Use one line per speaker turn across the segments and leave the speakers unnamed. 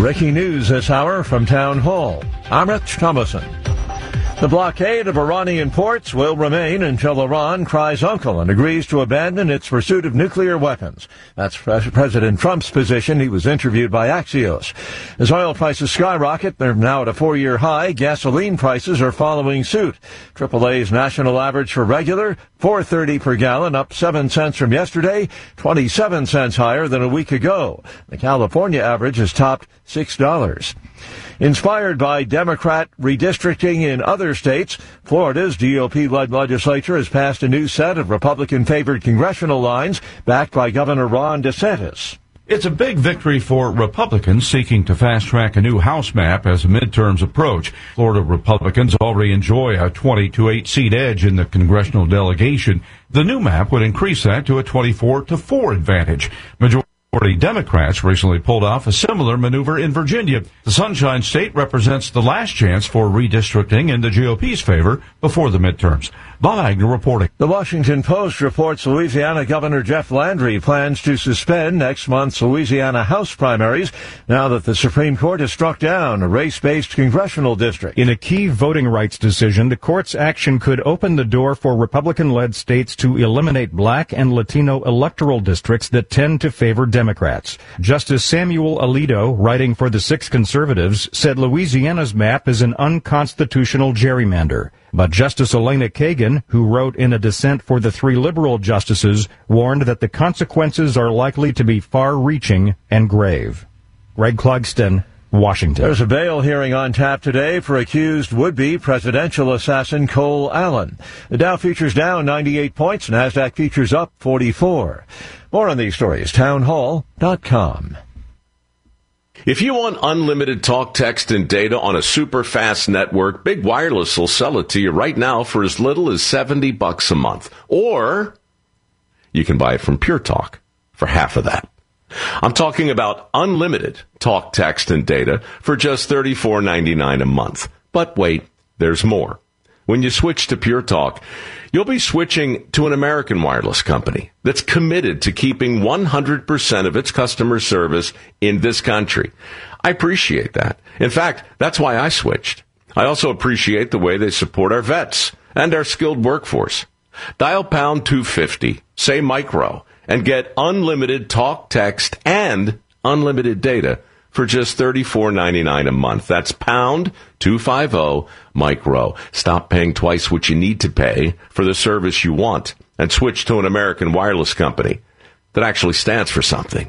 Breaking news this hour from Town Hall. I'm Rich Thomason. The blockade of Iranian ports will remain until Iran cries uncle and agrees to abandon its pursuit of nuclear weapons. That's President Trump's position. He was interviewed by Axios. As oil prices skyrocket, they're now at a 4-year high. Gasoline prices are following suit. AAA's national average for regular, $4.30 per gallon, up 7 cents from yesterday, 27 cents higher than a week ago. The California average has topped $6. Inspired by Democrat redistricting in other states, Florida's GOP-led legislature has passed a new set of Republican-favored congressional lines backed by Governor Ron DeSantis.
It's a big victory for Republicans seeking to fast-track a new House map as midterms approach. Florida Republicans already enjoy a 20-8 seat edge in the congressional delegation. The new map would increase that to a 24-4 advantage. Majority Democrats recently pulled off a similar maneuver in Virginia. The Sunshine State represents the last chance for redistricting in the GOP's favor before the midterms. Bob Agnew reporting.
The Washington Post reports Louisiana Governor Jeff Landry plans to suspend next month's Louisiana House primaries now that the Supreme Court has struck down a race-based congressional district.
In a key voting rights decision, the court's action could open the door for Republican-led states to eliminate black and Latino electoral districts that tend to favor Democrats. Justice Samuel Alito, writing for the 6 conservatives, said Louisiana's map is an unconstitutional gerrymander. But Justice Elena Kagan, who wrote in a dissent for the 3 liberal justices, warned that the consequences are likely to be far-reaching and grave. Greg Clugston, Washington.
There's a bail hearing on tap today for accused would-be presidential assassin Cole Allen. The Dow futures down 98 points, NASDAQ futures up 44. More on these stories, townhall.com.
If you want unlimited talk, text, and data on a super fast network, Big Wireless will sell it to you right now for as little as $70 a month. Or you can buy it from Pure Talk for half of that. I'm talking about unlimited talk, text, and data for just $34.99 a month. But wait, there's more. When you switch to Pure Talk, you'll be switching to an American wireless company that's committed to keeping 100% of its customer service in this country. I appreciate that. In fact, that's why I switched. I also appreciate the way they support our vets and our skilled workforce. Dial pound 250, say micro, and get unlimited talk, text, and unlimited data for just $34.99 a month. That's pound 250 micro. Stop paying twice what you need to pay for the service you want and switch to an American wireless company that actually stands for something.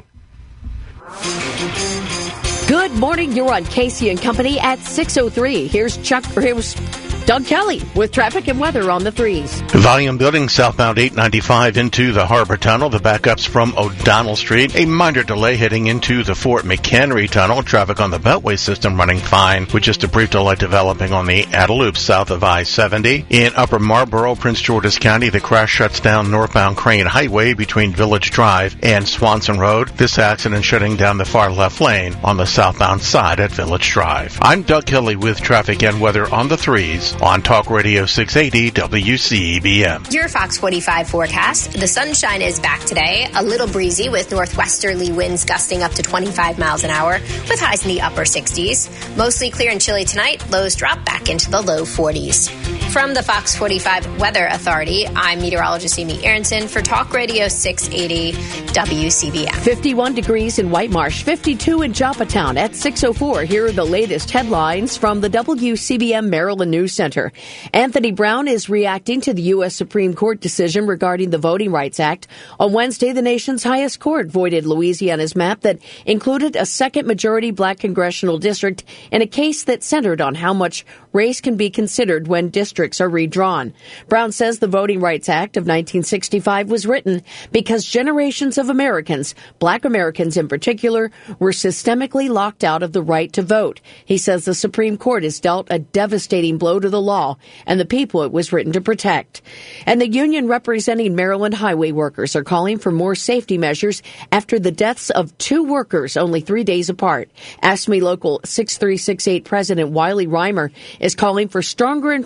Good morning. You're on Casey and Company at 6:03. Here's Doug Kelly with traffic and weather on the 3s.
Volume building southbound 895 into the Harbor Tunnel. The backups from O'Donnell Street. A minor delay heading into the Fort McHenry Tunnel. Traffic on the Beltway system running fine with just a brief delay developing on the Adeloop south of I-70. In Upper Marlboro, Prince George's County, the crash shuts down northbound Crane Highway between Village Drive and Swanson Road. This accident shutting down the far left lane on the southbound side at Village Drive. I'm Doug Kelly with traffic and weather on the 3s. On Talk Radio 680 WCBM.
Your Fox 45 forecast. The sunshine is back today. A little breezy with northwesterly winds gusting up to 25 miles an hour with highs in the upper 60s. Mostly clear and chilly tonight. Lows drop back into the low 40s. From the Fox 45 Weather Authority, I'm meteorologist Amy Aronson for Talk Radio 680 WCBM.
51 degrees in White Marsh, 52 in Joppatown at 6:04. Here are the latest headlines from the WCBM Maryland News Center. Anthony Brown is reacting to the U.S. Supreme Court decision regarding the Voting Rights Act. On Wednesday, the nation's highest court voided Louisiana's map that included a second majority black congressional district in a case that centered on how much race can be considered when districts are redrawn. Brown says the Voting Rights Act of 1965 was written because generations of Americans, black Americans in particular, were systemically locked out of the right to vote. He says the Supreme Court has dealt a devastating blow to the law and the people it was written to protect. And the union representing Maryland highway workers are calling for more safety measures after the deaths of 2 workers only 3 days apart. AFSCME Local 6368 President Wiley Reimer is calling for stronger enforcement of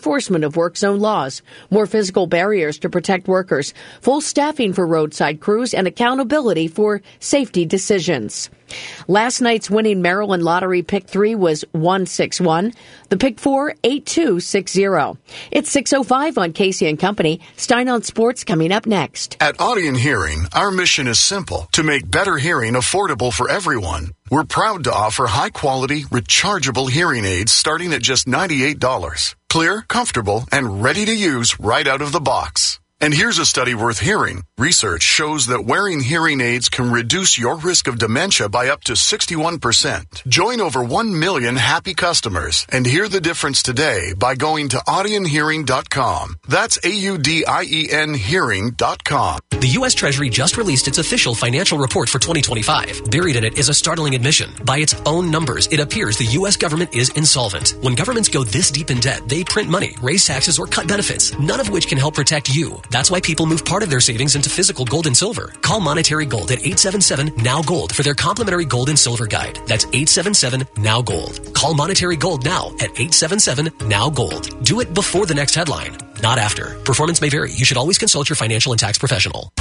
of work zone laws, more physical barriers to protect workers, full staffing for roadside crews, and accountability for safety decisions. Last night's winning Maryland Lottery Pick 3 was 161. The Pick 4, 8260. It's 6:05 on Casey and Company. Stein on Sports coming up next.
At Audien Hearing, our mission is simple: to make better hearing affordable for everyone. We're proud to offer high-quality, rechargeable hearing aids starting at just $98. Clear, comfortable, and ready to use right out of the box. And here's a study worth hearing. Research shows that wearing hearing aids can reduce your risk of dementia by up to 61%. Join over 1 million happy customers and hear the difference today by going to audienhearing.com. That's AUDIEN hearing.com.
The U.S. Treasury just released its official financial report for 2025. Buried in it is a startling admission. By its own numbers, it appears the U.S. government is insolvent. When governments go this deep in debt, they print money, raise taxes, or cut benefits, none of which can help protect you. That's why people move part of their savings into physical gold and silver. Call Monetary Gold at 877-NOW-GOLD for their complimentary gold and silver guide. That's 877-NOW-GOLD. Call Monetary Gold now at 877-NOW-GOLD. Do it before the next headline, not after. Performance may vary. You should always consult your financial and tax professional.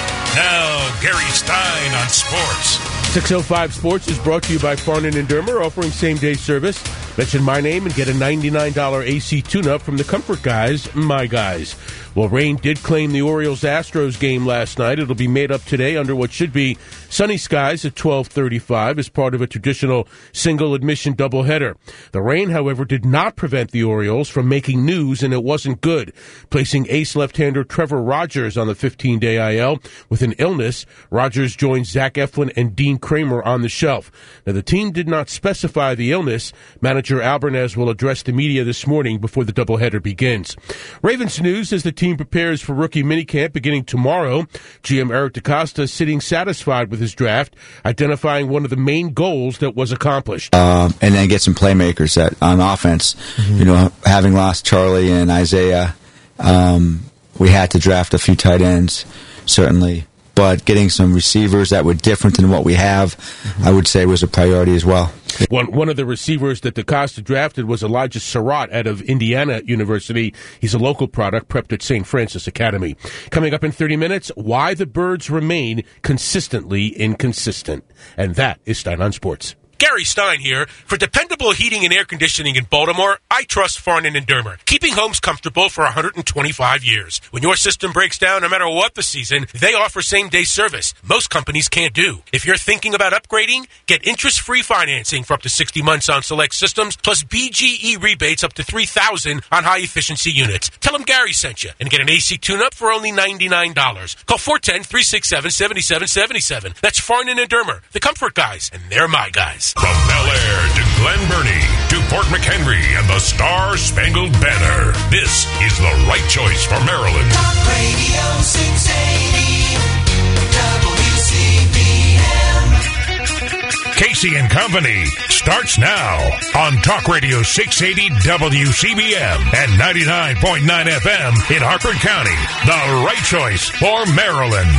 Now, Gary Stein on sports.
605 Sports is brought to you by Farnan & Dermer, offering same-day service. Mention my name and get a $99 AC tune-up from the Comfort Guys, my guys. Well, rain did claim the Orioles-Astros game last night. It'll be made up today under what should be sunny skies at 12:35 as part of a traditional single-admission doubleheader. The rain, however, did not prevent the Orioles from making news, and it wasn't good. Placing ace left-hander Trevor Rogers on the 15-day IL with an illness, Rogers joined Zach Eflin and Dean Kramer on the shelf. Now, the team did not specify the illness. Manager Albernez will address the media this morning before the doubleheader begins. Ravens news as the team prepares for rookie minicamp beginning tomorrow. GM Eric DeCosta sitting satisfied with his draft, identifying one of the main goals that was accomplished.
And then get some playmakers on offense. Mm-hmm. You know, having lost Charlie and Isaiah, we had to draft a few tight ends, certainly. But getting some receivers that were different than what we have, I would say, was a priority as well.
One of the receivers that DeCosta drafted was Elijah Surratt out of Indiana University. He's a local product, prepped at St. Francis Academy. Coming up in 30 minutes, why the Birds remain consistently inconsistent. And that is Stein on Sports.
Gary Stein here. For dependable heating and air conditioning in Baltimore, I trust Farnan & Dermer, keeping homes comfortable for 125 years. When your system breaks down, no matter what the season, they offer same-day service. Most companies can't do. If you're thinking about upgrading, get interest-free financing for up to 60 months on select systems, plus BGE rebates up to $3,000 on high-efficiency units. Tell them Gary sent you and get an AC tune-up for only $99. Call 410-367-7777. That's Farnan & Dermer, the Comfort Guys, and they're my guys.
From Bel Air to Glen Burnie to Port McHenry and the Star-Spangled Banner, this is the right choice for Maryland.
Talk Radio 680 WCBM.
Casey and Company starts now on Talk Radio 680 WCBM and 99.9 FM in Harford County. The right choice for Maryland.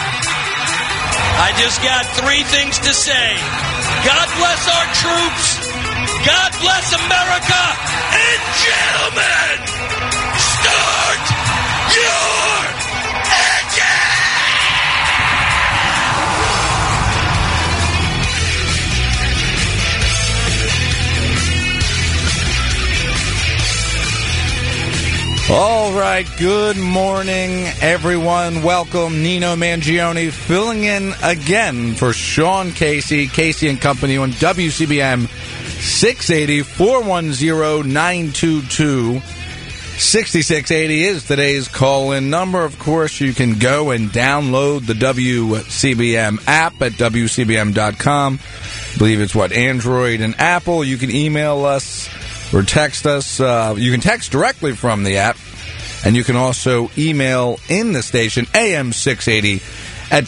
I just got three things to say. God bless our troops. God bless America. And gentlemen, start your engine!
All right, good morning, everyone. Welcome, Nino Mangione, filling in again for Sean Casey, Casey and Company on WCBM 680 410-922. 6680 is today's call-in number. Of course, you can go and download the WCBM app at WCBM.com. I believe it's Android and Apple. You can email us or text us. You can text directly from the app, and you can also email in the station, AM680 at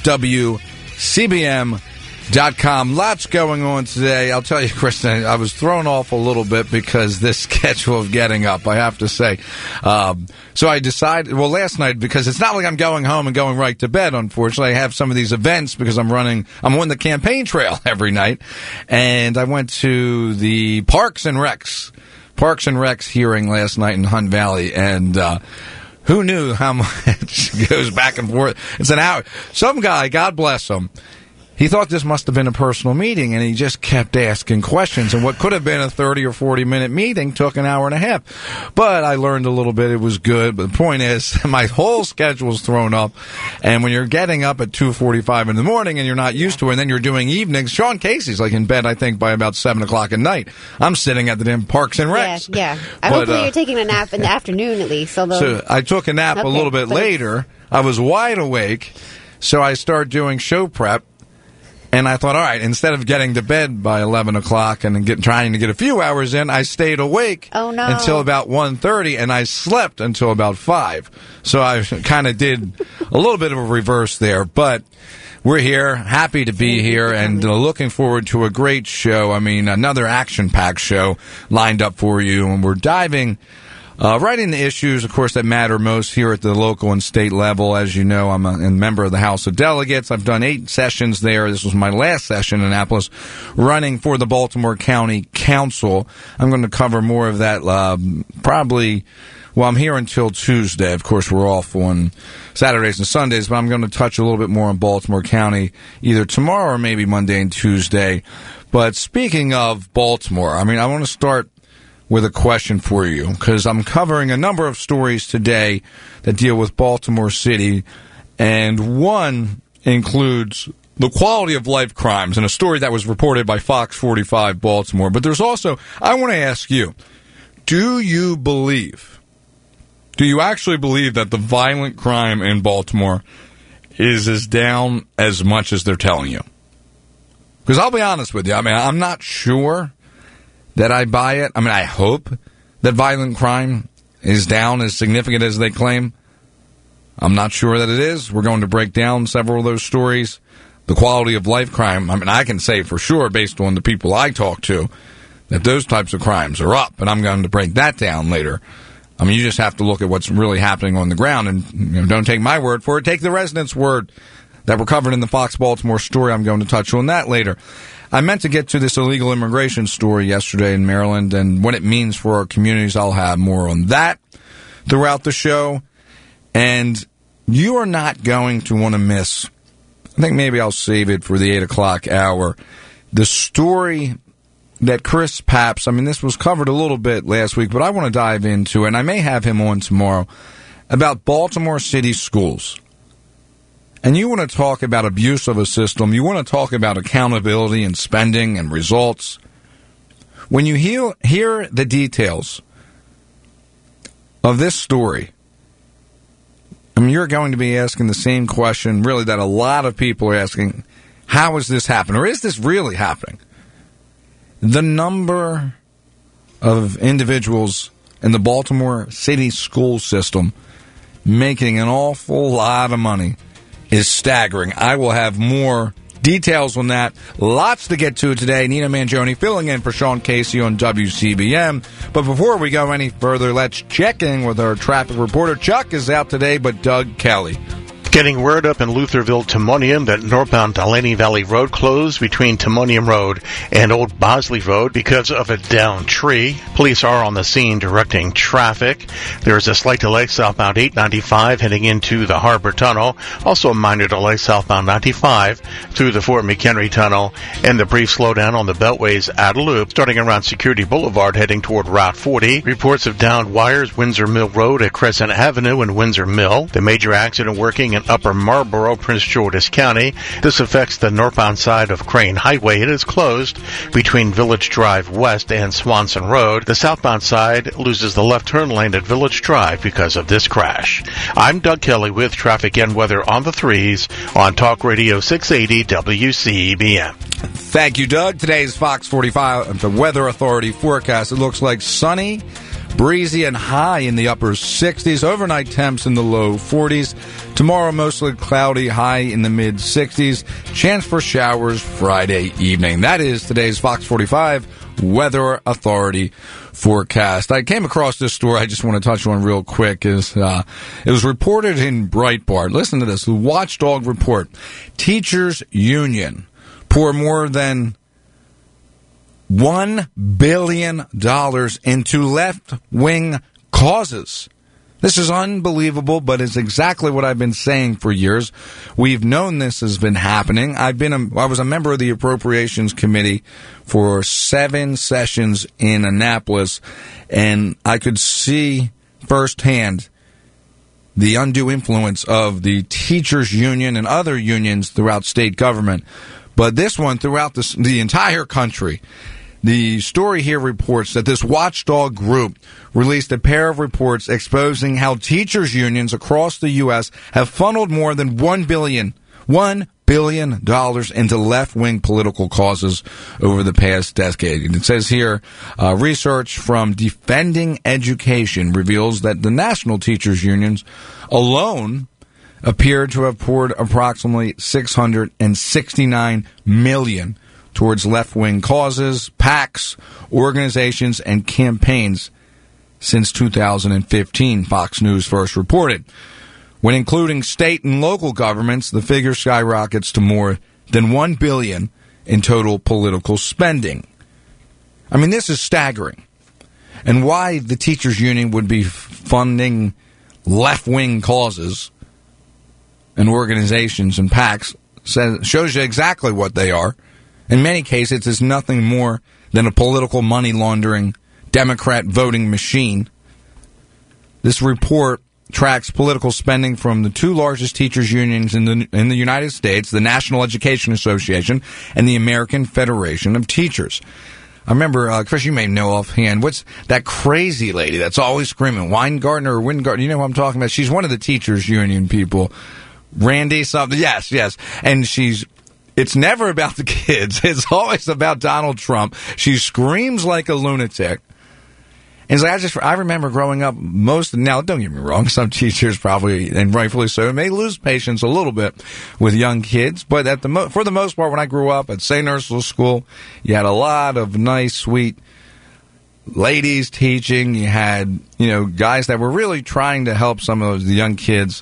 WCBM.com. Lots going on today. I'll tell you, Kristen, I was thrown off a little bit because this schedule of getting up, I have to say. So I decided, last night, because it's not like I'm going home and going right to bed, unfortunately. I have some of these events because I'm on the campaign trail every night. And I went to the Parks and Recs Parks and Rec's hearing last night in Hunt Valley, and who knew how much goes back and forth? It's an hour. Some guy, God bless him, he thought this must have been a personal meeting, and he just kept asking questions. And what could have been a 30 or 40-minute meeting took an hour and a half. But I learned a little bit. It was good. But the point is, my whole schedule was thrown up. And when you're getting up at 2:45 in the morning and you're not used to it, and then you're doing evenings, Sean Casey's like in bed, I think, by about 7 o'clock at night. I'm sitting at the damn Parks and Recs.
Yeah. Hopefully you're taking a nap in the afternoon at least.
So I took a nap a little bit later. I was wide awake. So I started doing show prep. And I thought, all right, instead of getting to bed by 11 o'clock and trying to get a few hours in, I stayed awake until about 1:30, and I slept until about 5. So I kind of did a little bit of a reverse there. But we're here, happy to be here, and looking forward to a great show. I mean, another action-packed show lined up for you, and we're diving right into issues, of course, that matter most here at the local and state level. As you know, I'm a member of the House of Delegates. I've done 8 sessions there. This was my last session in Annapolis, running for the Baltimore County Council. I'm going to cover more of that probably. Well, I'm here until Tuesday. Of course, we're off on Saturdays and Sundays, but I'm going to touch a little bit more on Baltimore County either tomorrow or maybe Monday and Tuesday. But speaking of Baltimore, I mean, I want to start with a question for you, because I'm covering a number of stories today that deal with Baltimore City, and one includes the quality of life crimes, and a story that was reported by Fox 45 Baltimore. But there's also, I want to ask you, do you actually believe that the violent crime in Baltimore is as down as much as they're telling you? Because I'll be honest with you, I mean, I'm not sure that I buy it. I mean, I hope that violent crime is down as significant as they claim. I'm not sure that it is. We're going to break down several of those stories. The quality of life crime, I mean, I can say for sure, based on the people I talk to, that those types of crimes are up, and I'm going to break that down later. I mean, you just have to look at what's really happening on the ground, and don't take my word for it. Take the residents' word that were covered in the Fox Baltimore story. I'm going to touch on that later. I meant to get to this illegal immigration story yesterday in Maryland and what it means for our communities. I'll have more on that throughout the show. And you are not going to want to miss, I think maybe I'll save it for the 8 o'clock hour, the story that Chris Papps, I mean, this was covered a little bit last week, but I want to dive into, and I may have him on tomorrow, about Baltimore City schools. And you want to talk about abuse of a system. You want to talk about accountability and spending and results. When you hear the details of this story, I mean, you're going to be asking the same question, really, that a lot of people are asking. How is this happening? Or is this really happening? The number of individuals in the Baltimore City school system making an awful lot of money is staggering. I will have more details on that. Lots to get to today. Nina Mangione filling in for Sean Casey on WCBM. But before we go any further, let's check in with our traffic reporter. Chuck is out today, but Doug Kelly.
Getting word up in Lutherville, Timonium, that northbound Delaney Valley Road closed between Timonium Road and Old Bosley Road because of a downed tree. Police are on the scene directing traffic. There is a slight delay southbound 895 heading into the Harbor Tunnel. Also a minor delay southbound 95 through the Fort McHenry Tunnel, and the brief slowdown on the Beltway's outer loop starting around Security Boulevard heading toward Route 40. Reports of downed wires, Windsor Mill Road at Crescent Avenue and Windsor Mill. The major accident working in Upper Marlboro, Prince George's County. This affects the northbound side of Crane Highway. It is closed between Village Drive West and Swanson Road. The southbound side loses the left turn lane at Village Drive because of this crash. I'm Doug Kelly with traffic and weather on the 3s on Talk Radio 680 WCBM.
Thank you, Doug. Today's Fox 45, the Weather Authority forecast. It looks like sunny, breezy, and high in the upper 60s. Overnight temps in the low 40s. Tomorrow, mostly cloudy, high in the mid-60s. Chance for showers Friday evening. That is today's Fox 45 Weather Authority forecast. I came across this story I just want to touch on real quick. It was reported in Breitbart. Listen to this. The Watchdog report. Teachers Union pour more than $1 billion into left-wing causes. This is unbelievable, but it's exactly what I've been saying for years. We've known this has been happening. I was a member of the Appropriations Committee for 7 sessions in Annapolis, and I could see firsthand the undue influence of the teachers' union and other unions throughout state government. But this one throughout the entire country. The story here reports that this watchdog group released a pair of reports exposing how teachers' unions across the U.S. have funneled more than $1 billion into left-wing political causes over the past decade. And it says here, research from Defending Education reveals that the national teachers' unions alone appear to have poured approximately $669 million towards left-wing causes, PACs, organizations, and campaigns since 2015, Fox News first reported. When including state and local governments, the figure skyrockets to more than $1 billion in total political spending. I mean, this is staggering. And why the teachers' union would be funding left-wing causes and organizations and PACs shows you exactly what they are. In many cases, it's nothing more than a political money laundering Democrat voting machine. This report tracks political spending from the 2 largest teachers unions in the United States, the National Education Association and the American Federation of Teachers. I remember, Chris, you may know offhand, what's that crazy lady that's always screaming, Weingartner or Wingardner? You know who I'm talking about? She's one of the teachers union people. Randy something. Yes. And it's never about the kids. It's always about Donald Trump. She screams like a lunatic. And it's like I remember growing up now don't get me wrong, some teachers probably, and rightfully so, may lose patience a little bit with young kids, but for the most part, when I grew up at St. Ursula's School, you had a lot of nice, sweet ladies teaching. You had, guys that were really trying to help some of the young kids.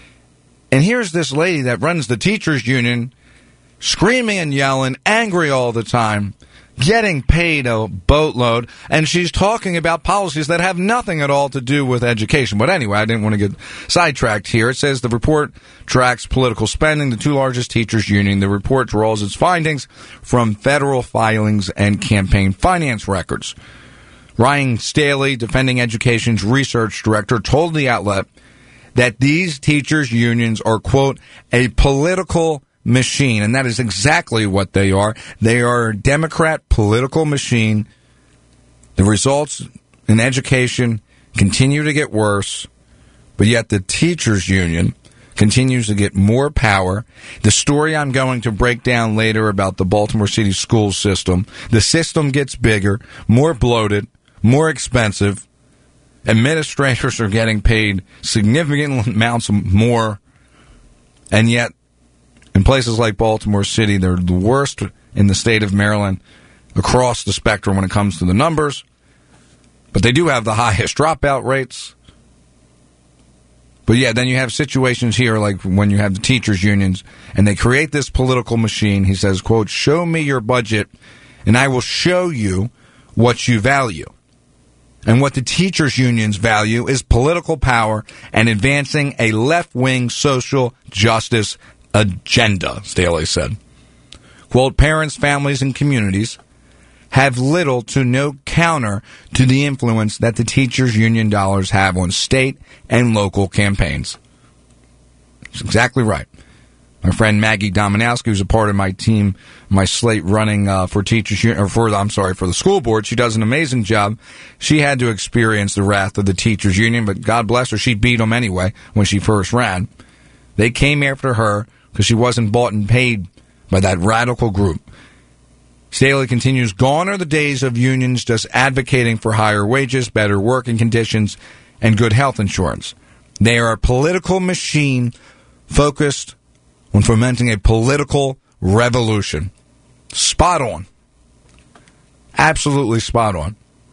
And here's this lady that runs the teachers union, screaming and yelling, angry all the time, getting paid a boatload, and she's talking about policies that have nothing at all to do with education. But anyway, I didn't want to get sidetracked here. It says the report tracks political spending, the 2 largest teachers union. The report draws its findings from federal filings and campaign finance records. Ryan Staley, Defending Education's research director, told the outlet that these teachers unions are, quote, a political machine, and that is exactly what they are. They are a Democrat political machine. The results in education continue to get worse, but yet the teachers union continues to get more power. The story I'm going to break down later about the Baltimore City school system, the system gets bigger, more bloated, more expensive. Administrators are getting paid significant amounts more, and yet in places like Baltimore City, they're the worst in the state of Maryland across the spectrum when it comes to the numbers. But they do have the highest dropout rates. But yeah, then you have situations here like when you have the teachers unions and they create this political machine. He says, quote, show me your budget and I will show you what you value. And what the teachers unions value is political power and advancing a left-wing social justice agenda, Staley said. Quote, parents, families, and communities have little to no counter to the influence that the teachers union dollars have on state and local campaigns. That's exactly right. My friend Maggie Dominowski, who's a part of my team, my slate running for teachers for the school board, she does an amazing job. She had to experience the wrath of the teachers union, but God bless her, she beat them anyway when she first ran. They came after her because she wasn't bought and paid by that radical group. Staley continues, gone are the days of unions just advocating for higher wages, better working conditions, and good health insurance. They are a political machine focused on fomenting a political revolution. Spot on. Absolutely spot on.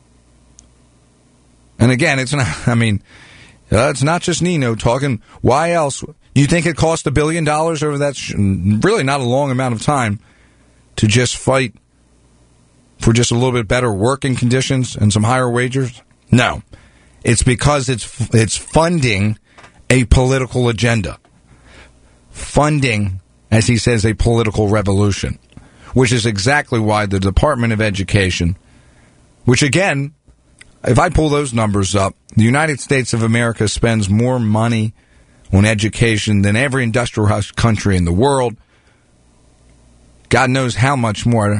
And again, it's not just Nino talking. Why else? You think it cost $1 billion over that really not a long amount of time to just fight for just a little bit better working conditions and some higher wages? No. It's because it's funding a political agenda. Funding, as he says, a political revolution, which is exactly why the Department of Education, which again, if I pull those numbers up, the United States of America spends more money on education than every industrialized country in the world. God knows how much more.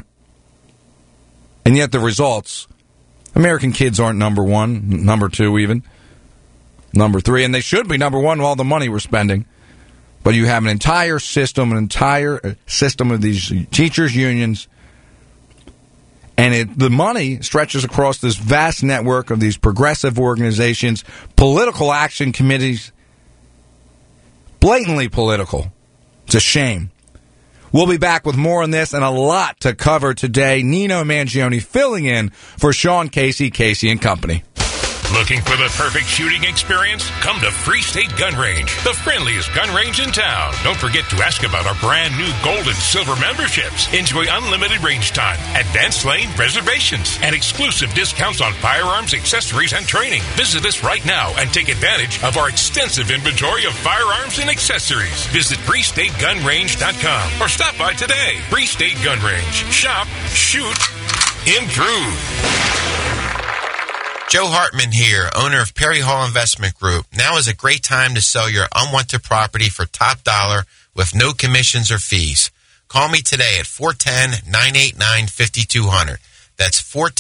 And yet the results, American kids aren't number one, number two even, number three, and they should be number one with all the money we're spending. But you have an entire system of these teachers' unions, and the money stretches across this vast network of these progressive organizations, political action committees, blatantly political. It's a shame. We'll be back with more on this and a lot to cover today. Nino Mangione filling in for Sean Casey and Company.
Looking for the perfect shooting experience? Come to Free State Gun Range, the friendliest gun range in town. Don't forget to ask about our brand new gold and silver memberships. Enjoy unlimited range time, advanced lane reservations, and exclusive discounts on firearms, accessories, and training. Visit us right now and take advantage of our extensive inventory of firearms and accessories. Visit FreeStateGunRange.com or stop by today. Free State Gun Range. Shop, shoot, improve.
Joe Hartman here, owner of Perry Hall Investment Group. Now is a great time to sell your unwanted property for top dollar with no commissions or fees. Call me today at 410-989-5200. That's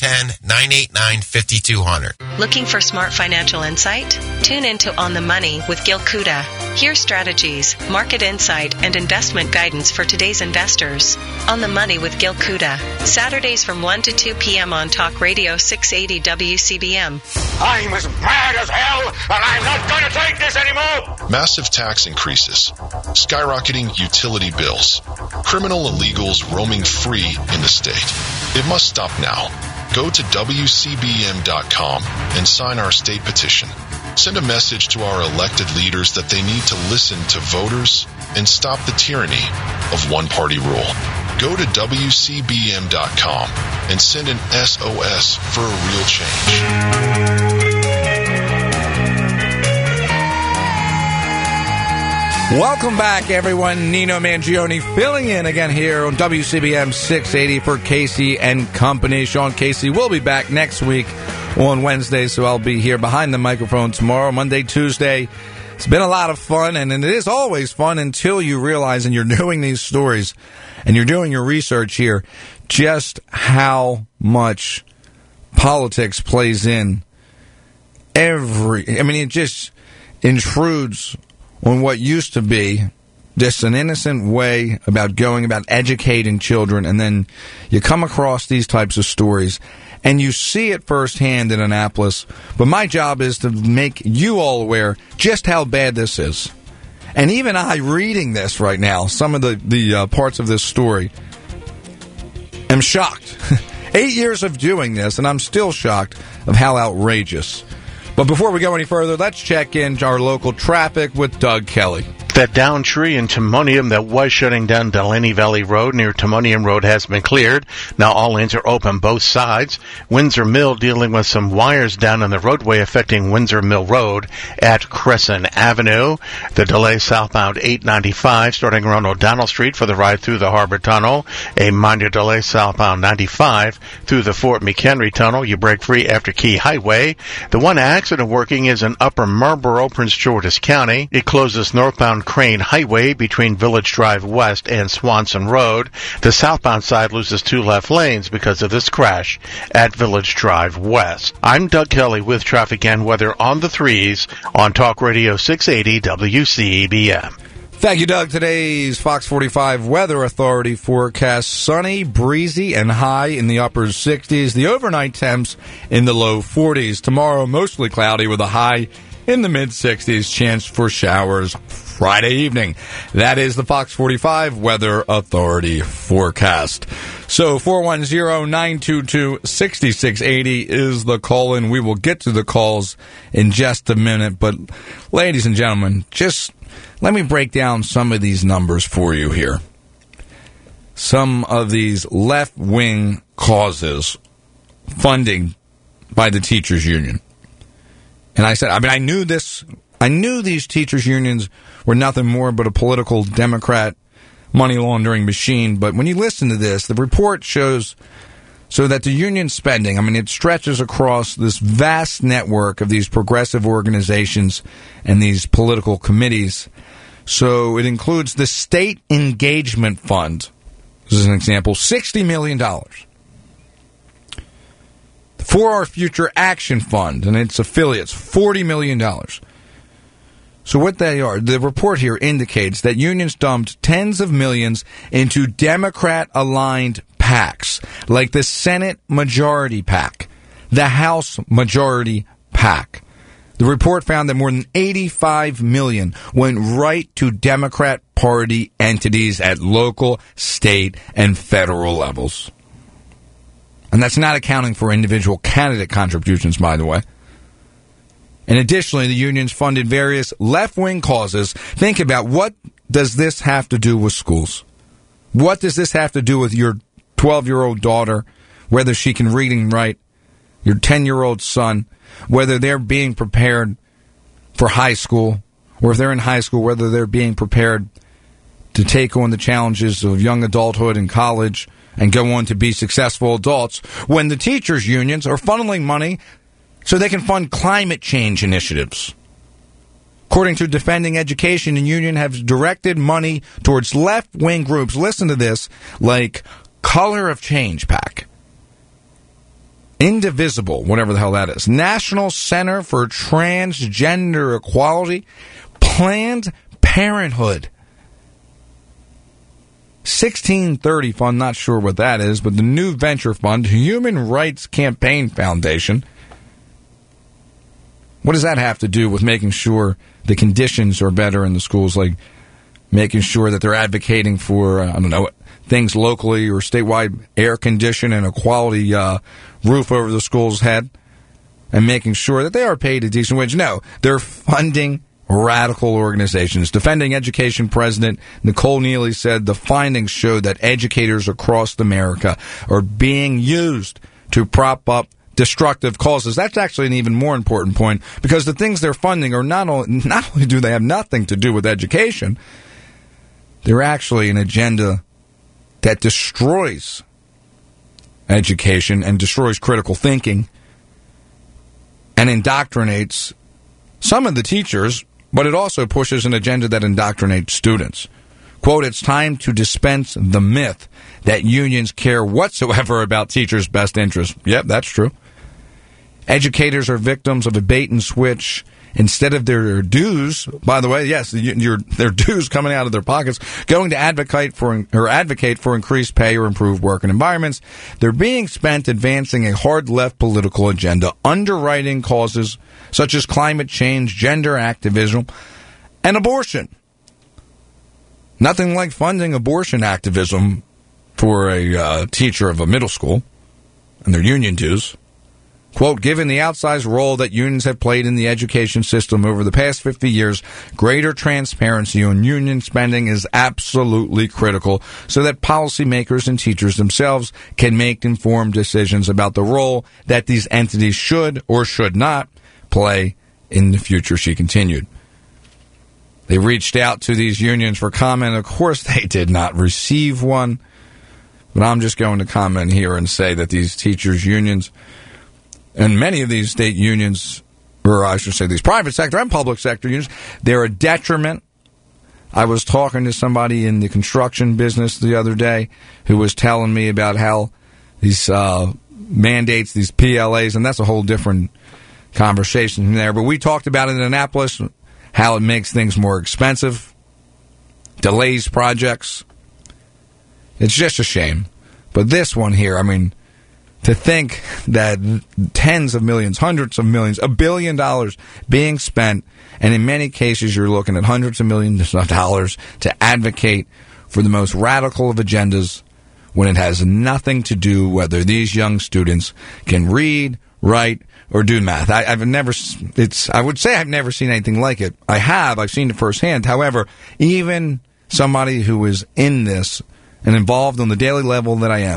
410-989-5200.
Looking for smart financial insight? Tune into On the Money with Gil Kuda. Hear strategies, market insight, and investment guidance for today's investors. On the Money with Gil Kuda. Saturdays from 1 to 2 p.m. on Talk Radio 680 WCBM.
I'm as mad as hell, and I'm not going to take this anymore!
Massive tax increases, skyrocketing utility bills, criminal illegals roaming free in the state. It must stop now. Go to WCBM.com and sign our state petition. Send a message to our elected leaders that they need to listen to voters and stop the tyranny of one-party rule. Go to WCBM.com and send an SOS for a real change.
Welcome back, everyone. Nino Mangione filling in again here on WCBM 680 for Casey and Company. Sean Casey will be back next week on Wednesday, so I'll be here behind the microphone tomorrow, Monday, Tuesday. It's been a lot of fun, and it is always fun until you realize, and you're doing these stories, and you're doing your research here, just how much politics plays in it just intrudes on what used to be just an innocent way about educating children, and then you come across these types of stories, and you see it firsthand in Annapolis. But my job is to make you all aware just how bad this is. And even I, reading this right now, some of the parts of this story, am shocked. 8 years of doing this, and I'm still shocked of how outrageous. But before we go any further, let's check in our local traffic with Doug Kelly.
That down tree in Timonium that was shutting down Delaney Valley Road near Timonium Road has been cleared. Now all lanes are open both sides. Windsor Mill dealing with some wires down on the roadway affecting Windsor Mill Road at Crescent Avenue. The delay southbound 895 starting around O'Donnell Street for the ride through the Harbor Tunnel. A minor delay southbound 95 through the Fort McHenry Tunnel. You break free after Key Highway. The one accident working is in Upper Marlboro, Prince George's County. It closes northbound Crane Highway between Village Drive West and Swanson Road. The southbound side loses 2 left lanes because of this crash at Village Drive West. I'm Doug Kelly with traffic and weather on the 3s on Talk Radio 680 WCBM.
Thank you, Doug. Today's Fox 45 Weather Authority forecast: sunny, breezy, and high in the upper 60s. The overnight temps in the low 40s. Tomorrow, mostly cloudy with a high in the mid-60s. Chance for showers Friday evening. That is the Fox 45 Weather Authority forecast. So 410-922-6680 is the call-in. We will get to the calls in just a minute. But, ladies and gentlemen, just let me break down some of these numbers for you here. Some of these left-wing causes funding by the teachers union. And I said, I knew this. I knew these teachers unions were nothing more but a political Democrat money laundering machine. But when you listen to this, the report shows so that the union spending, it stretches across this vast network of these progressive organizations and these political committees. So it includes the State Engagement Fund. This is an example, $60 million. For Our Future Action Fund and its affiliates, $40 million. So what they are, the report here indicates that unions dumped tens of millions into Democrat-aligned PACs, like the Senate Majority PAC, the House Majority PAC. The report found that more than $85 million went right to Democrat Party entities at local, state, and federal levels. And that's not accounting for individual candidate contributions, by the way. And additionally, the unions funded various left-wing causes. Think about, what does this have to do with schools? What does this have to do with your 12-year-old daughter, whether she can read and write, your 10-year-old son, whether they're being prepared for high school, or if they're in high school, whether they're being prepared to take on the challenges of young adulthood and college and go on to be successful adults, when the teachers' unions are funneling money so they can fund climate change initiatives. According to Defending Education, the union has directed money towards left-wing groups, listen to this, like Color of Change PAC, Indivisible, whatever the hell that is, National Center for Transgender Equality, Planned Parenthood, 1630 Fund, not sure what that is, but the New Venture Fund, Human Rights Campaign Foundation. What does that have to do with making sure the conditions are better in the schools, like making sure that they're advocating for, things locally or statewide, air condition and a quality roof over the school's head, and making sure that they are paid a decent wage? No, they're funding radical organizations. Defending Education President Nicole Neely said the findings show that educators across America are being used to prop up destructive causes. That's actually an even more important point, because the things they're funding are not only do they have nothing to do with education, they're actually an agenda that destroys education and destroys critical thinking and indoctrinates some of the teachers, but it also pushes an agenda that indoctrinates students. Quote, it's time to dispense the myth that unions care whatsoever about teachers' best interests. Yep, that's true. Educators are victims of a bait and switch. Instead of their dues, by the way, yes, their dues coming out of their pockets, going to advocate for increased pay or improved working environments, they're being spent advancing a hard left political agenda, underwriting causes such as climate change, gender activism, and abortion. Nothing like funding abortion activism for a teacher of a middle school and their union dues. Quote, given the outsized role that unions have played in the education system over the past 50 years, greater transparency on union spending is absolutely critical so that policymakers and teachers themselves can make informed decisions about the role that these entities should or should not play in the future, she continued. They reached out to these unions for comment. Of course, they did not receive one. But I'm just going to comment here and say that these teachers' unions and many of these state unions, or I should say these private sector and public sector unions, they're a detriment. I was talking to somebody in the construction business the other day who was telling me about how these mandates, these PLAs, and that's a whole different conversation there. But we talked about it in Annapolis, how it makes things more expensive, delays projects. It's just a shame. But this one here, to think that tens of millions, hundreds of millions, $1 billion being spent, and in many cases you're looking at hundreds of millions of dollars to advocate for the most radical of agendas when it has nothing to do whether these young students can read, write, or do math. I would say I've never seen anything like it. I've seen it firsthand. However, even somebody who is in this and involved on the daily level that I am,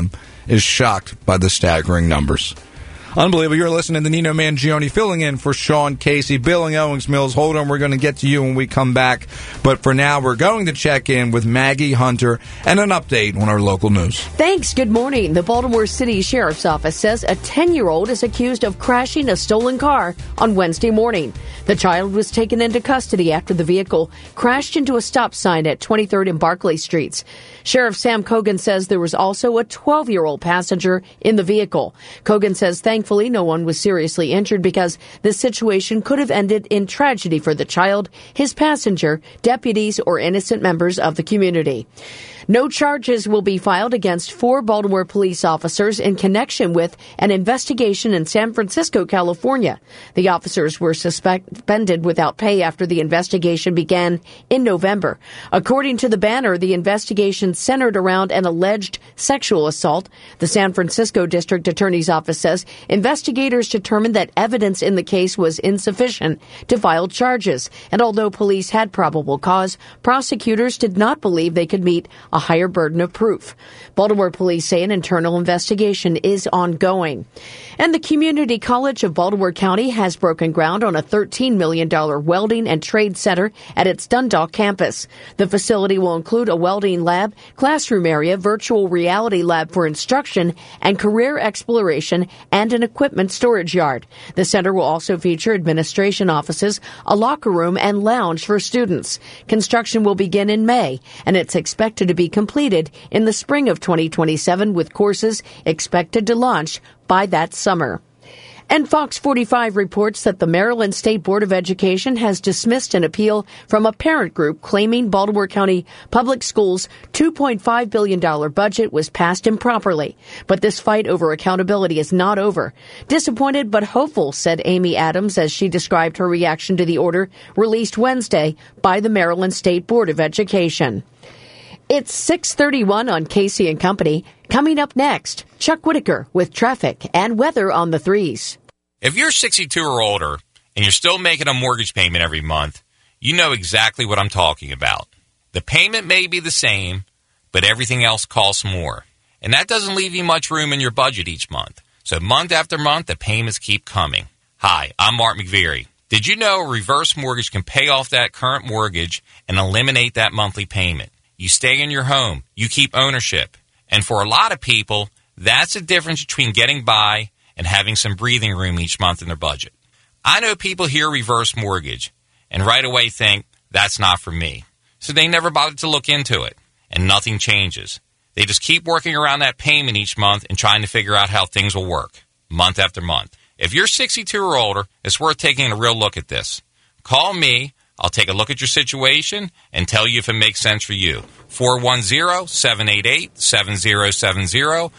is shocked by the staggering numbers. Unbelievable. You're listening to Nino Mangione filling in for Sean Casey. Bill and Owings Mills, hold on. We're going to get to you when we come back. But for now, we're going to check in with Maggie Hunter and an update on our local news.
Thanks. Good morning. The Baltimore City Sheriff's Office says a 10-year-old is accused of crashing a stolen car on Wednesday morning. The child was taken into custody after the vehicle crashed into a stop sign at 23rd and Barclay Streets. Sheriff Sam Cogan says there was also a 12-year-old passenger in the vehicle. Cogan says thankfully no one was seriously injured because the situation could have ended in tragedy for the child, his passenger, deputies, or innocent members of the community. No charges will be filed against 4 Baltimore police officers in connection with an investigation in San Francisco, California. The officers were suspended without pay after the investigation began in November. According to the banner, the investigation centered around an alleged sexual assault. The San Francisco District Attorney's Office says investigators determined that evidence in the case was insufficient to file charges. And although police had probable cause, prosecutors did not believe they could meet a higher burden of proof. Baltimore police say an internal investigation is ongoing. And the Community College of Baltimore County has broken ground on a $13 million welding and trade center at its Dundalk campus. The facility will include a welding lab, classroom area, virtual reality lab for instruction and career exploration, and an equipment storage yard. The center will also feature administration offices, a locker room, and lounge for students. Construction will begin in May, and it's expected to be completed in the spring of 2027, with courses expected to launch by that summer. And Fox 45 reports that the Maryland State Board of Education has dismissed an appeal from a parent group claiming Baltimore County Public Schools' $2.5 billion budget was passed improperly. But this fight over accountability is not over. Disappointed but hopeful, said Amy Adams as she described her reaction to the order released Wednesday by the Maryland State Board of Education. It's 6:31 on Casey and Company. Coming up next, Chuck Whitaker with traffic and weather on the threes.
If you're 62 or older and you're still making a mortgage payment every month, you know exactly what I'm talking about. The payment may be the same, but everything else costs more. And that doesn't leave you much room in your budget each month. So month after month, the payments keep coming. Hi, I'm Mark McVeary. Did you know a reverse mortgage can pay off that current mortgage and eliminate that monthly payment? You stay in your home. You keep ownership. And for a lot of people, that's the difference between getting by and having some breathing room each month in their budget. I know people hear reverse mortgage and right away think, that's not for me. So they never bothered to look into it, and nothing changes. They just keep working around that payment each month and trying to figure out how things will work, month after month. If you're 62 or older, it's worth taking a real look at this. Call me. I'll take a look at your situation and tell you if it makes sense for you. 410-788-7070,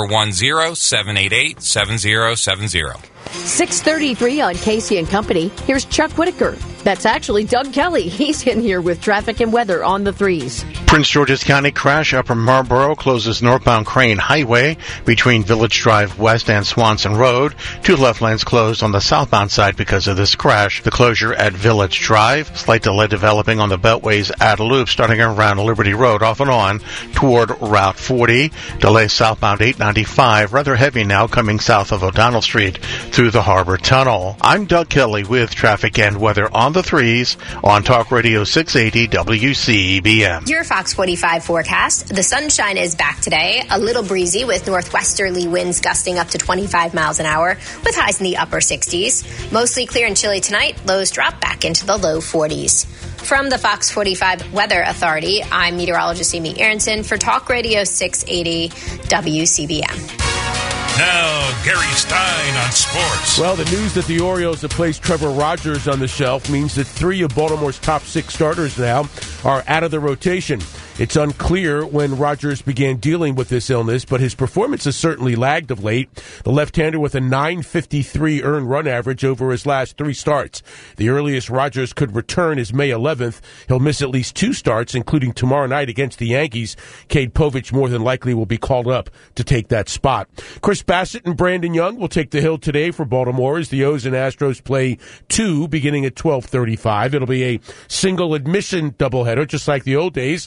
410-788-7070.
6:33 on Casey and Company. Here's Chuck Whitaker. That's actually Doug Kelly. He's in here with traffic and weather on the threes.
Prince George's County crash. Upper Marlboro closes northbound Crane Highway between Village Drive West and Swanson Road. 2 left lanes closed on the southbound side because of this crash. The closure at Village Drive. Slight delay developing on the Beltway's outer loop starting around Liberty Road off and on toward Route 40. Delay southbound 895. Rather heavy now coming south of O'Donnell Street through the Harbor Tunnel. I'm Doug Kelly with traffic and weather on the threes on Talk Radio 680 WCBM.
Your Fox 45 forecast. The sunshine is back today. A little breezy with northwesterly winds gusting up to 25 miles an hour with highs in the upper 60s. Mostly clear and chilly tonight. Lows drop back into the low 40s. From the Fox 45 Weather Authority, I'm meteorologist Amy Aronson for Talk Radio 680 WCBM.
Now, Gary Stein on sports.
Well, the news that the Orioles have placed Trevor Rogers on the shelf means that 3 of Baltimore's top 6 starters now are out of the rotation. It's unclear when Rogers began dealing with this illness, but his performance has certainly lagged of late. The left-hander with a .953 earned run average over his last 3 starts. The earliest Rogers could return is May 11th. He'll miss at least 2 starts, including tomorrow night against the Yankees. Cade Povich more than likely will be called up to take that spot. Chris Bassett and Brandon Young will take the hill today for Baltimore as the O's and Astros play 2 beginning at 12:35. It'll be a single admission doubleheader, just like the old days.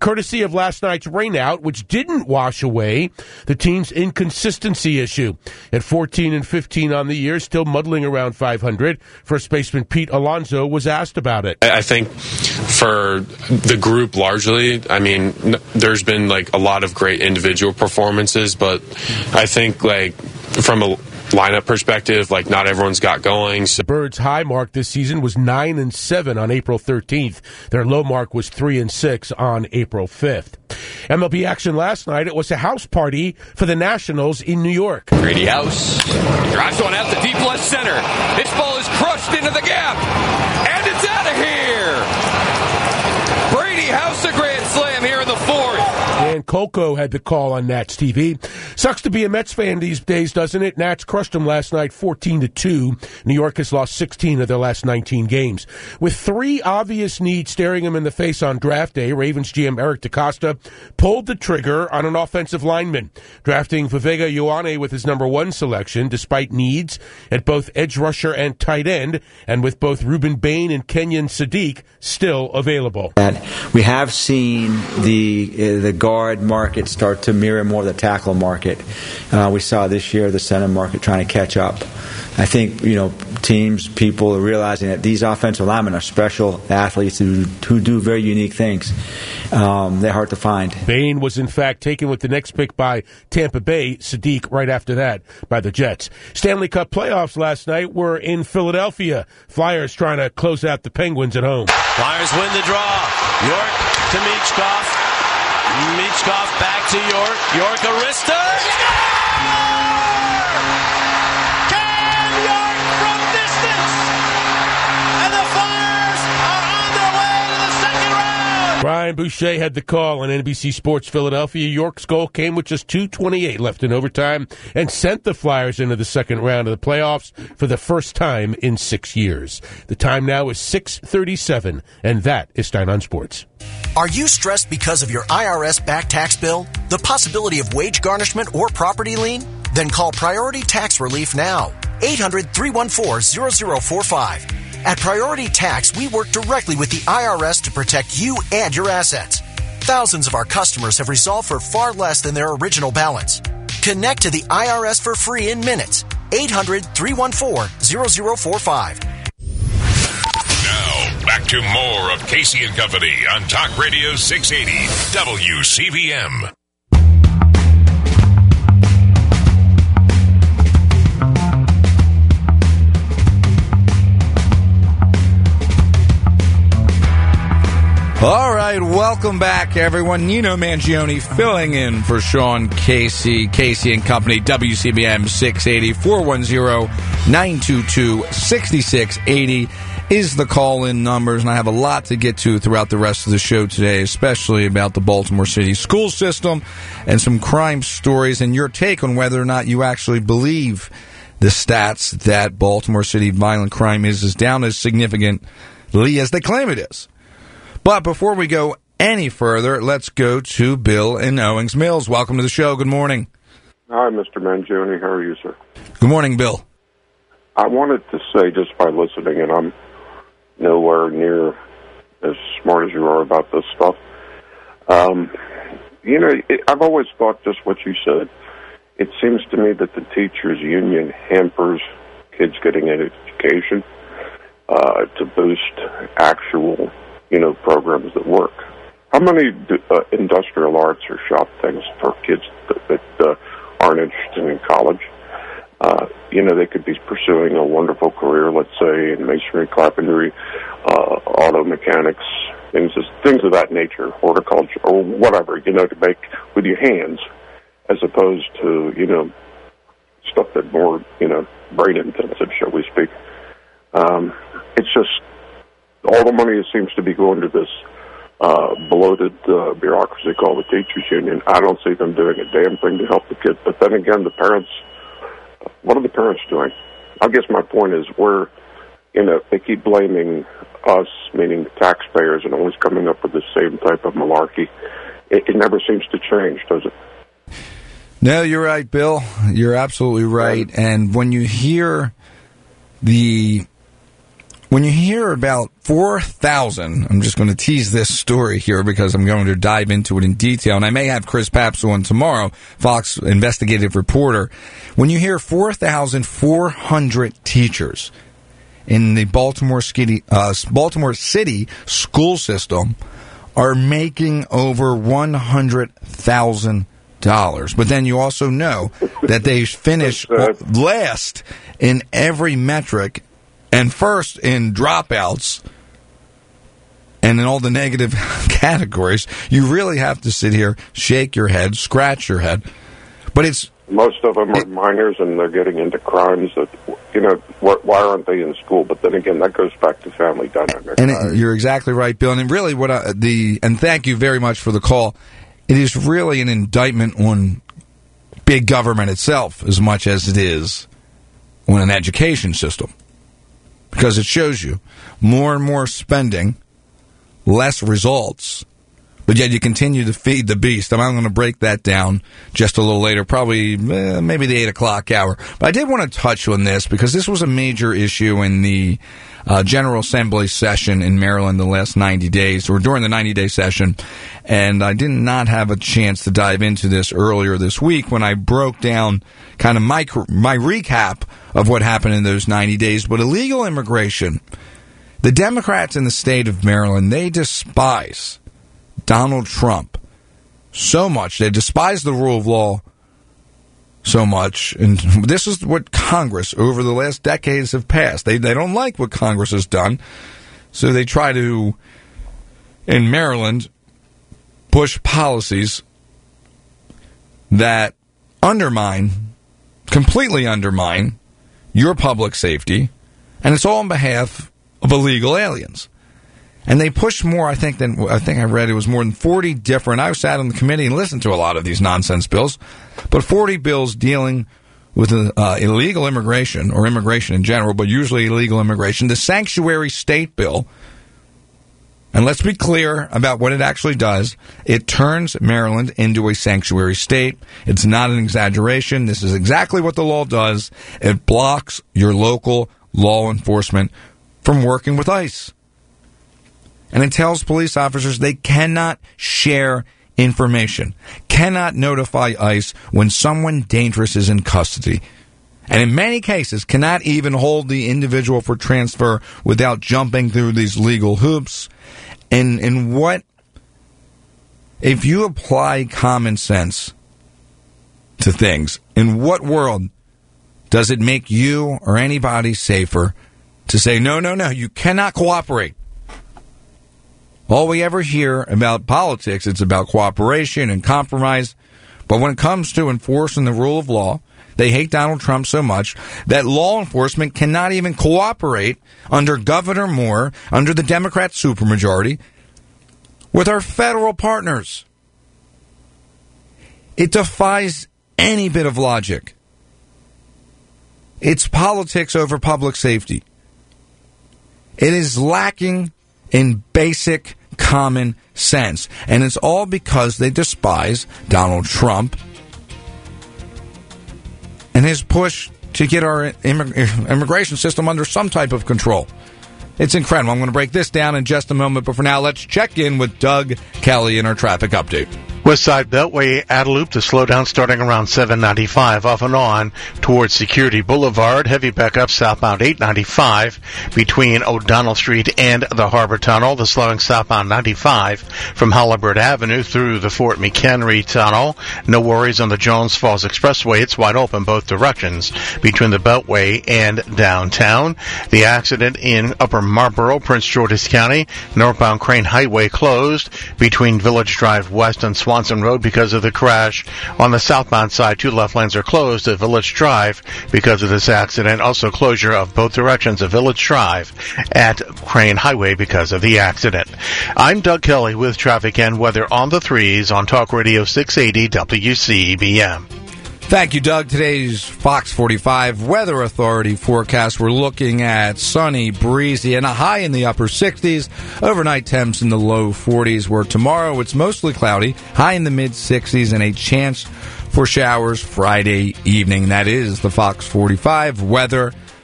courtesy of last night's rainout, which didn't wash away the team's inconsistency issue. At 14-15 on the year, still muddling around 500, first baseman Pete Alonso was asked about it.
I think for the group largely, I mean, there's been like a lot of great individual performances, but I think like from a lineup perspective, like not everyone's got going. So.
The Birds' high mark this season was 9-7 on April 13th. Their low mark was 3-6 on April 5th. MLB action last night. It was a house party for the Nationals in New York.
Grady House drives one out to deep left center. This ball is crushed into the gap, and it's out of here. Brady House a grand slam here in the fourth.
Dan Colco had the call on Nats TV. Sucks to be a Mets fan these days, doesn't it? Nats crushed them last night 14-2. New York has lost 16 of their last 19 games. With three obvious needs staring them in the face on draft day, Ravens GM Eric DeCosta pulled the trigger on an offensive lineman, drafting Viveka Ioane with his number 1 selection, despite needs at both edge rusher and tight end, and with both Ruben Bain and Kenyon Sadiq still available.
We have seen the guard market start to mirror more of the tackle market. We saw this year the center market trying to catch up. I think, teams, people are realizing that these offensive linemen are special athletes who do very unique things. They're hard to find.
Bain was, in fact, taken with the next pick by Tampa Bay. Sadiq right after that by the Jets. Stanley Cup playoffs last night were in Philadelphia. Flyers trying to close out the Penguins at home.
Flyers win the draw. York to Michkov. Michkov back to York. York Arista. Cam York from distance. And the Flyers are on their way to the second round.
Brian Boucher had the call on NBC Sports Philadelphia. York's goal came with just 2:28 left in overtime and sent the Flyers into the second round of the playoffs for the first time in 6 years. The time now is 6:37, and that is Stein on Sports.
Are you stressed because of your IRS back tax bill, the possibility of wage garnishment or property lien? Then call Priority Tax Relief now. 800-314-0045. At Priority Tax, we work directly with the IRS to protect you and your assets. Thousands of our customers have resolved for far less than their original balance. Connect to the IRS for free in minutes. 800-314-0045.
Now, back to more of Casey and Company on Talk Radio 680 WCBM.
All right, welcome back, everyone. Nino Mangione filling in for Sean Casey. Casey and Company, WCBM 680, 410-922-6680 is the call-in numbers, and I have a lot to get to throughout the rest of the show today, especially about the Baltimore City school system and some crime stories, and your take on whether or not you actually believe the stats that Baltimore City violent crime is as down as significantly as they claim it is. But before we go any further, let's go to Bill in Owings Mills. Welcome to the show. Good morning.
Hi, Mr. Mangione. How are you, sir?
Good morning, Bill.
I wanted to say, just by listening, and I'm nowhere near as smart as you are about this stuff, I've always thought just what you said. It seems to me that the teachers' union hampers kids getting an education to boost actual programs that work. How many industrial arts or shop things for kids that aren't interested in college? They could be pursuing a wonderful career, let's say, in masonry, carpentry, auto mechanics, things of that nature, horticulture, or whatever, to make with your hands, as opposed to, stuff that more, brain intensive, shall we speak. It's just, all the money seems to be going to this bloated bureaucracy called the teachers union. I don't see them doing a damn thing to help the kids. But then again, the parents, what are the parents doing? I guess my point is they keep blaming us, meaning the taxpayers, and always coming up with the same type of malarkey. It never seems to change, does it?
No, you're right, Bill. You're absolutely right. And when you hear the when you hear about 4,000, I'm just going to tease this story here because I'm going to dive into it in detail, and I may have Chris Papps on tomorrow, Fox investigative reporter. When you hear 4,400 teachers in the Baltimore City school system are making over $100,000. But then you also know that they finish last in every metric and first in dropouts and in all the negative categories. You really have to sit here, shake your head, scratch your head. But it's...
Most of them are minors, and they're getting into crimes that, why aren't they in school? But then again, that goes back to family dynamics.
And you're exactly right, Bill. And really, and thank you very much for the call. It is really an indictment on big government itself as much as it is on an education system. Because it shows you more and more spending, less results, but yet you continue to feed the beast. I'm going to break that down just a little later, probably maybe the 8 o'clock hour. But I did want to touch on this because this was a major issue in the General Assembly session in Maryland the last 90 days, or during the 90-day session. And I did not have a chance to dive into this earlier this week when I broke down kind of my recap of what happened in those 90 days. But illegal immigration, the Democrats in the state of Maryland, they despise Donald Trump so much. They despise the rule of law so much. And this is what Congress over the last decades have passed. They don't like what Congress has done. So they try to, in Maryland, push policies that completely undermine your public safety. And it's all on behalf of illegal aliens. And they push more, I think I read it was more than 40 different. I sat on the committee and listened to a lot of these nonsense bills, but 40 bills dealing with illegal immigration, or immigration in general, but usually illegal immigration. The sanctuary state bill, and let's be clear about what it actually does. It turns Maryland into a sanctuary state. It's not an exaggeration. This is exactly what the law does. It blocks your local law enforcement from working with ICE. And it tells police officers they cannot share information, cannot notify ICE when someone dangerous is in custody, and in many cases cannot even hold the individual for transfer without jumping through these legal hoops. And what, if you apply common sense to things, in what world does it make you or anybody safer to say, no, you cannot cooperate? All we ever hear about politics, it's about cooperation and compromise. But when it comes to enforcing the rule of law, they hate Donald Trump so much that law enforcement cannot even cooperate under Governor Moore, under the Democrat supermajority, with our federal partners. It defies any bit of logic. It's politics over public safety. It is lacking in basic common sense. And it's all because they despise Donald Trump and his push to get our immigration system under some type of control. It's incredible. I'm going to break this down in just a moment, but for now, let's check in with Doug Kelly in our traffic update.
West Side Beltway add a loop to slow down starting around 795 off and on towards Security Boulevard. Heavy backup southbound 895 between O'Donnell Street and the Harbor Tunnel. The slowing southbound 95 from Holabird Avenue through the Fort McHenry Tunnel. No worries on the Jones Falls Expressway. It's wide open both directions between the Beltway and downtown. The accident in Upper Marlboro, Prince George's County. Northbound Crane Highway closed between Village Drive West and Swanson Road because of the crash. On the southbound side, 2 left lanes are closed at Village Drive because of this accident. Also closure of both directions of Village Drive at Crane Highway because of the accident. I'm Doug Kelly with traffic and weather on the 3s on Talk Radio 680 WCBM.
Thank you, Doug. Today's Fox 45 Weather Authority forecast. We're looking at sunny, breezy, and a high in the upper 60s. Overnight temps in the low 40s, where tomorrow it's mostly cloudy, high in the mid 60s, and a chance for showers Friday evening. That is the Fox 45 Weather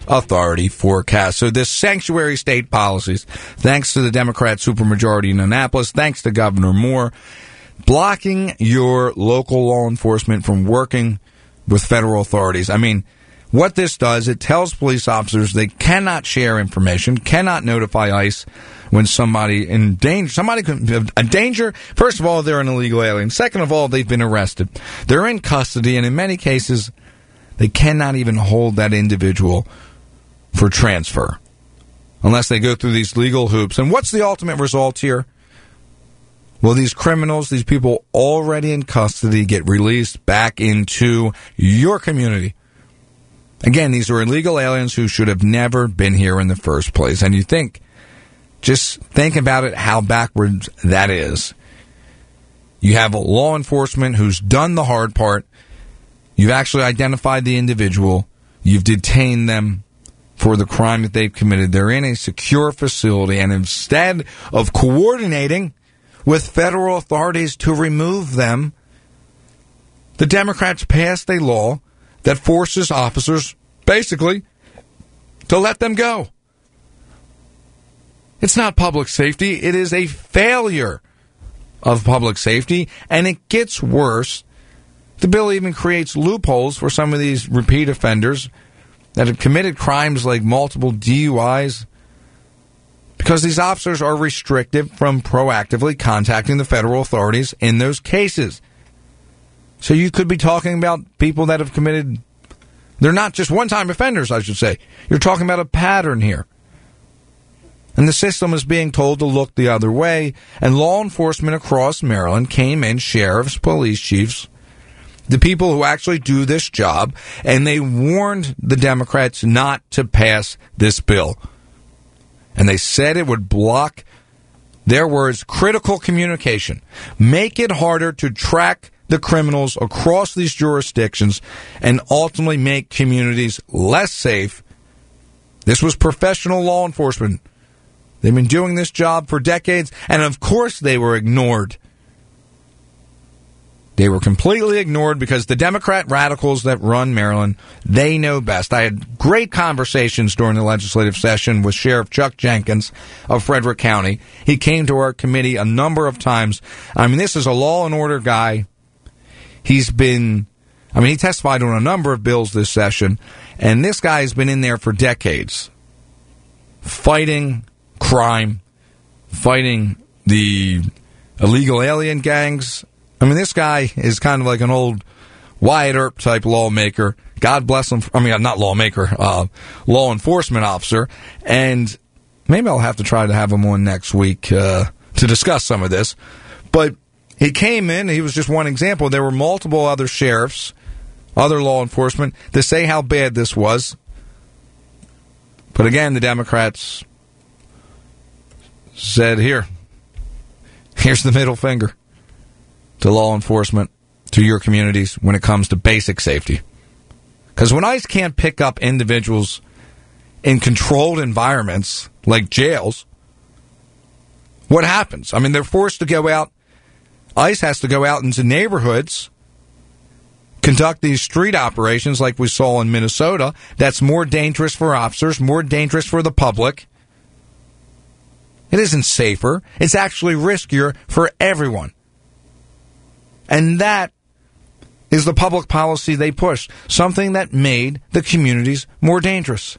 Authority forecast. So this sanctuary state policies, thanks to the Democrat supermajority in Annapolis, thanks to Governor Moore, blocking your local law enforcement from working with federal authorities. I mean, what this does, it tells police officers they cannot share information, cannot notify ICE when somebody in danger. First of all, they're an illegal alien. Second of all, they've been arrested. They're in custody, and in many cases, they cannot even hold that individual for transfer unless they go through these legal hoops. And what's the ultimate result here? Well, these criminals, these people already in custody, get released back into your community. Again, these are illegal aliens who should have never been here in the first place. And you just think about it, how backwards that is. You have a law enforcement who's done the hard part. You've actually identified the individual. You've detained them for the crime that they've committed. They're in a secure facility, and instead of coordinating with federal authorities to remove them, the Democrats passed a law that forces officers, basically, to let them go. It's not public safety. It is a failure of public safety, and it gets worse. The bill even creates loopholes for some of these repeat offenders that have committed crimes like multiple DUIs, because these officers are restricted from proactively contacting the federal authorities in those cases. So you could be talking about people that have committed, they're not just one-time offenders, I should say. You're talking about a pattern here. And the system is being told to look the other way. And law enforcement across Maryland came in, sheriffs, police chiefs, the people who actually do this job, and they warned the Democrats not to pass this bill. And they said it would block, their words, critical communication, make it harder to track the criminals across these jurisdictions, and ultimately make communities less safe. This was professional law enforcement. They've been doing this job for decades, and of course they were ignored. They were completely ignored because the Democrat radicals that run Maryland, they know best. I had great conversations during the legislative session with Sheriff Chuck Jenkins of Frederick County. He came to our committee a number of times. I mean, this is a law and order guy. He testified on a number of bills this session, and this guy has been in there for decades, fighting crime, fighting the illegal alien gangs. I mean, this guy is kind of like an old Wyatt Earp type lawmaker. God bless him. Not lawmaker, law enforcement officer. And maybe I'll have to try to have him on next week to discuss some of this. But he came in, he was just one example. There were multiple other sheriffs, other law enforcement, to say how bad this was. But again, the Democrats said, here's the middle finger to law enforcement, to your communities when it comes to basic safety. Because when ICE can't pick up individuals in controlled environments like jails, what happens? I mean, they're forced to go out. ICE has to go out into neighborhoods, conduct these street operations like we saw in Minnesota. That's more dangerous for officers, more dangerous for the public. It isn't safer. It's actually riskier for everyone. And that is the public policy they pushed, something that made the communities more dangerous.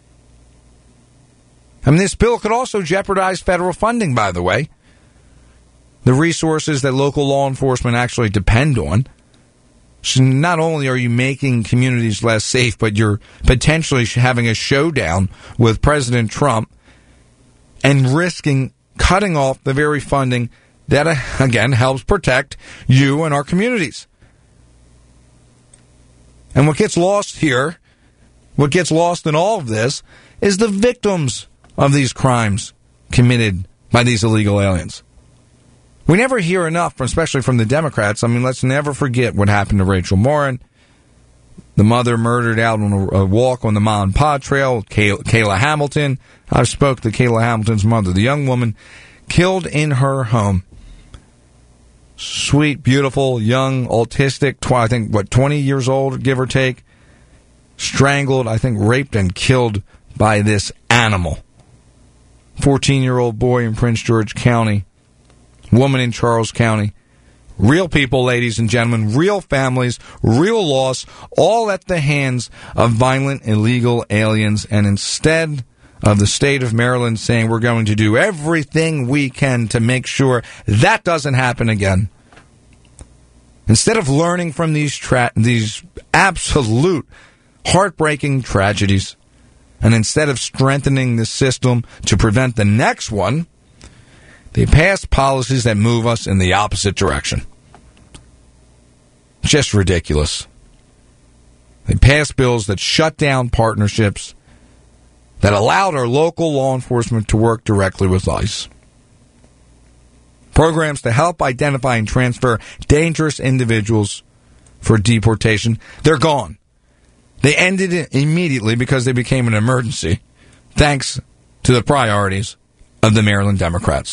I mean, this bill could also jeopardize federal funding, by the way. The resources that local law enforcement actually depend on. So not only are you making communities less safe, but you're potentially having a showdown with President Trump and risking cutting off the very funding that, again, helps protect you and our communities. And what gets lost here, what gets lost in all of this, is the victims of these crimes committed by these illegal aliens. We never hear enough, especially from the Democrats. I mean, let's never forget what happened to Rachel Morin, the mother murdered out on a walk on the Ma and Pa Trail, Kayla Hamilton. I spoke to Kayla Hamilton's mother, the young woman killed in her home. Sweet, beautiful, young, autistic, 20 years old, give or take. strangled, I think raped and killed by this animal. 14-year-old boy in Prince George County, woman in Charles County. Real people, ladies and gentlemen, real families, real loss, all at the hands of violent, illegal aliens. And instead of the state of Maryland saying we're going to do everything we can to make sure that doesn't happen again, instead of learning from these absolute heartbreaking tragedies, and instead of strengthening the system to prevent the next one, they pass policies that move us in the opposite direction. Just ridiculous. They pass bills that shut down partnerships that allowed our local law enforcement to work directly with ICE. Programs to help identify and transfer dangerous individuals for deportation, they're gone. They ended it immediately because they became an emergency, thanks to the priorities of the Maryland Democrats.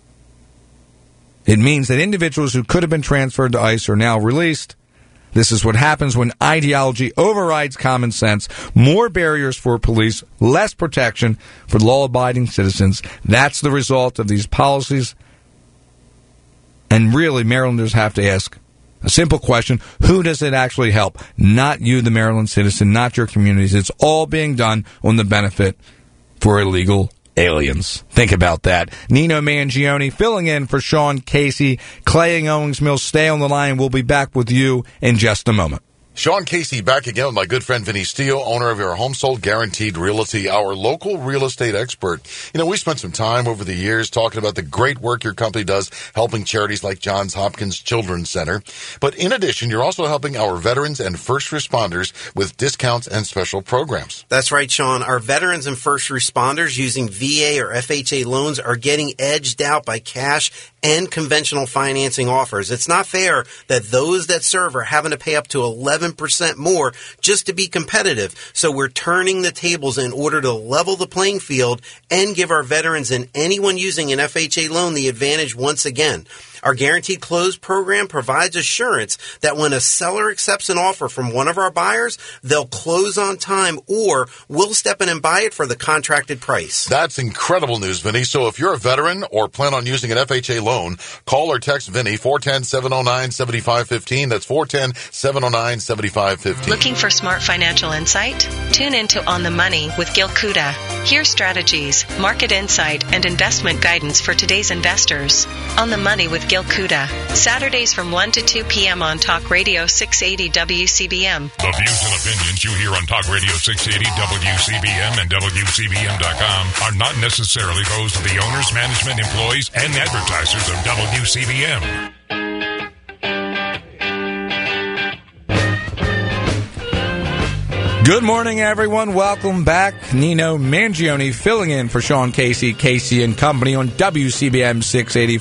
It means that individuals who could have been transferred to ICE are now released. This is what happens when ideology overrides common sense. More barriers for police, less protection for law-abiding citizens. That's the result of these policies. And really, Marylanders have to ask a simple question: who does it actually help? Not you, the Maryland citizen, not your communities. It's all being done on the benefit for illegal aliens. Think about that. Nino Mangione filling in for Sean Casey. Clay and Owings Mills, stay on the line. We'll be back with you in just a moment.
Sean Casey back again with my good friend Vinny Steele, owner of your Home Sold Guaranteed Realty, our local real estate expert. You know, we spent some time over the years talking about the great work your company does helping charities like Johns Hopkins Children's Center. But in addition, you're also helping our veterans and first responders with discounts and special programs.
That's right, Sean. Our veterans and first responders using VA or FHA loans are getting edged out by cash and conventional financing offers. It's not fair that those that serve are having to pay up to 11% more just to be competitive. So we're turning the tables in order to level the playing field and give our veterans and anyone using an FHA loan the advantage once again. Our Guaranteed Close program provides assurance that when a seller accepts an offer from one of our buyers, they'll close on time or we'll step in and buy it for the contracted price.
That's incredible news, Vinny. So if you're a veteran or plan on using an FHA loan, call or text Vinny, 410-709-7515. That's 410-709-7515.
Looking for smart financial insight? Tune into On the Money with Gil Kuda. Hear strategies, market insight, and investment guidance for today's investors. On the Money with Gil Kuda. Saturdays from 1 to 2 p.m. on Talk Radio 680 WCBM.
The views and opinions you hear on Talk Radio 680 WCBM and WCBM.com are not necessarily those of the owners, management, employees, and advertisers of WCBM.
Good morning, everyone. Welcome back. Nino Mangione filling in for Sean Casey, Casey and Company on WCBM 680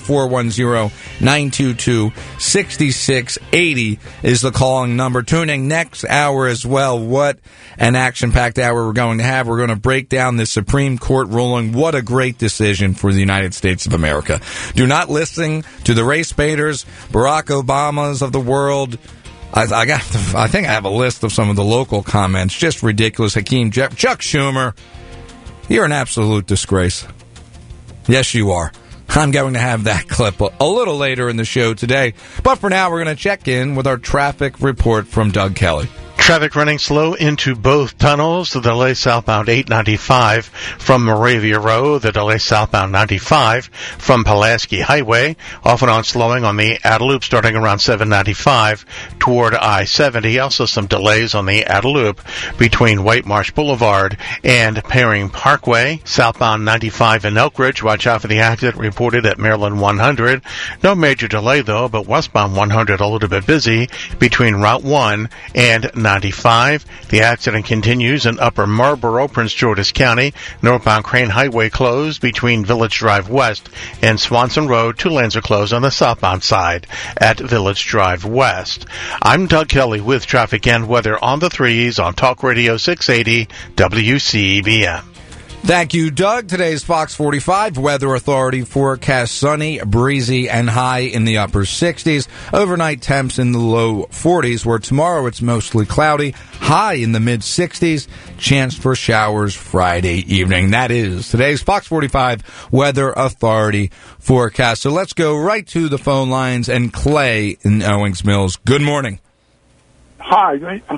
410-922-6680 is the calling number. Tuning next hour as well. What an action-packed hour we're going to have. We're going to break down the Supreme Court ruling. What a great decision for the United States of America. Do not listen to the race baiters, Barack Obamas of the world. I think I have a list of some of the local comments. Just ridiculous. Hakeem Jeff, Chuck Schumer, you're an absolute disgrace. Yes, you are. I'm going to have that clip a little later in the show today. But for now, we're going to check in with our traffic report from Doug Kelly.
Traffic running slow into both tunnels. The delay southbound 895 from Moravia Road. The delay southbound 95 from Pulaski Highway. Off and on slowing on the Outer Loop starting around 795 toward I-70. Also some delays on the Outer Loop between White Marsh Boulevard and Perring Parkway. Southbound 95 in Elk Ridge. Watch out for the accident reported at Maryland 100. No major delay though, but westbound 100 a little bit busy between Route 1 and 95. The accident continues in Upper Marlboro, Prince George's County. Northbound Crane Highway closed between Village Drive West and Swanson Road. 2 lanes are closed on the southbound side at Village Drive West. I'm Doug Kelly with traffic and weather on the 3s on Talk Radio 680 WCBM.
Thank you, Doug. Today's Fox 45 Weather Authority forecast sunny, breezy, and high in the upper 60s. Overnight temps in the low 40s, where tomorrow it's mostly cloudy, high in the mid 60s. Chance for showers Friday evening. That is today's Fox 45 Weather Authority forecast. So let's go right to the phone lines. And Clay in Owings Mills, good morning.
Hi.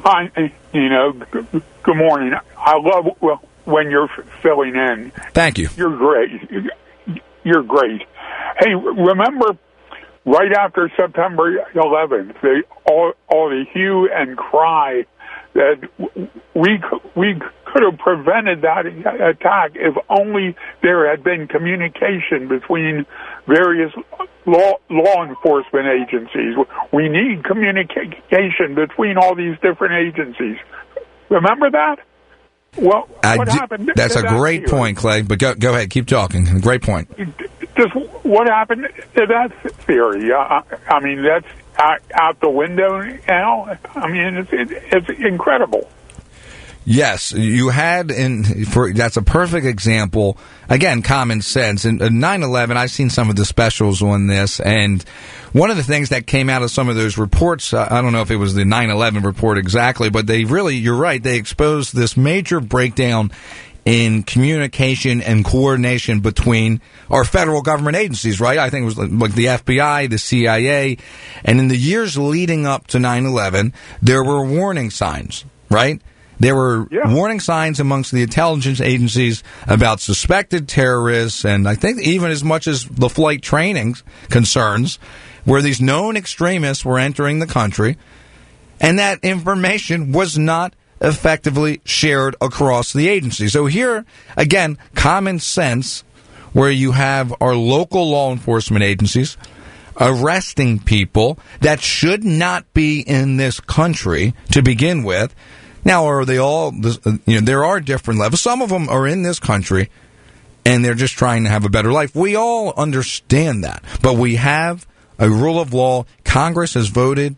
Good morning. I love when you're filling in.
Thank you.
You're great. You're great. Hey, remember right after September 11th, all the hue and cry that we could have prevented that attack if only there had been communication between various law enforcement agencies. We need communication between all these different agencies. Remember that? Well, what happened?
That's a great point, Clay, but go ahead. Keep talking. Great point.
Just what happened to that theory? I mean, that's out the window now. I mean, it's incredible.
Yes, you had, that's a perfect example. Again, common sense. In 9/11, I've seen some of the specials on this, and one of the things that came out of some of those reports, I don't know if it was the 9/11 report exactly, but you're right, they exposed this major breakdown in communication and coordination between our federal government agencies, right? I think it was like the FBI, the CIA, and in the years leading up to 9/11, there were warning signs, right? There were warning signs amongst the intelligence agencies about suspected terrorists, and I think even as much as the flight training concerns, where these known extremists were entering the country, and that information was not effectively shared across the agency. So here, again, common sense, where you have our local law enforcement agencies arresting people that should not be in this country to begin with. Now, are they all, there are different levels. Some of them are in this country, and they're just trying to have a better life. We all understand that. But we have a rule of law. Congress has voted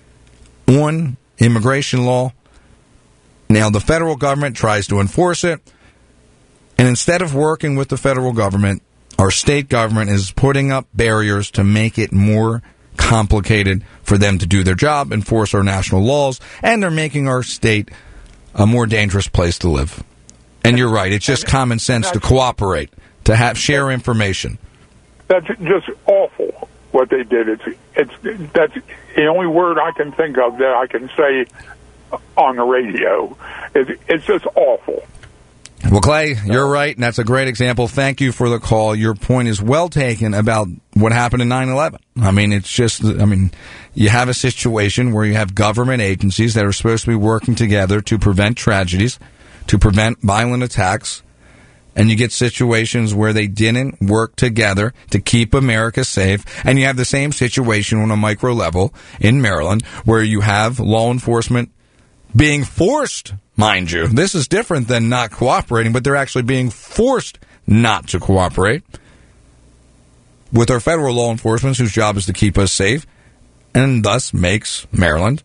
on immigration law. Now, the federal government tries to enforce it. And instead of working with the federal government, our state government is putting up barriers to make it more complicated for them to do their job, enforce our national laws, and they're making our state a more dangerous place to live. And you're right, it's just common sense to cooperate, to share information.
That's just awful what they did. That's the only word I can think of that I can say on the radio. It's just awful.
Well, Clay, you're right, and that's a great example. Thank you for the call. Your point is well taken about what happened in 9/11. I mean, you have a situation where you have government agencies that are supposed to be working together to prevent tragedies, to prevent violent attacks, and you get situations where they didn't work together to keep America safe, and you have the same situation on a micro level in Maryland where you have law enforcement being forced, mind you. This is different than not cooperating, but they're actually being forced not to cooperate with our federal law enforcement, whose job is to keep us safe, and thus makes Maryland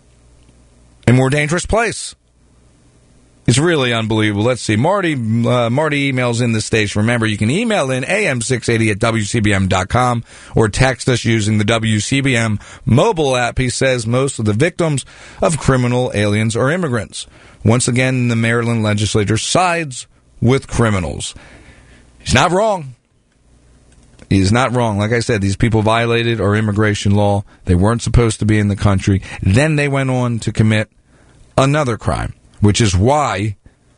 a more dangerous place. It's really unbelievable. Let's see. Marty emails in the station. Remember, you can email in am680 at WCBM.com or text us using the WCBM mobile app. He says most of the victims of criminal aliens are immigrants. Once again, the Maryland legislature sides with criminals. He's not wrong. He's not wrong. Like I said, these people violated our immigration law. They weren't supposed to be in the country. Then they went on to commit another crime. Which is why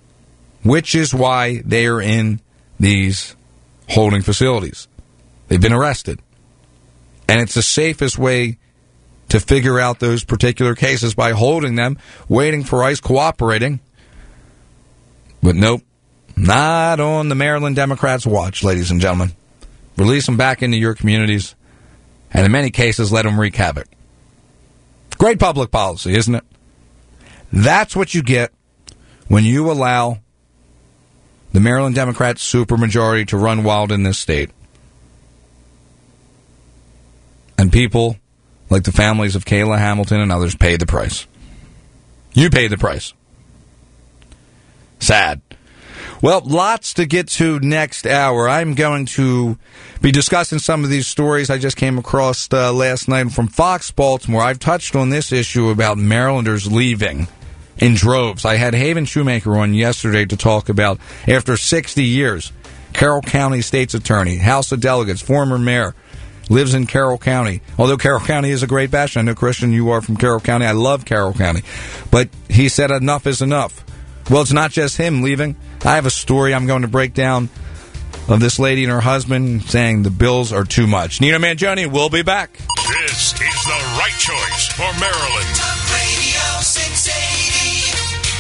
they are in these holding facilities. They've been arrested. And it's the safest way to figure out those particular cases by holding them, waiting for ICE cooperating. But nope, not on the Maryland Democrats' watch, ladies and gentlemen. Release them back into your communities, and in many cases, let them wreak havoc. Great public policy, isn't it? That's what you get when you allow the Maryland Democrats' supermajority to run wild in this state. And people like the families of Kayla Hamilton and others pay the price. You pay the price. Sad. Well, lots to get to next hour. I'm going to be discussing some of these stories I just came across last night from Fox Baltimore. I've touched on this issue about Marylanders leaving in droves. I had Haven Shoemaker on yesterday to talk about, after 60 years, Carroll County State's Attorney, House of Delegates, former mayor, lives in Carroll County. Although Carroll County is a great bastion. I know, Christian, you are from Carroll County. I love Carroll County. But he said enough is enough. Well, it's not just him leaving. I have a story I'm going to break down of this lady and her husband saying the bills are too much. Nina Mangione, we'll be back.
This is the right choice for Maryland.
Talk Radio 680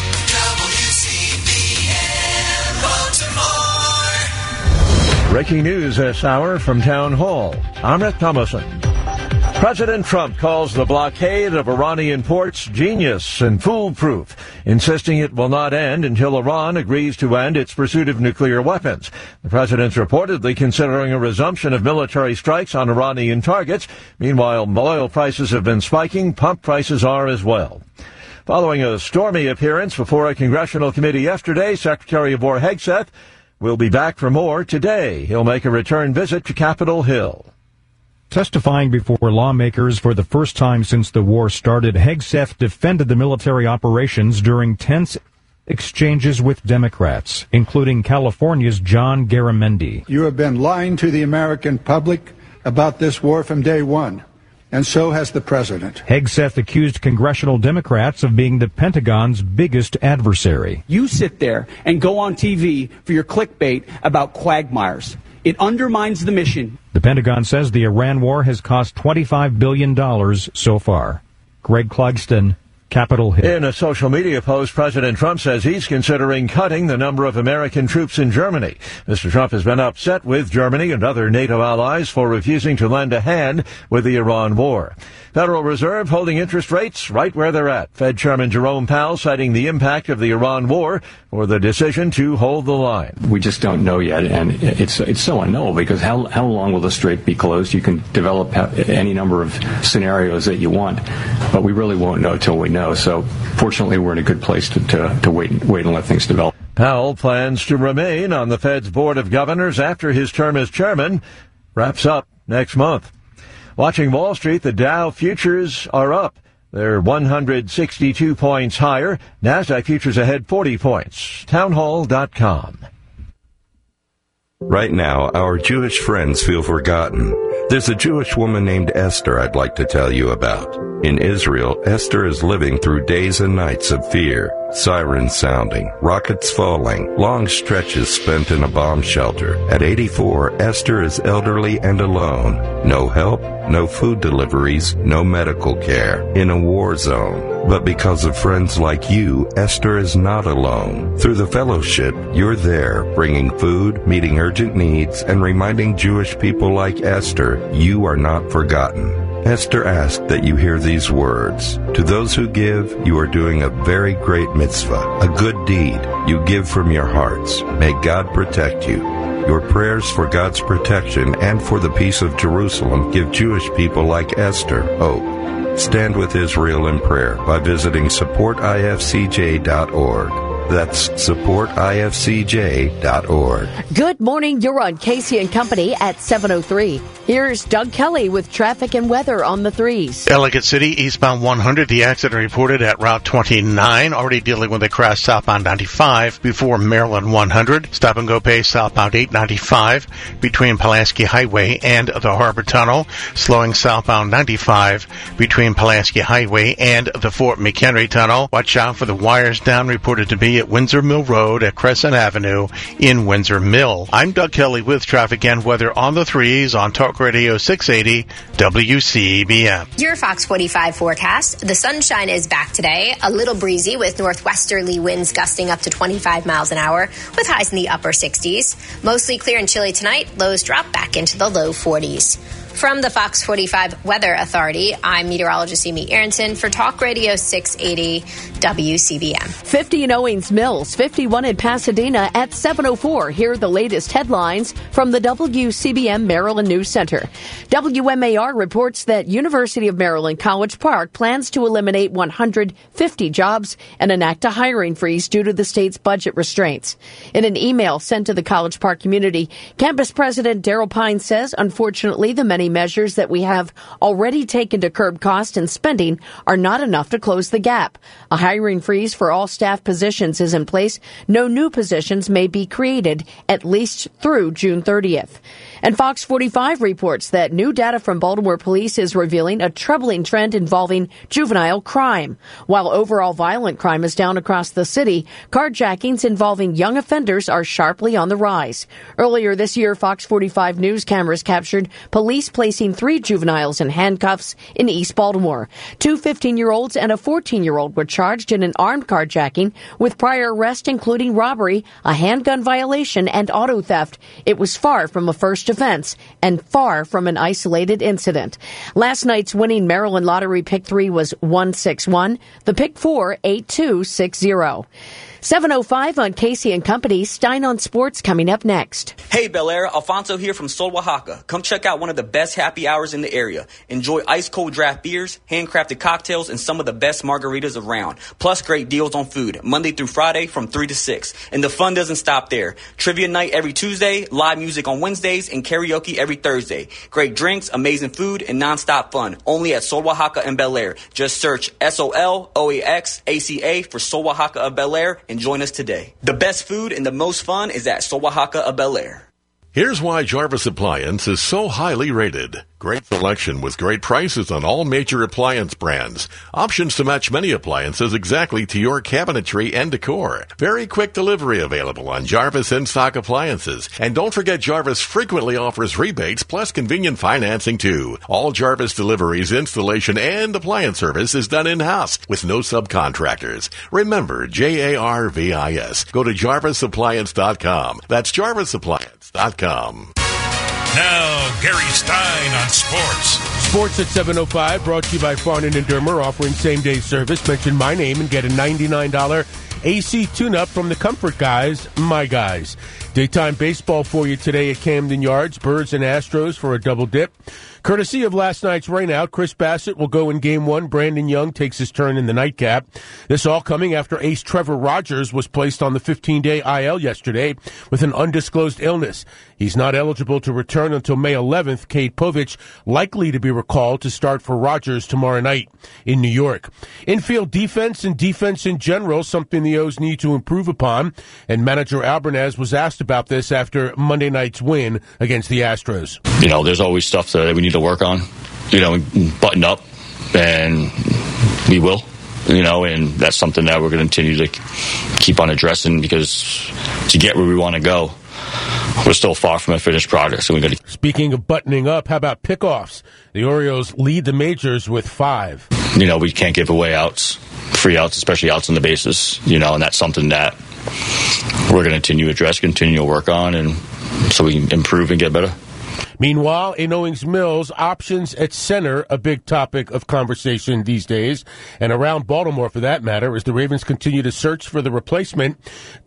WCBM Baltimore.
Breaking news this hour from Town Hall. I'm Rick Thomason. President Trump calls the blockade of Iranian ports genius and foolproof, insisting it will not end until Iran agrees to end its pursuit of nuclear weapons. The president's reportedly considering a resumption of military strikes on Iranian targets. Meanwhile, oil prices have been spiking. Pump prices are as well. Following a stormy appearance before a congressional committee yesterday, Secretary of War Hegseth will be back for more today. He'll make a return visit to Capitol Hill.
Testifying before lawmakers for the first time since the war started, Hegseth defended the military operations during tense exchanges with Democrats, including California's John Garamendi.
You have been lying to the American public about this war from day one, and so has the president.
Hegseth accused congressional Democrats of being the Pentagon's biggest adversary.
You sit there and go on TV for your clickbait about quagmires. It undermines the mission.
The Pentagon says the Iran war has cost $25 billion so far. Greg Clugston, Capitol Hill.
In a social media post, President Trump says he's considering cutting the number of American troops in Germany. Mr. Trump has been upset with Germany and other NATO allies for refusing to lend a hand with the Iran war. Federal Reserve holding interest rates right where they're at. Fed Chairman Jerome Powell citing the impact of the Iran war for the decision to hold the line.
We just don't know yet, and it's so unknowable because how long will the strait be closed? You can develop any number of scenarios that you want, but we really won't know till we know. So fortunately, we're in a good place to wait and let things develop.
Powell plans to remain on the Fed's Board of Governors after his term as chairman wraps up next month. Watching Wall Street, the Dow futures are up. They're 162 points higher. NASDAQ futures ahead 40 points. Townhall.com.
Right now, our Jewish friends feel forgotten. There's a Jewish woman named Esther I'd like to tell you about. In Israel, Esther is living through days and nights of fear. Sirens sounding, rockets falling, long stretches spent in a bomb shelter. At 84, Esther is elderly and alone. No help, no food deliveries, no medical care. In a war zone. But because of friends like you, Esther is not alone. Through the fellowship, you're there, bringing food, meeting urgent needs, and reminding Jewish people like Esther, you are not forgotten. Esther asked that you hear these words. To those who give, you are doing a very great mitzvah, a good deed. You give from your hearts. May God protect you. Your prayers for God's protection and for the peace of Jerusalem give Jewish people like Esther hope. Stand with Israel in prayer by visiting supportifcj.org. That's supportifcj.org.
Good morning. You're on Casey and Company at 7:03. Here's Doug Kelly with traffic and weather on the 3s.
Ellicott City, eastbound 100. The accident reported at Route 29. Already dealing with a crash southbound 95 before Maryland 100. Stop and go pace southbound 895 between Pulaski Highway and the Harbor Tunnel. Slowing southbound 95 between Pulaski Highway and the Fort McHenry Tunnel. Watch out for the wires down, reported to be at Windsor Mill Road at Crescent Avenue in Windsor Mill. I'm Doug Kelly with traffic and weather on the 3s on Talk Radio 680 WCBM.
Your Fox 45 forecast. The sunshine is back today. A little breezy with northwesterly winds gusting up to 25 miles an hour with highs in the upper 60s. Mostly clear and chilly tonight. Lows drop back into the low 40s. From the Fox 45 Weather Authority, I'm meteorologist Amy Aronson for Talk Radio 680 WCBM.
50 in Owings Mills, 51 in Pasadena at 7:04. Here are the latest headlines from the WCBM Maryland News Center. WMAR reports that University of Maryland College Park plans to eliminate 150 jobs and enact a hiring freeze due to the state's budget restraints. In an email sent to the College Park community, campus president Daryl Pine says, unfortunately, the many measures that we have already taken to curb cost and spending are not enough to close the gap. A hiring freeze for all staff positions is in place. No new positions may be created, at least through June 30th. And Fox 45 reports that new data from Baltimore police is revealing a troubling trend involving juvenile crime. While overall violent crime is down across the city, carjackings involving young offenders are sharply on the rise. Earlier this year, Fox 45 news cameras captured police placing 3 juveniles in handcuffs in East Baltimore. 2 15-year-olds and a 14-year-old were charged in an armed carjacking with prior arrest including robbery, a handgun violation, and auto theft. It was far from a first offense and far from an isolated incident. Last night's winning Maryland Lottery Pick 3 was 161. The Pick 4, 8260. 7:05 on Casey and Company. Stein on Sports coming up next.
Hey, Bel Air, Alfonso here from Sol Oaxaca. Come check out one of the best happy hours in the area. Enjoy ice-cold draft beers, handcrafted cocktails, and some of the best margaritas around. Plus great deals on food, Monday through Friday from 3 to 6. And the fun doesn't stop there. Trivia night every Tuesday, live music on Wednesdays, and karaoke every Thursday. Great drinks, amazing food, and nonstop fun. Only at Sol Oaxaca and Bel Air. Just search SOLOAXACA for Sol Oaxaca of Bel Air and join us today. The best food and the most fun is at Sol Oaxaca of Bel Air.
Here's why Jarvis Appliance is so highly rated. Great selection with great prices on all major appliance brands. Options to match many appliances exactly to your cabinetry and decor. Very quick delivery available on Jarvis in-stock appliances. And don't forget Jarvis frequently offers rebates plus convenient financing too. All Jarvis deliveries, installation, and appliance service is done in-house with no subcontractors. Remember, JARVIS. Go to JarvisAppliance.com. That's JarvisAppliance.com.
Now, Gary Stein on sports.
Sports at 7:05, brought to you by Farnan and Dermer, offering same-day service. Mention my name and get a $99 AC tune-up from the Comfort Guys, my guys. Daytime baseball for you today at Camden Yards. Birds and Astros for a double dip. Courtesy of last night's rainout, Chris Bassett will go in Game 1. Brandon Young takes his turn in the nightcap. This all coming after ace Trevor Rogers was placed on the 15-day IL yesterday with an undisclosed illness. He's not eligible to return until May 11th. Kate Povich likely to be recalled to start for Rogers tomorrow night in New York. Infield defense and defense in general, something the O's need to improve upon. And manager Albernaz was asked about this after Monday night's win against the Astros.
You know, there's always stuff that we need to work on, you know, button up, and we will, you know, and that's something that we're going to continue to keep on addressing because to get where we want to go, we're still far from a finished product. So we got to.
Speaking of buttoning up, how about pickoffs? The Orioles lead the majors with 5.
You know, we can't give away outs, free outs, especially outs on the bases, you know, and that's something that we're going to continue to address, continue to work on, and so we can improve and get better.
Meanwhile, in Owings Mills, options at center, a big topic of conversation these days, and around Baltimore for that matter, as the Ravens continue to search for the replacement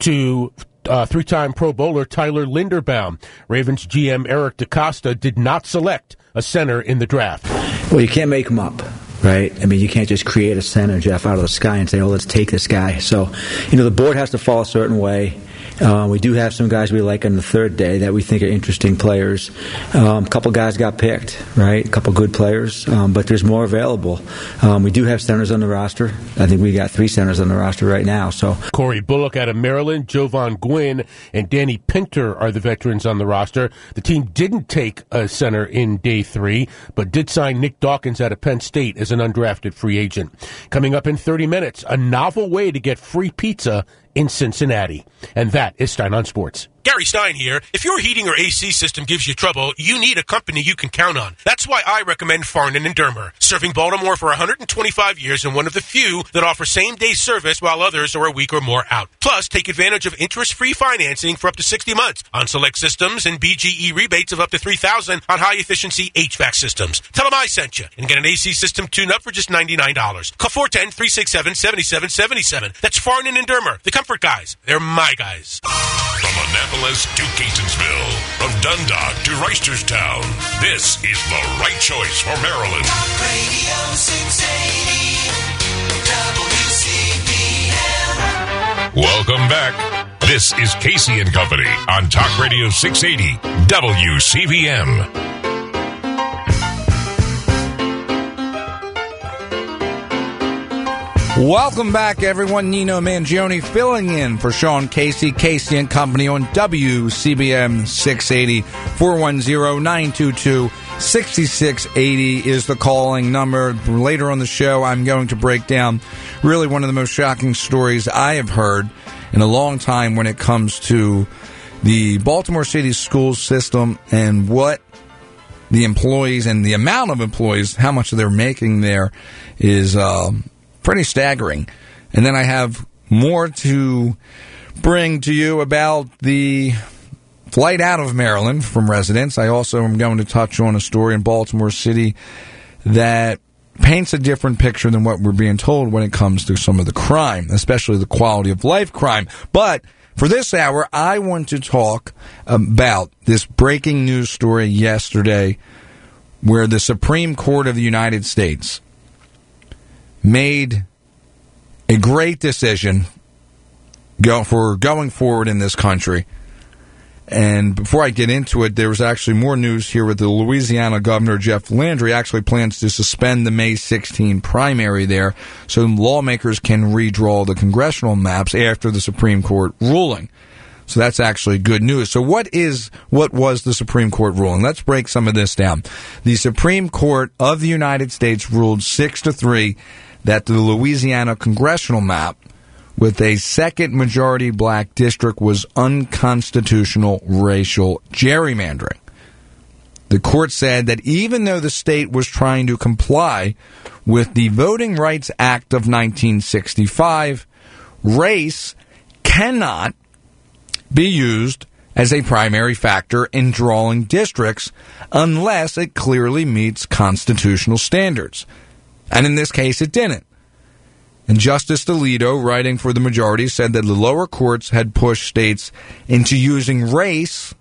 to three-time Pro Bowler Tyler Linderbaum. Ravens GM Eric DeCosta did not select a center in the draft.
Well, you can't make them up, right? I mean, you can't just create a center, Jeff, out of the sky and say, oh, let's take this guy. So, you know, the board has to fall a certain way. We do have some guys we like on the third day that we think are interesting players. A couple guys got picked, right? A couple good players, but there's more available. We do have centers on the roster. I think we got 3 centers on the roster right now. So
Corey Bullock out of Maryland, Jovan Gwynn, and Danny Pinter are the veterans on the roster. The team didn't take a center in day 3, but did sign Nick Dawkins out of Penn State as an undrafted free agent. Coming up in 30 minutes, a novel way to get free pizza in Cincinnati. And that is Stein on Sports. Gary Stein here. If your heating or AC system gives you trouble, you need a company you can count on. That's why I recommend Farnan and Dermer, serving Baltimore for 125 years and one of the few that offer same-day service while others are a week or more out. Plus, take advantage of interest-free financing for up to 60 months on select systems and BGE rebates of up to $3,000 on high-efficiency HVAC systems. Tell them I sent you and get an AC system tune-up for just $99. Call 410-367-7777. That's Farnan and Dermer, the comfort guys. They're my guys.
From Annapolis to Catonsville, from Dundalk to Reisterstown, this is the right choice for Maryland.
Radio 680 WCBM.
Welcome back. This is Casey and Company on Talk Radio 680 WCBM.
Welcome back, everyone. Nino Mangione filling in for Sean Casey. Casey and Company on WCBM 680. 410-922-6680 is the calling number. Later on the show, I'm going to break down really one of the most shocking stories I have heard in a long time when it comes to the Baltimore City school system and what the employees and the amount of employees, how much they're making there is pretty staggering. And then I have more to bring to you about the flight out of Maryland from residents. I also am going to touch on a story in Baltimore City that paints a different picture than what we're being told when it comes to some of the crime, especially the quality of life crime. But for this hour, I want to talk about this breaking news story yesterday where the Supreme Court of the United States made a great decision for going forward in this country. And before I get into it, there was actually more news here with the Louisiana Governor, Jeff Landry, actually plans to suspend the May 16 primary there so lawmakers can redraw the congressional maps after the Supreme Court ruling. So that's actually good news. So what was the Supreme Court ruling? Let's break some of this down. The Supreme Court of the United States ruled 6-3 that the Louisiana congressional map with a second majority black district was unconstitutional racial gerrymandering. The court said that even though the state was trying to comply with the Voting Rights Act of 1965, race cannot be used as a primary factor in drawing districts unless it clearly meets constitutional standards. And in this case, it didn't. And Justice Alito, writing for the majority, said that the lower courts had pushed states into using race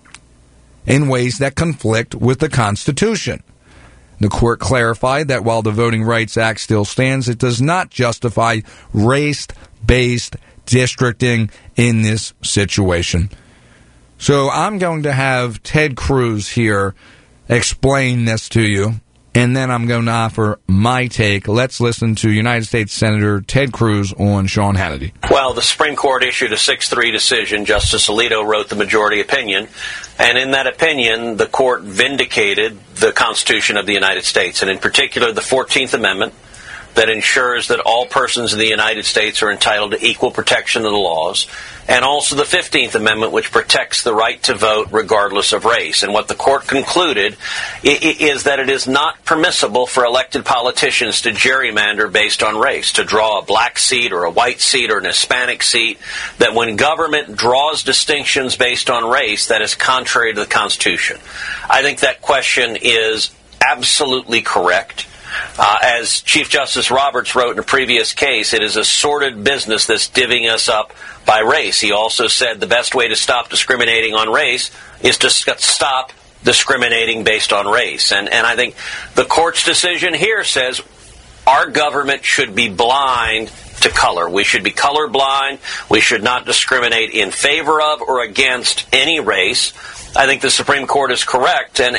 in ways that conflict with the Constitution. The court clarified that while the Voting Rights Act still stands, it does not justify race-based districting in this situation. So I'm going to have Ted Cruz here explain this to you, and then I'm going to offer my take. Let's listen to United States Senator Ted Cruz on Sean Hannity.
Well, the Supreme Court issued a 6-3 decision. Justice Alito wrote the majority opinion. And in that opinion, the court vindicated the Constitution of the United States, and in particular the 14th Amendment, that ensures that all persons in the United States are entitled to equal protection of the laws, and also the 15th Amendment, which protects the right to vote regardless of race. And what the court concluded is that it is not permissible for elected politicians to gerrymander based on race, to draw a black seat or a white seat or an Hispanic seat, that when government draws distinctions based on race, that is contrary to the Constitution. I think that question is absolutely correct. As Chief Justice Roberts wrote in a previous case, it is a sordid business that's divvying us up by race. He also said the best way to stop discriminating on race is to stop discriminating based on race. And I think the court's decision here says our government should be blind to color. We should be colorblind. We should not discriminate in favor of or against any race. I think the Supreme Court is correct, and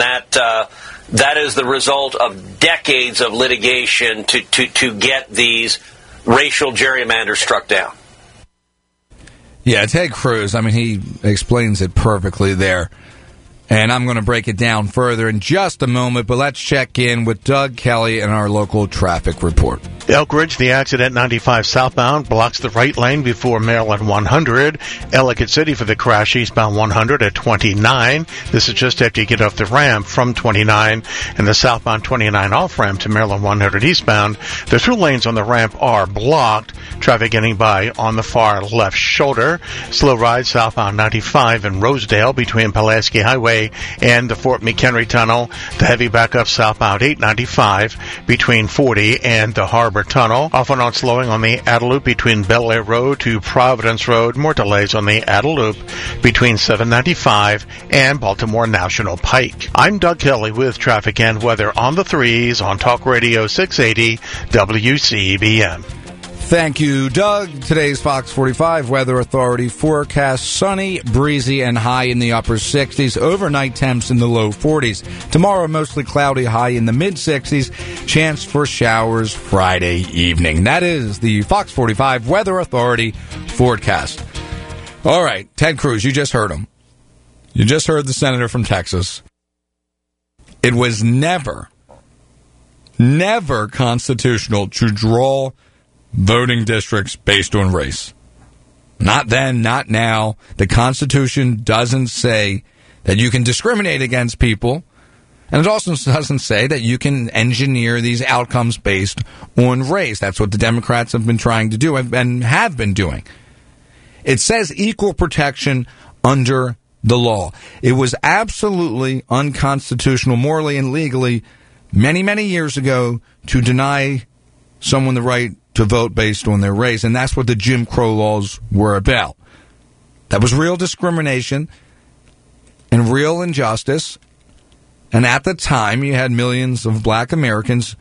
that is the result of decades of litigation to get these racial gerrymanders struck down.
Yeah, Ted Cruz, I mean, he explains it perfectly there. And I'm going to break it down further in just a moment, but let's check in with Doug Kelly and our local traffic report.
Elk Ridge, the accident 95 southbound blocks the right lane before Maryland 100. Ellicott City for the crash eastbound 100 at 29. This is just after you get off the ramp from 29 and the southbound 29 off ramp to Maryland 100 eastbound. The through lanes on the ramp are blocked. Traffic getting by on the far left shoulder. Slow ride southbound 95 in Rosedale between Pulaski Highway and the Fort McHenry Tunnel. The heavy backup southbound 895 between 40 and the Harbor Tunnel. Off and on slowing on the Adeloop between Bel Air Road to Providence Road. More delays on the Adeloop between 795 and Baltimore National Pike. I'm Doug Kelly with traffic and weather on the 3s on Talk Radio 680 WCBM.
Thank you, Doug. Today's Fox 45 Weather Authority forecast: sunny, breezy, and high in the upper 60s. Overnight temps in the low 40s. Tomorrow, mostly cloudy, high in the mid-60s. Chance for showers Friday evening. That is the Fox 45 Weather Authority forecast. All right, Ted Cruz, you just heard him. You just heard the senator from Texas. It was never constitutional to draw voting districts based on race. Not then, not now. The Constitution doesn't say that you can discriminate against people, and it also doesn't say that you can engineer these outcomes based on race. That's what the Democrats have been trying to do and have been doing. It says equal protection under the law. It was absolutely unconstitutional, morally and legally, many, many years ago, to deny someone the right to vote based on their race, and that's what the Jim Crow laws were about. That was real discrimination and real injustice, and at the time you had millions of black Americans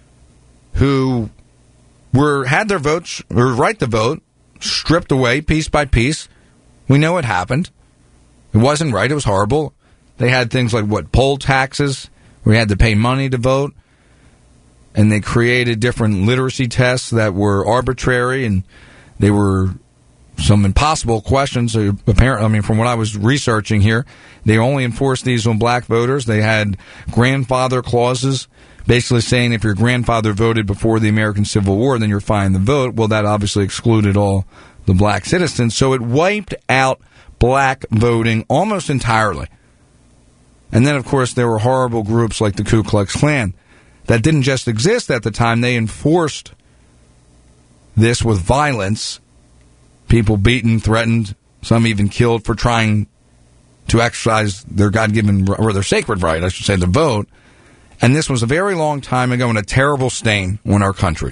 who had their votes, or right to vote, stripped away piece by piece. We know it happened. It wasn't right. It was horrible. They had things like, poll taxes, where you had to pay money to vote. And they created different literacy tests that were arbitrary, and they were some impossible questions. Apparently, from what I was researching here, they only enforced these on black voters. They had grandfather clauses, basically saying if your grandfather voted before the American Civil War, then you're fine to vote. Well, that obviously excluded all the black citizens. So it wiped out black voting almost entirely. And then, of course, there were horrible groups like the Ku Klux Klan that didn't just exist at the time. They enforced this with violence. People beaten, threatened, some even killed for trying to exercise their God-given, or their sacred right, I should say, to vote. And this was a very long time ago and a terrible stain on our country.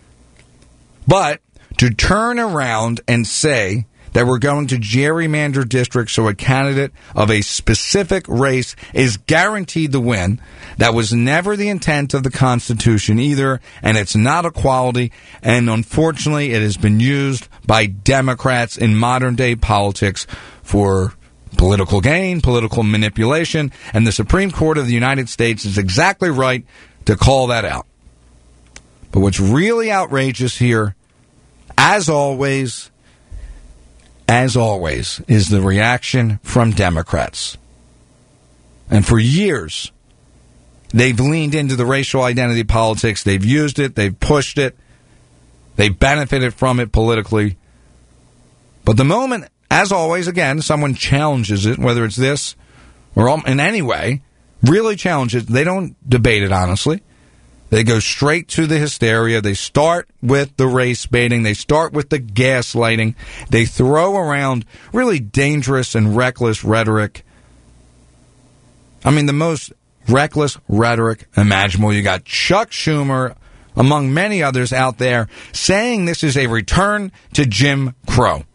But to turn around and say that we're going to gerrymander districts so a candidate of a specific race is guaranteed to win, that was never the intent of the Constitution either, and it's not equality, and unfortunately it has been used by Democrats in modern-day politics for political gain, political manipulation, and the Supreme Court of the United States is exactly right to call that out. But what's really outrageous here, as always, is the reaction from Democrats. And for years, they've leaned into the racial identity politics. They've used it. They've pushed it. They've benefited from it politically. But the moment, as always, again, someone challenges it, whether it's this or in any way, really challenges it, they don't debate it honestly. They go straight to the hysteria. They start with the race baiting. They start with the gaslighting. They throw around really dangerous and reckless rhetoric. I mean, the most reckless rhetoric imaginable. You got Chuck Schumer, among many others out there, saying this is a return to Jim Crow.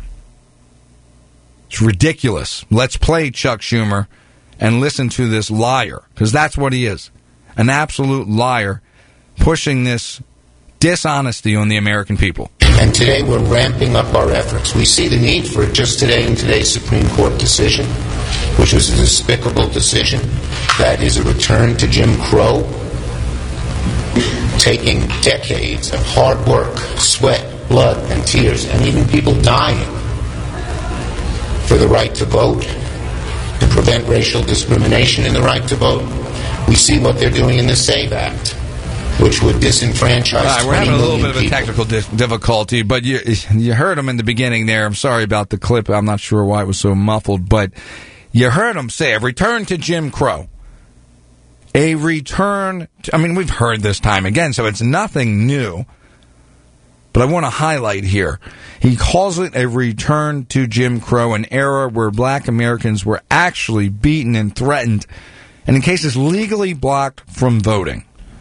It's ridiculous. Let's play Chuck Schumer and listen to this liar, because that's what he is. An absolute liar, pushing this dishonesty on the American people.
And today we're ramping up our efforts. We see the need for it just today in today's Supreme Court decision, which was a despicable decision that is a return to Jim Crow, taking decades of hard work, sweat, blood, and tears, and even people dying for the right to vote, to prevent racial discrimination in the right to vote. We see what they're doing in the SAVE Act, which would disenfranchise 20
we're having a little bit of a
people.
technical difficulty, but you heard him in the beginning there. I'm sorry about the clip. I'm not sure why it was so muffled, but you heard him say a return to Jim Crow. A return to, we've heard this time again, so it's nothing new. But I want to highlight here. He calls it a return to Jim Crow, an era where black Americans were actually beaten and threatened, and in cases legally blocked from voting.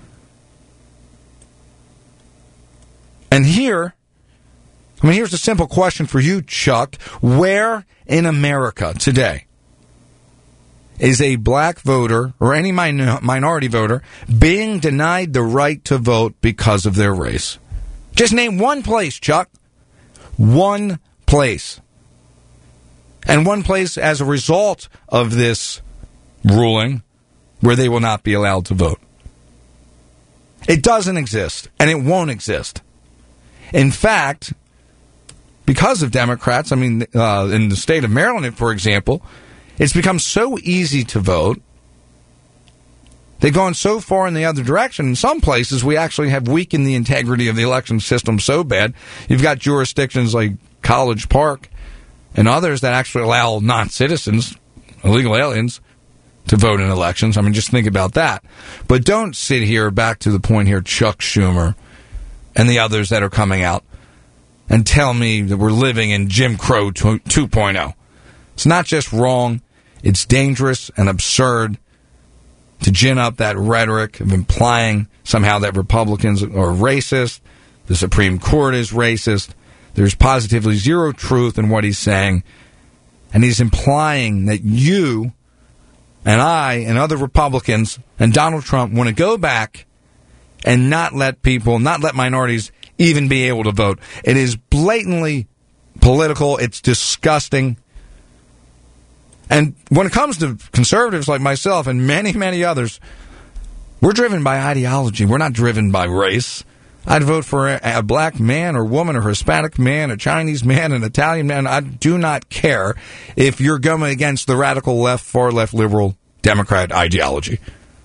And here's a simple question for you, Chuck. Where in America today is a black voter or any minority voter being denied the right to vote because of their race? Just name one place, Chuck. One place. And one place as a result of this ruling where they will not be allowed to vote. It doesn't exist, and it won't exist. In fact, because of Democrats, in the state of Maryland, for example, it's become so easy to vote. They've gone so far in the other direction. In some places, we actually have weakened the integrity of the election system so bad. You've got jurisdictions like College Park and others that actually allow non-citizens, illegal aliens, to vote in elections. Just think about that. But don't sit here, back to the point here, Chuck Schumer and the others that are coming out, and tell me that we're living in Jim Crow 2.0. It's not just wrong, it's dangerous and absurd to gin up that rhetoric of implying somehow that Republicans are racist, the Supreme Court is racist. There's positively zero truth in what he's saying, and he's implying that you and I and other Republicans and Donald Trump want to go back and not let minorities even be able to vote. It is blatantly political. It's disgusting. And when it comes to conservatives like myself and many, many others, we're driven by ideology. We're not driven by race. I'd vote for a black man or woman or Hispanic man, a Chinese man, an Italian man. I do not care if you're going against the radical left, far left, liberal Democrat ideology.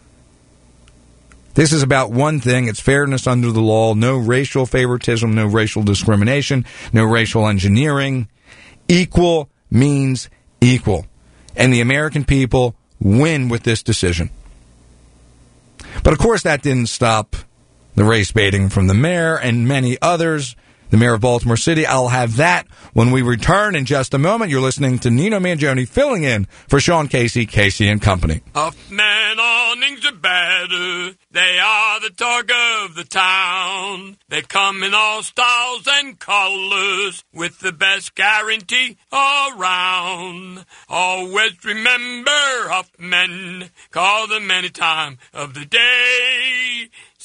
This is about one thing. It's fairness under the law. No racial favoritism, no racial discrimination, no racial engineering. Equal means equal. And the American people win with this decision. But of course that didn't stop the race baiting from the mayor and many others. The mayor of Baltimore City. I'll have that when we return in just a moment. You're listening to Nino Mangione filling in for Sean Casey, Casey and Company.
Huffman awnings are better. They are the talk of the town. They come in all styles and colors with the best guarantee around. Always remember Huffman. Call them any time of the day.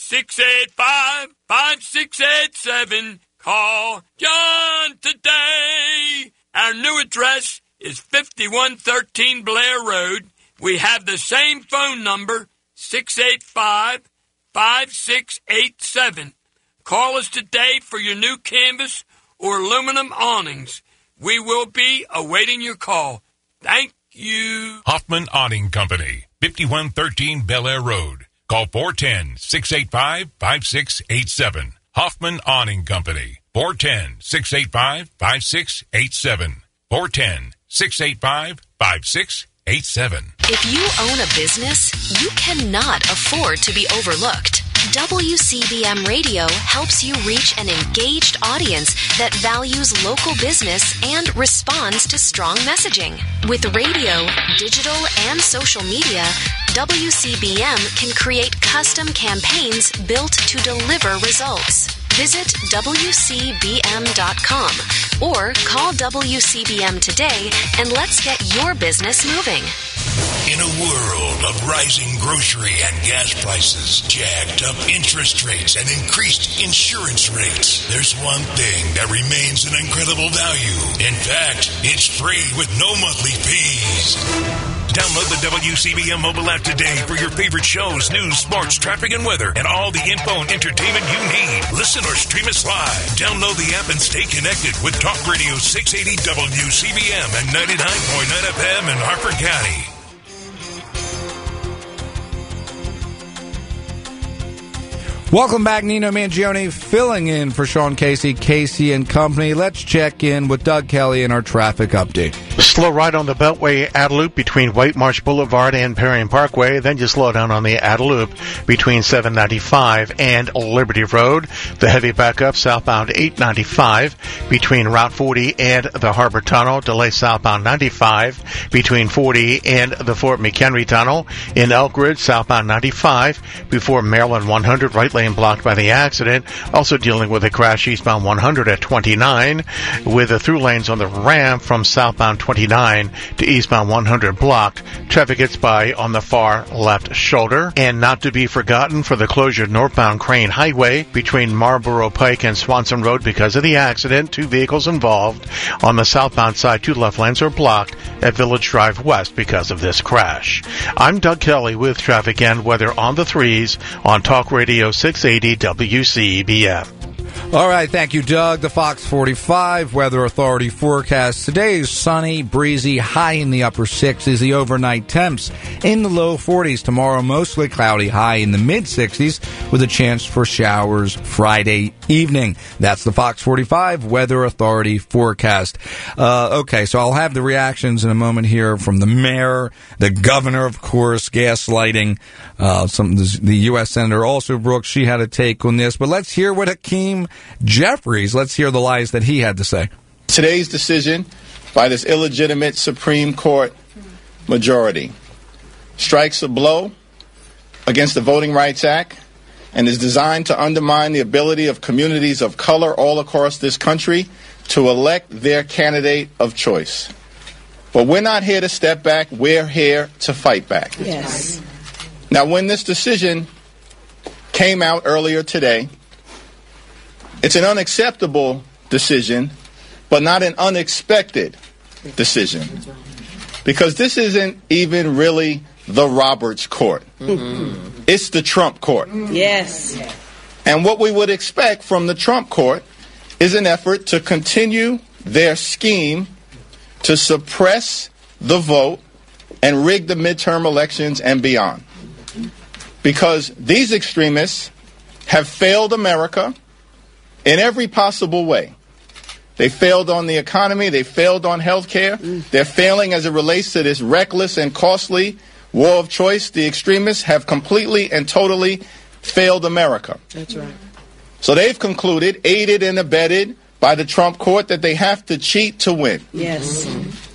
685-5687. Call John today. Our new address is 5113 Blair Road. We have the same phone number, 685-5687. Call us today for your new canvas or aluminum awnings. We will be awaiting your call. Thank you.
Hoffman Awning Company, 5113 Bel Air Road. Call 410-685-5687. Hoffman Awning Company, 410-685-5687. 410-685-5687.
If you own a business, you cannot afford to be overlooked. WCBM Radio helps you reach an engaged audience that values local business and responds to strong messaging. With radio, digital, and social media, WCBM can create custom campaigns built to deliver results. Visit WCBM.com or call WCBM today and let's get your business moving.
In a world of rising grocery and gas prices, jacked up interest rates, and increased insurance rates, there's one thing that remains an incredible value. In fact, it's free with no monthly fees. Download the WCBM mobile app today for your favorite shows, news, sports, traffic, and weather, and all the info and entertainment you need. Listen or stream us live. Download the app and stay connected with Talk Radio 680 WCBM and 99.9 FM in Harford County.
Welcome back, Nino Mangione filling in for Sean Casey and Company. Let's check in with Doug Kelly in our traffic update.
Slow ride on the Beltway Adeloop between White Marsh Boulevard and Perrion Parkway. Then you slow down on the Adeloop between 795 and Liberty Road. The heavy backup southbound 895 between Route 40 and the Harbor Tunnel. Delay southbound 95 between 40 and the Fort McHenry Tunnel. In Elk Ridge, southbound 95 before Maryland 100, right lane blocked by the accident. Also dealing with a crash eastbound 100 at 29 with the through lanes on the ramp from southbound 29 to eastbound 100 blocked. Traffic gets by on the far left shoulder. And not to be forgotten for the closure of northbound Crane Highway between Marlboro Pike and Swanson Road because of the accident. 2 vehicles involved. On the southbound side, 2 left lanes are blocked at Village Drive West because of this crash. I'm Doug Kelly with traffic and weather on the 3s on Talk Radio 680 WCBM.
All right, thank you, Doug. The Fox 45 Weather Authority forecast. Today is sunny, breezy, high in the upper 60s. The overnight temps in the low 40s. Tomorrow, mostly cloudy, high in the mid-60s with a chance for showers Friday evening. That's the Fox 45 Weather Authority forecast. Okay, so I'll have the reactions in a moment here from the mayor, the governor, of course, gaslighting. The U.S. Senator also, Brooks, she had a take on this. But let's hear what Hakeem Jeffries, let's hear the lies that he had to say.
Today's decision by this illegitimate Supreme Court majority strikes a blow against the Voting Rights Act and is designed to undermine the ability of communities of color all across this country to elect their candidate of choice. But we're not here to step back. We're here to fight back.
Yes.
Now, when this decision came out earlier today, it's an unacceptable decision, but not an unexpected decision. Because this isn't even really the Roberts Court. Mm-hmm. It's the Trump Court.
Yes.
And what we would expect from the Trump Court is an effort to continue their scheme to suppress the vote and rig the midterm elections and beyond. Because these extremists have failed America in every possible way. They failed on the economy. They failed on health care. They're failing as it relates to this reckless and costly war of choice. The extremists have completely and totally failed America.
That's right.
So they've concluded, aided and abetted by the Trump court, that they have to cheat to win.
Yes.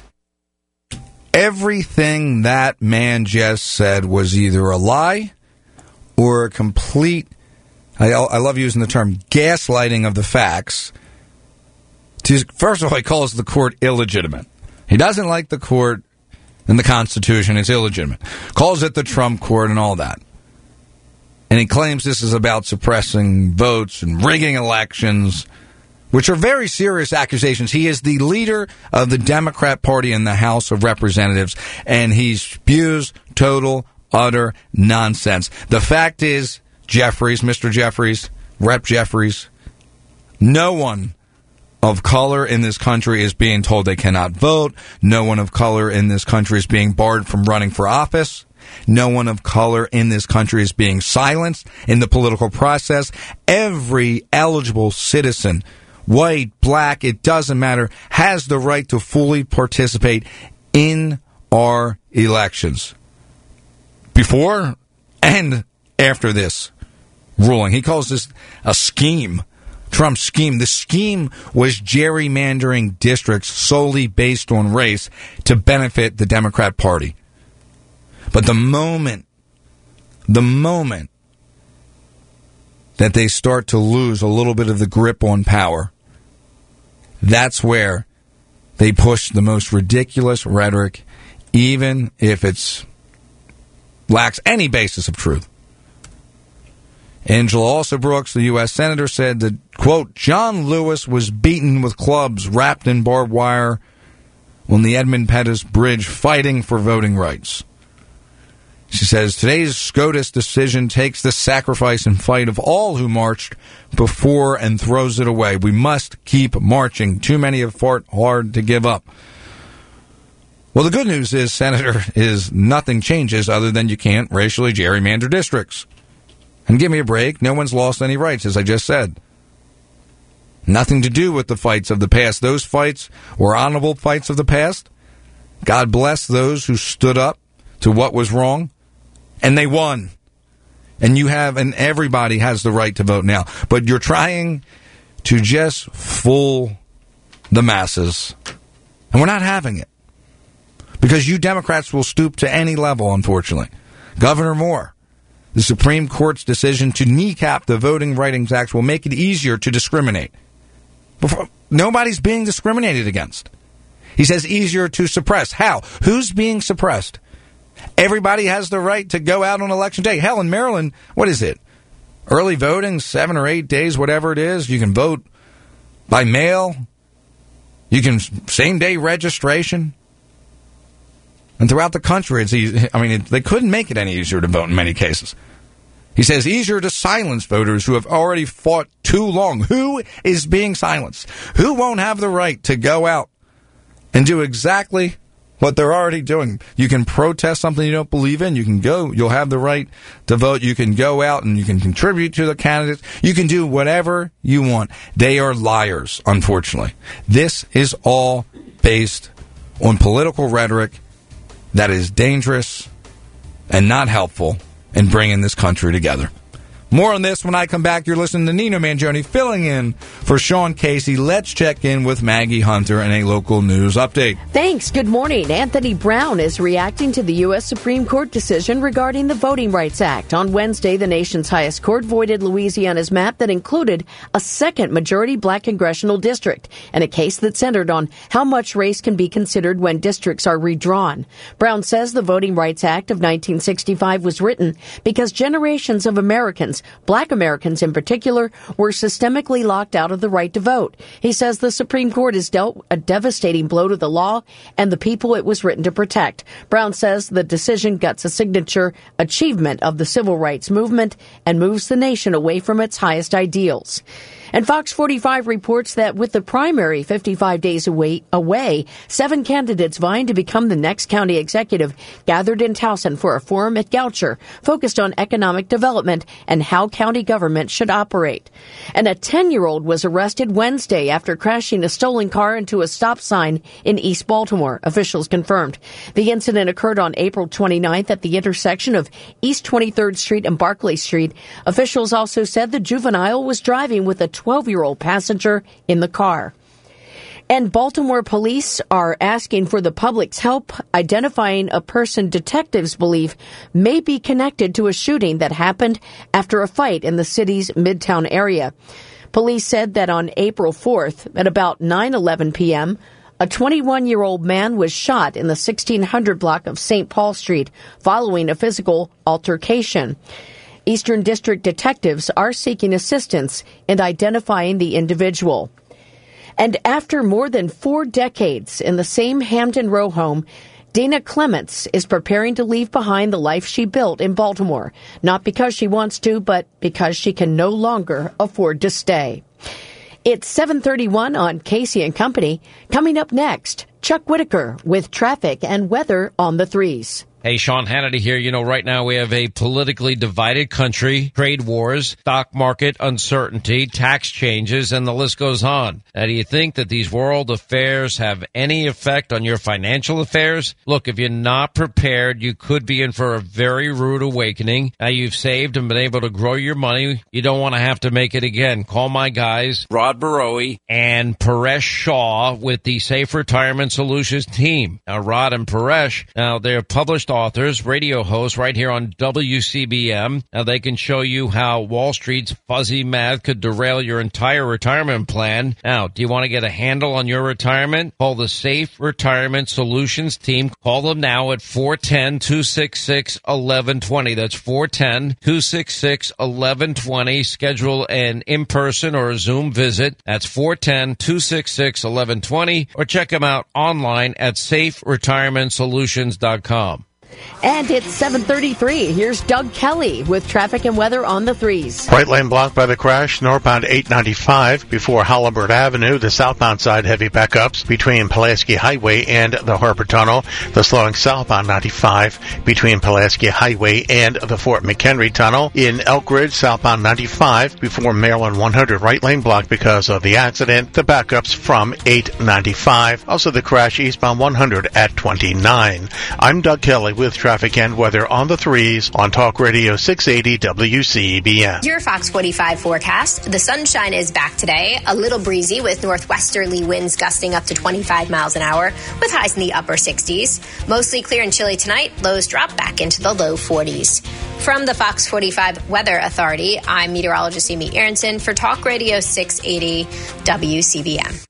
Everything that man just said was either a lie or a complete, I love using the term, gaslighting of the facts. First of all, he calls the court illegitimate. He doesn't like the court and the Constitution. It's illegitimate. Calls it the Trump court and all that. And he claims this is about suppressing votes and rigging elections, which are very serious accusations. He is the leader of the Democrat Party in the House of Representatives, and he spews total, utter nonsense. The fact is, Jeffries, Mr. Jeffries, Rep. Jeffries, no one of color in this country is being told they cannot vote. No one of color in this country is being barred from running for office. No one of color in this country is being silenced in the political process. Every eligible citizen, white, black, it doesn't matter, has the right to fully participate in our elections. Before and after this ruling. He calls this a scheme. Trump's scheme. The scheme was gerrymandering districts solely based on race to benefit the Democrat Party. But the moment that they start to lose a little bit of the grip on power, that's where they push the most ridiculous rhetoric, even if it lacks any basis of truth. Angela also Brooks, the U.S. Senator, said that, quote, John Lewis was beaten with clubs wrapped in barbed wire on the Edmund Pettus Bridge fighting for voting rights. She says, today's SCOTUS decision takes the sacrifice and fight of all who marched before and throws it away. We must keep marching. Too many have fought hard to give up. Well, the good news is, Senator, is nothing changes other than you can't racially gerrymander districts. And give me a break. No one's lost any rights, as I just said. Nothing to do with the fights of the past. Those fights were honorable fights of the past. God bless those who stood up to what was wrong, and they won. And everybody has the right to vote now. But you're trying to just fool the masses. And we're not having it. Because you Democrats will stoop to any level, unfortunately. Governor Moore, the Supreme Court's decision to kneecap the Voting Rights Act will make it easier to discriminate. Nobody's being discriminated against. He says easier to suppress. How? Who's being suppressed? Everybody has the right to go out on Election Day. Hell, in Maryland, what is it? Early voting, 7 or 8 days, whatever it is. You can vote by mail. You can same-day registration. And throughout the country, it's easy. I mean, they couldn't make it any easier to vote in many cases. He says easier to silence voters who have already fought too long. Who is being silenced? Who won't have the right to go out and do exactly what they're already doing? You can protest something you don't believe in. You can go. You'll have the right to vote. You can go out and you can contribute to the candidates. You can do whatever you want. They are liars, unfortunately. This is all based on political rhetoric that is dangerous and not helpful in bringing this country together. More on this when I come back. You're listening to Nino Mangione filling in for Sean Casey. Let's check in with Maggie Hunter and a local news update.
Thanks. Good morning. Anthony Brown is reacting to the U.S. Supreme Court decision regarding the Voting Rights Act. On Wednesday, the nation's highest court voided Louisiana's map that included a second majority black congressional district and a case that centered on how much race can be considered when districts are redrawn. Brown says the Voting Rights Act of 1965 was written because generations of Americans, black Americans in particular, were systemically locked out of the right to vote. He says the Supreme Court has dealt a devastating blow to the law and the people it was written to protect. Brown says the decision guts a signature achievement of the civil rights movement and moves the nation away from its highest ideals. And Fox 45 reports that with the primary 55 days away, 7 candidates vying to become the next county executive gathered in Towson for a forum at Goucher focused on economic development and how county government should operate. And a 10-year-old was arrested Wednesday after crashing a stolen car into a stop sign in East Baltimore, officials confirmed. The incident occurred on April 29th at the intersection of East 23rd Street and Barclay Street. Officials also said the juvenile was driving with a 12-year-old passenger in the car. And Baltimore police are asking for the public's help identifying a person detectives believe may be connected to a shooting that happened after a fight in the city's Midtown area. Police said that on April 4th at about 9:11 p.m., a 21-year-old man was shot in the 1600 block of St. Paul Street following a physical altercation. Eastern District detectives are seeking assistance in identifying the individual. And after more than 4 decades in the same Hampton Row home, Dana Clements is preparing to leave behind the life she built in Baltimore, not because she wants to, but because she can no longer afford to stay. It's 7:31 on Casey and Company. Coming up next, Chuck Whitaker with traffic and weather on the 3s.
Hey, Sean Hannity here. You know, right now we have a politically divided country, trade wars, stock market uncertainty, tax changes, and the list goes on. Now, do you think that these world affairs have any effect on your financial affairs? Look, if you're not prepared, you could be in for a very rude awakening. Now, you've saved and been able to grow your money. You don't want to have to make it again. Call my guys, Rod Barowie and Paresh Shah with the Safe Retirement Solutions team. Now, Rod and Paresh, now they're published authors, radio hosts right here on WCBM. Now they can show you how Wall Street's fuzzy math could derail your entire retirement plan. Now, do you want to get a handle on your retirement? Call the Safe Retirement Solutions team. Call them now at 410-266-1120. That's 410-266-1120. Schedule an in-person or a Zoom visit. That's 410-266-1120. Or check them out online at saferetirementsolutions.com.
And it's 7:33. Here's Doug Kelly with traffic and weather on the 3s.
Right lane blocked by the crash, northbound 895 before Halliburton Avenue. The southbound side heavy backups between Pulaski Highway and the Harbor Tunnel. The slowing southbound 95 between Pulaski Highway and the Fort McHenry Tunnel. In Elk Ridge, southbound 95 before Maryland 100. Right lane blocked because of the accident. The backups from 895. Also the crash eastbound 100 at 29. I'm Doug Kelly with traffic and weather on the 3s on Talk Radio 680 WCBM.
Your Fox 45 forecast. The sunshine is back today. A little breezy with northwesterly winds gusting up to 25 miles an hour with highs in the upper 60s. Mostly clear and chilly tonight. Lows drop back into the low 40s. From the Fox 45 Weather Authority, I'm meteorologist Amy Aronson for Talk Radio 680 WCBM.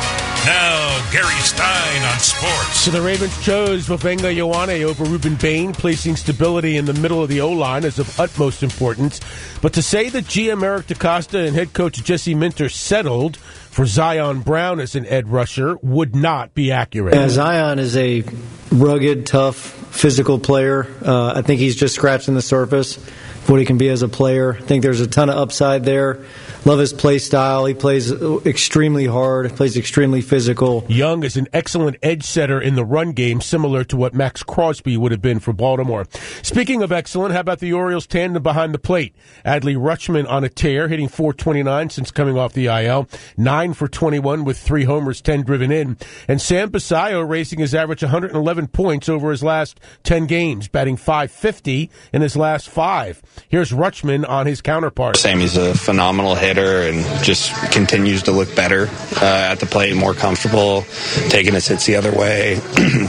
Now, Gary Stein on sports.
So the Ravens chose Vavenga Ioane over Ruben Bain, placing stability in the middle of the O-line is of utmost importance. But to say that GM Eric DeCosta and head coach Jesse Minter settled for Zion Brown as an edge rusher would not be accurate.
Yeah, Zion is a rugged, tough, physical player. I think he's just scratching the surface of what he can be as a player. I think there's a ton of upside there. Love his play style. He plays extremely hard, plays extremely physical.
Young is an excellent edge setter in the run game, similar to what Max Crosby would have been for Baltimore. Speaking of excellent, how about the Orioles tandem behind the plate? Adley Rutschman on a tear, hitting .429 since coming off the IL, 9 for 21 with 3 homers, 10 driven in. And Sam Basayo raising his average 111 points over his last 10 games, batting .550 in his last 5. Here's Rutschman on his counterpart.
Sammy's a phenomenal hitter and just continues to look better at the plate, more comfortable, taking his hits the other way.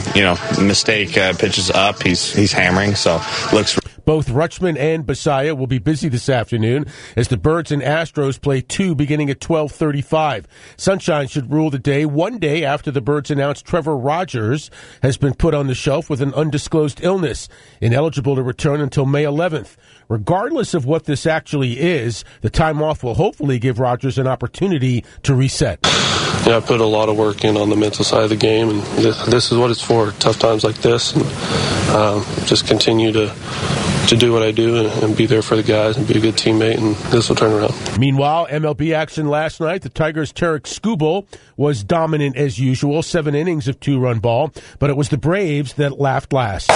Mistake pitches up, he's hammering, so looks.
Both Rutschman and Basayo will be busy this afternoon as the Birds and Astros play 2 beginning at 12:35. Sunshine should rule the day, one day after the Birds announced Trevor Rogers has been put on the shelf with an undisclosed illness, ineligible to return until May 11th. Regardless of what this actually is, the time off will hopefully give Rogers an opportunity to reset.
Yeah, I put a lot of work in on the mental side of the game, and this is what it's for, tough times like this, and just continue to do what I do and be there for the guys and be a good teammate, and this will turn around.
Meanwhile, MLB action last night, the Tigers' Tarek Skubal was dominant as usual, 7 innings of 2-run ball, but it was the Braves that laughed last.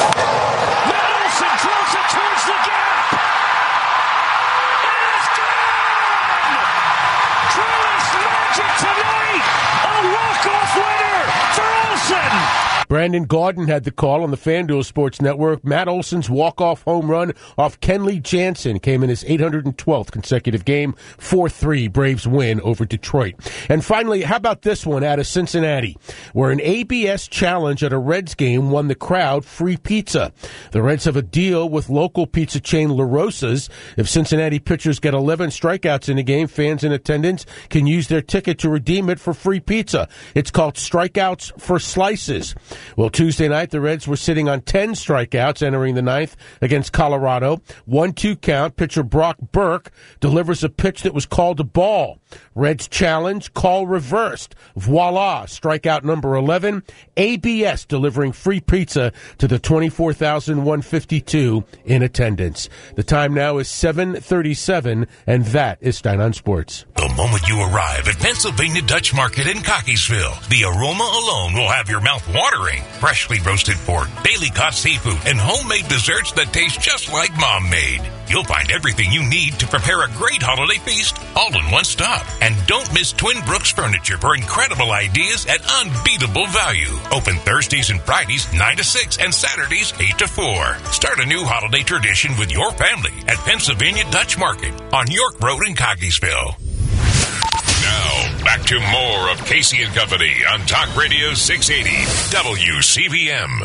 Brandon Gaudin had the call on the FanDuel Sports Network. Matt Olson's walk-off home run off Kenley Jansen came in his 812th consecutive game. 4-3 Braves win over Detroit. And finally, how about this one out of Cincinnati, where an ABS challenge at a Reds game won the crowd free pizza. The Reds have a deal with local pizza chain La Rosa's. If Cincinnati pitchers get 11 strikeouts in a game, fans in attendance can use their ticket to redeem it for free pizza. It's called Strikeouts for Slices. Well, Tuesday night, the Reds were sitting on 10 strikeouts entering the ninth against Colorado. 1-2 count. Pitcher Brock Burke delivers a pitch that was called a ball. Reds challenge, call reversed. Voila, strikeout number 11. ABS delivering free pizza to the 24,152 in attendance. The time now is 7:37, and that is Stein on Sports.
The moment you arrive at Pennsylvania Dutch Market in Cockeysville, the aroma alone will have your mouth watering. Freshly roasted pork, daily caught seafood, and homemade desserts that taste just like Mom made. You'll find everything you need to prepare a great holiday feast all in one stop. And don't miss Twin Brooks Furniture for incredible ideas at unbeatable value. Open Thursdays and Fridays 9 to 6 and Saturdays 8 to 4. Start a new holiday tradition with your family at Pennsylvania Dutch Market on York Road in Cockeysville. Now, back to more of Casey and Company on Talk Radio 680 WCBM.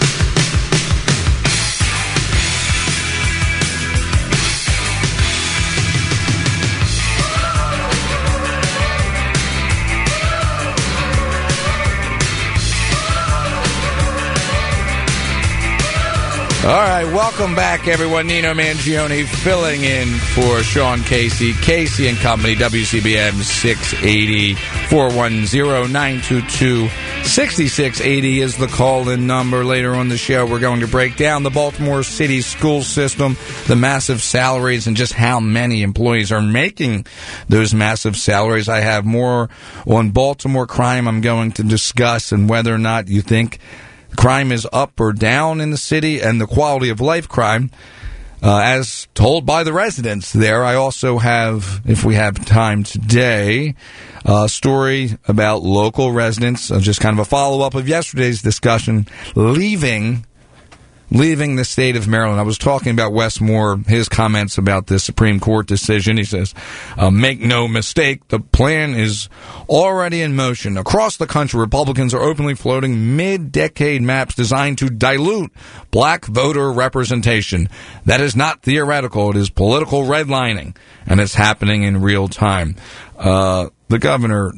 All right, welcome back, everyone. Nino Mangione filling in for Sean Casey. Casey and Company, WCBM 680 410-922 6680 is the call-in number. Later on the show, we're going to break down the Baltimore City school system, the massive salaries, and just how many employees are making those massive salaries. I have more on Baltimore crime I'm going to discuss, and whether or not you think crime is up or down in the city, and the quality of life crime, as told by the residents there. I also have, if we have time today, a story about local residents, just kind of a follow-up of yesterday's discussion, leaving the state of Maryland. I was talking about Wes Moore, his comments about the Supreme Court decision. He says, make no mistake, the plan is already in motion. Across the country, Republicans are openly floating mid-decade maps designed to dilute black voter representation. That is not theoretical. It is political redlining, and it's happening in real time. The governor,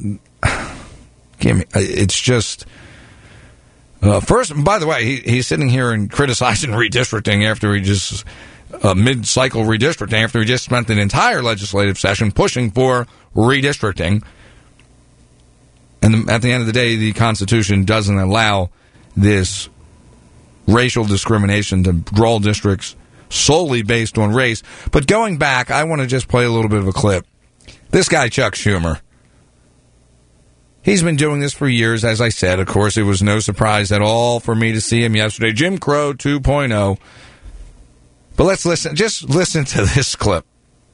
it's just... first, by the way, he's sitting here and criticizing redistricting after he just mid-cycle redistricting after he just spent an entire legislative session pushing for redistricting. And at the end of the day, the Constitution doesn't allow this racial discrimination to draw districts solely based on race. But going back, I want to just play a little bit of a clip. This guy, Chuck Schumer, he's been doing this for years, as I said. Of course, it was no surprise at all for me to see him yesterday. Jim Crow 2.0. But let's listen. Just listen to this clip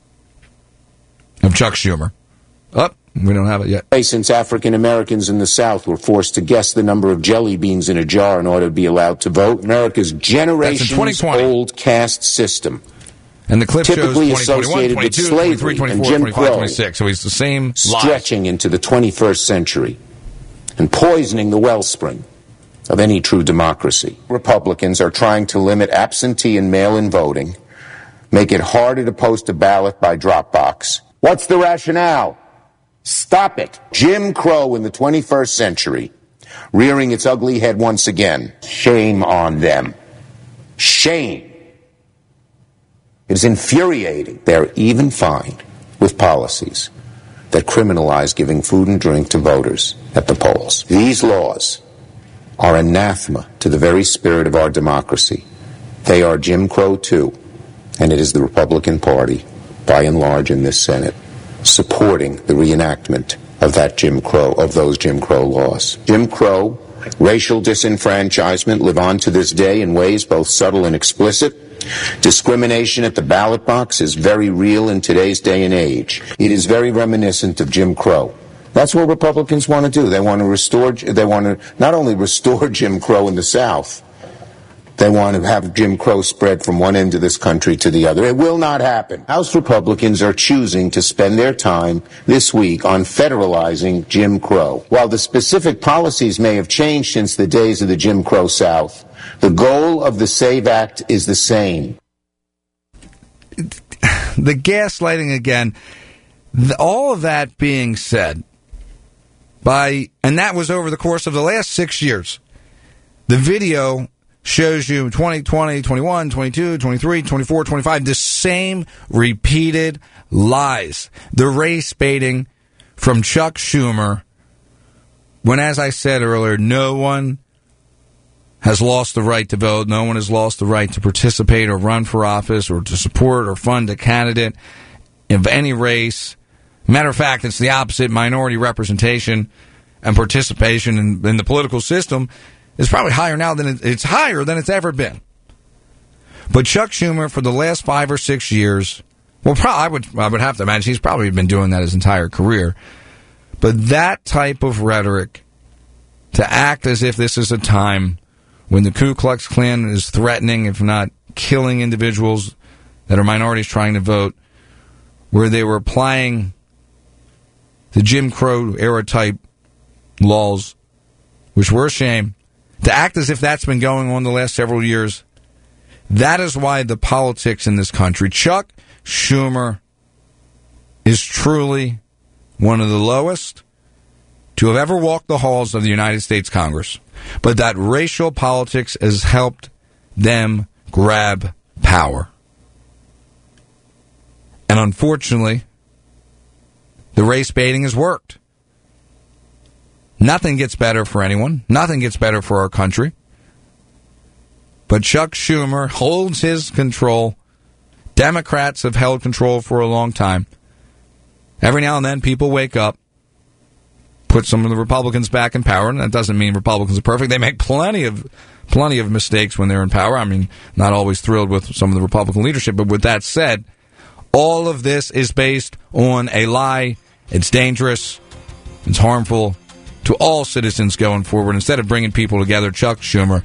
of Chuck Schumer. We don't have it yet.
Since African Americans in the South were forced to guess the number of jelly beans in a jar in order to be allowed to vote, America's generations-old caste system,
and the clip
typically
shows
associated with slavery and Jim Crow,
26, so it's the same
stretching into the 21st century and poisoning the wellspring of any true democracy. Republicans are trying to limit absentee and mail-in voting, make it harder to post a ballot by drop box. What's the rationale? Stop it. Jim Crow in the 21st century, rearing its ugly head once again. Shame on them. Shame. It is infuriating. They're even fined with policies that criminalize giving food and drink to voters at the polls. These laws are anathema to the very spirit of our democracy. They are Jim Crow too, and it is the Republican Party, by and large in this Senate, supporting the reenactment of that Jim Crow, of those Jim Crow laws. Jim Crow, racial disenfranchisement live on to this day in ways both subtle and explicit. Discrimination at the ballot box is very real in today's day and age. It is very reminiscent of Jim Crow. That's what Republicans want to do. They want to not only restore Jim Crow in the South, they want to have Jim Crow spread from one end of this country to the other. It will not happen. House Republicans are choosing to spend their time this week on federalizing Jim Crow. While the specific policies may have changed since the days of the Jim Crow South, the goal of the SAVE Act is the same.
The gaslighting again, all of that being said, and that was over the course of the last 6 years. The video shows you 2020, 21, 22, 23, 24, 25, the same repeated lies. The race baiting from Chuck Schumer, when, as I said earlier, no one has lost the right to vote, no one has lost the right to participate or run for office or to support or fund a candidate of any race. Matter of fact, it's the opposite. Minority representation and participation in the political system is probably higher now than it's higher than it's ever been. But Chuck Schumer, for the last 5 or 6 years, well, I would have to imagine he's probably been doing that his entire career. But that type of rhetoric, to act as if this is a time when the Ku Klux Klan is threatening, if not killing individuals that are minorities trying to vote, where they were applying the Jim Crow era type laws, which were a shame, to act as if that's been going on the last several years, that is why the politics in this country, Chuck Schumer is truly one of the lowest to have ever walked the halls of the United States Congress. But that racial politics has helped them grab power. And unfortunately, the race baiting has worked. Nothing gets better for anyone. Nothing gets better for our country. But Chuck Schumer holds his control. Democrats have held control for a long time. Every now and then, people wake up, put some of the Republicans back in power, and that doesn't mean Republicans are perfect. They make plenty of mistakes when they're in power. I mean, not always thrilled with some of the Republican leadership, but with that said, all of this is based on a lie. It's dangerous. It's harmful to all citizens going forward. Instead of bringing people together, Chuck Schumer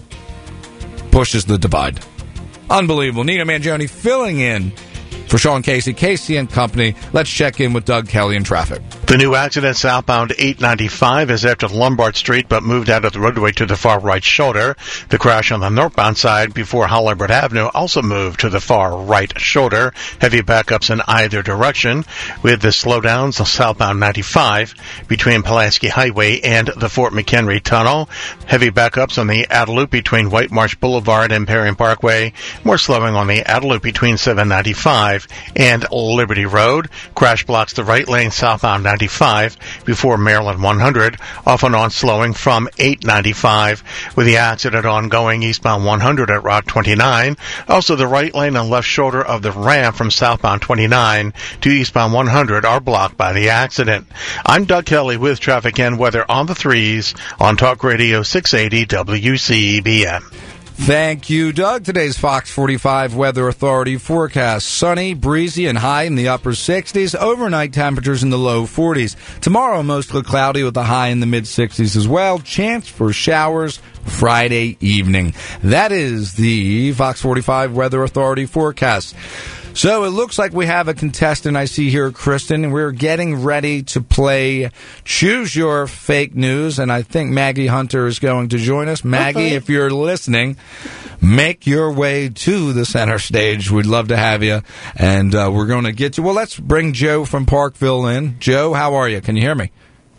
pushes the divide. Unbelievable. Nina Mangione filling in for Sean Casey, Casey and Company. Let's check in with Doug Kelly in traffic.
The new accident southbound 895 is after Lombard Street, but moved out of the roadway to the far right shoulder. The crash on the northbound side before Hollywood Avenue also moved to the far right shoulder. Heavy backups in either direction, with the slowdowns southbound 95 between Pulaski Highway and the Fort McHenry Tunnel. Heavy backups on the outer loop between White Marsh Boulevard and Perry Parkway. More slowing on the outer loop between 795 and Liberty Road. Crash blocks the right lane southbound 95 before Maryland 100, off and on slowing from 895, with the accident ongoing eastbound 100 at Route 29. Also, the right lane and left shoulder of the ramp from southbound 29 to eastbound 100 are blocked by the accident. I'm Doug Kelly with traffic and weather on the 3s on Talk Radio 680 WCBM.
Thank you, Doug. Today's Fox 45 Weather Authority forecast. Sunny, breezy, and high in the upper 60s. Overnight temperatures in the low 40s. Tomorrow, mostly cloudy with a high in the mid-60s as well. Chance for showers Friday evening. That is the Fox 45 Weather Authority forecast. So it looks like we have a contestant I see here, Kristen, and we're getting ready to play Choose Your Fake News, and I think Maggie Hunter is going to join us. Maggie, if you're listening, make your way to the center stage. We'd love to have you, and we're going to get you. Well, let's bring Joe from Parkville in. Joe, how are you? Can you hear me?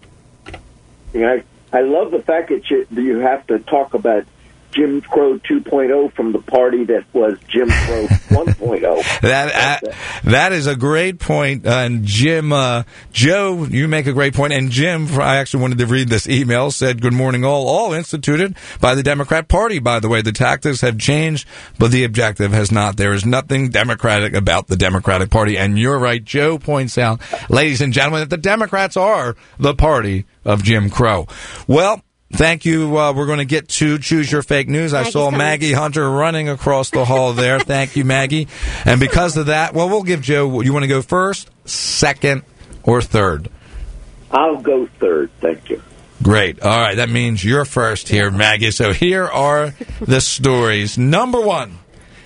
Yeah, I love the fact that you have to talk about Jim Crow 2.0 from the party that was Jim Crow 1.0.
That is a great point. And Jim, Joe, you make a great point. And Jim, I actually wanted to read this email, said, "Good morning all instituted by the Democrat Party. By the way, the tactics have changed, but the objective has not. There is nothing democratic about the Democratic Party." And you're right. Joe points out, ladies and gentlemen, that the Democrats are the party of Jim Crow. Well, thank you. We're going to get to Choose Your Fake News. I saw Maggie Hunter running across the hall there. Thank you, Maggie. And because of that, well, we'll give Joe, you want to go first, second, or third?
I'll go third. Thank you.
Great. All right. That means you're first here, Maggie. So here are the stories. Number one,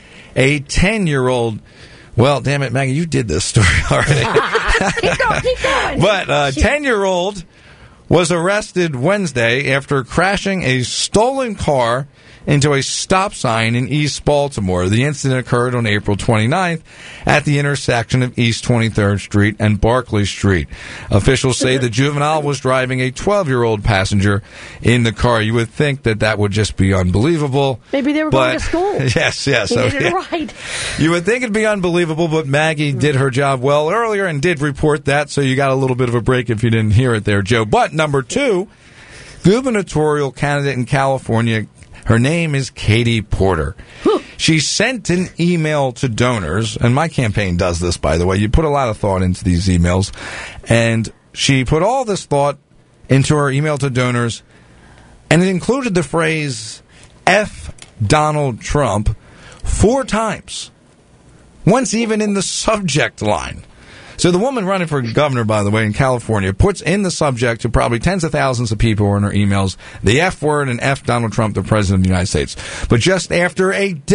a 10-year-old. Well, damn it, Maggie, you did this story already.
Keep going.
But a 10-year-old was arrested Wednesday after crashing a stolen car into a stop sign in East Baltimore. The incident occurred on April 29th at the intersection of East 23rd Street and Barclay Street. Officials say the juvenile was driving a 12-year-old passenger in the car. You would think that would just be unbelievable.
Maybe they were going to school.
Yes.
He needed a ride.
You would think it'd be unbelievable, but Maggie did her job well earlier and did report that, so you got a little bit of a break if you didn't hear it there, Joe. But number two, gubernatorial candidate in California. Her name is Katie Porter. She sent an email to donors, and my campaign does this, by the way. You put a lot of thought into these emails. And she put all this thought into her email to donors, and it included the phrase, F Donald Trump, 4 times. Once even in the subject line. So the woman running for governor, by the way, in California, puts in the subject to probably tens of thousands of people in her emails, the F word and F Donald Trump, the president of the United States. But just after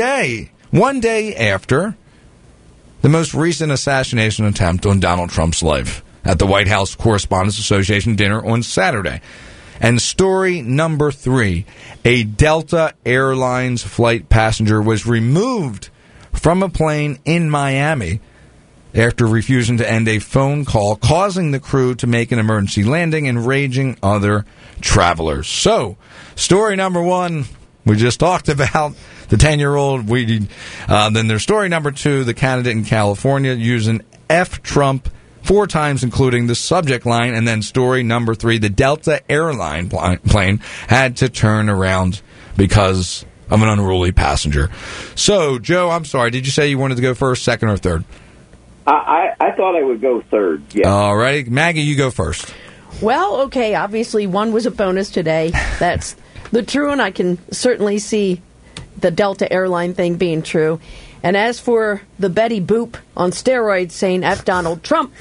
one day after the most recent assassination attempt on Donald Trump's life at the White House Correspondents Association dinner on Saturday. And story number 3, a Delta Airlines flight passenger was removed from a plane in Miami after refusing to end a phone call, causing the crew to make an emergency landing, enraging other travelers. So, story number 1, we just talked about the 10-year-old. Then there's story number 2, the candidate in California using F Trump 4 times, including the subject line. And then story number 3, the Delta airline plane had to turn around because of an unruly passenger. So, Joe, I'm sorry. Did you say you wanted to go first, second, or third?
I thought I would go third, yeah.
All right. Maggie, you go first.
Well, okay, obviously one was a bonus today. That's the true one. I can certainly see the Delta airline thing being true. And as for the Betty Boop on steroids saying F Donald Trump,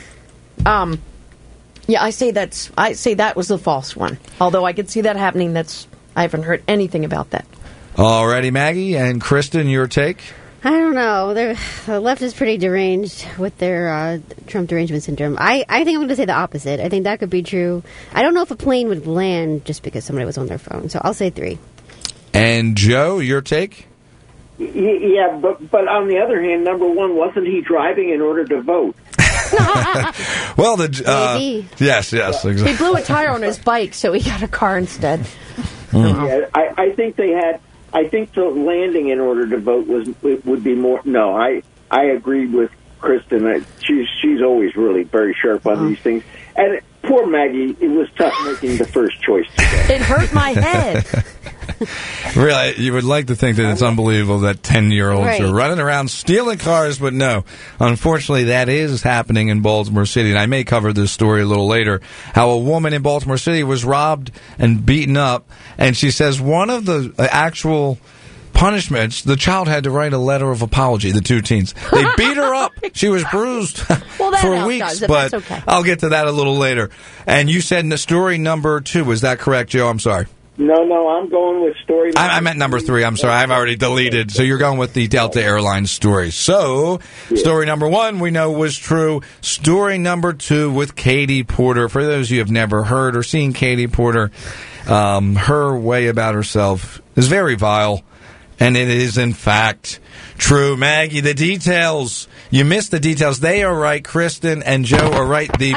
I say that was the false one. Although I could see that happening, I haven't heard anything about that.
All righty, Maggie. And Kristen, your take?
I don't know. The left is pretty deranged with their Trump derangement syndrome. I think I'm going to say the opposite. I think that could be true. I don't know if a plane would land just because somebody was on their phone, so I'll say 3.
And Joe, your take?
Yeah, but on the other hand, number 1, wasn't he driving in order to vote?
Well, yes, exactly.
He blew a tire on his bike, so he got a car instead.
Yeah, I think they had. I think the landing in order to vote would be more. No, I agree with Kristen. She's always really very sharp on these things. And poor Maggie, it was tough making the first choice today.
It hurt my head.
Really, you would like to think that it's unbelievable that 10-year-olds are running around stealing cars, but no. Unfortunately, that is happening in Baltimore City, and I may cover this story a little later, how a woman in Baltimore City was robbed and beaten up, and she says one of the actual punishments, the child had to write a letter of apology, the 2 teens. They beat her up. She was bruised for weeks, but okay. I'll get to that a little later. And you said in the story number 2, is that correct, Joe? I'm sorry.
No, I'm going with story number
I meant number 3. I'm sorry. I've already deleted. So you're going with the Delta Airlines story. So, story number 1 we know was true. Story number 2 with Katie Porter. For those of you who have never heard or seen Katie Porter, her way about herself is very vile. And it is, in fact, true. Maggie, the details. You missed the details. They are right. Kristen and Joe are right. The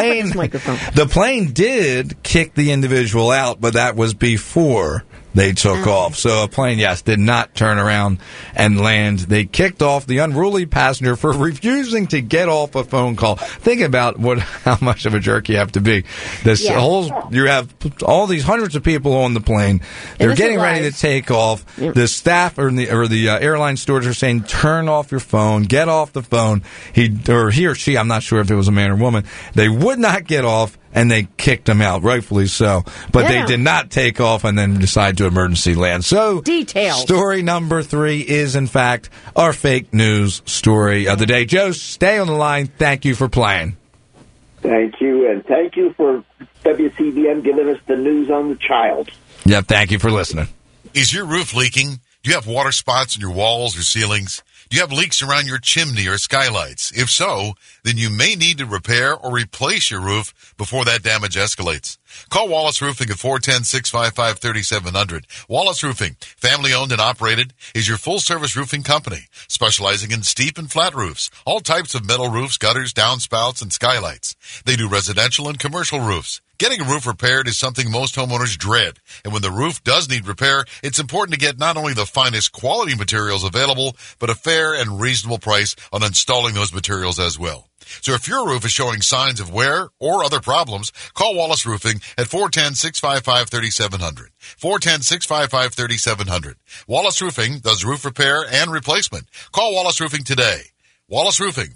plane did kick the individual out, but that was before they took off. So a plane, yes, did not turn around and land. They kicked off the unruly passenger for refusing to get off a phone call. Think about how much of a jerk you have to be. You have all these hundreds of people on the plane. They're getting ready to take off. Yep. The staff or the airline stewards are saying, "Turn off your phone. Get off the phone." He or she, I'm not sure if it was a man or woman. They would not get off. And they kicked him out, rightfully so. But they did not take off and then decide to emergency land. So,
details.
Story number 3 is, in fact, our fake news story of the day. Joe, stay on the line. Thank you for playing.
Thank you, and thank you for WCBM giving us the news on the child.
Yeah, thank you for listening.
Is your roof leaking? Do you have water spots in your walls or ceilings? Do you have leaks around your chimney or skylights? If so, then you may need to repair or replace your roof before that damage escalates. Call Wallace Roofing at 410-655-3700. Wallace Roofing, family-owned and operated, is your full-service roofing company, specializing in steep and flat roofs, all types of metal roofs, gutters, downspouts, and skylights. They do residential and commercial roofs. Getting a roof repaired is something most homeowners dread, and when the roof does need repair, it's important to get not only the finest quality materials available, but a fair and reasonable price on installing those materials as well. So if your roof is showing signs of wear or other problems, call Wallace Roofing at 410-655-3700. 410-655-3700. Wallace Roofing does roof repair and replacement. Call Wallace Roofing today. Wallace Roofing,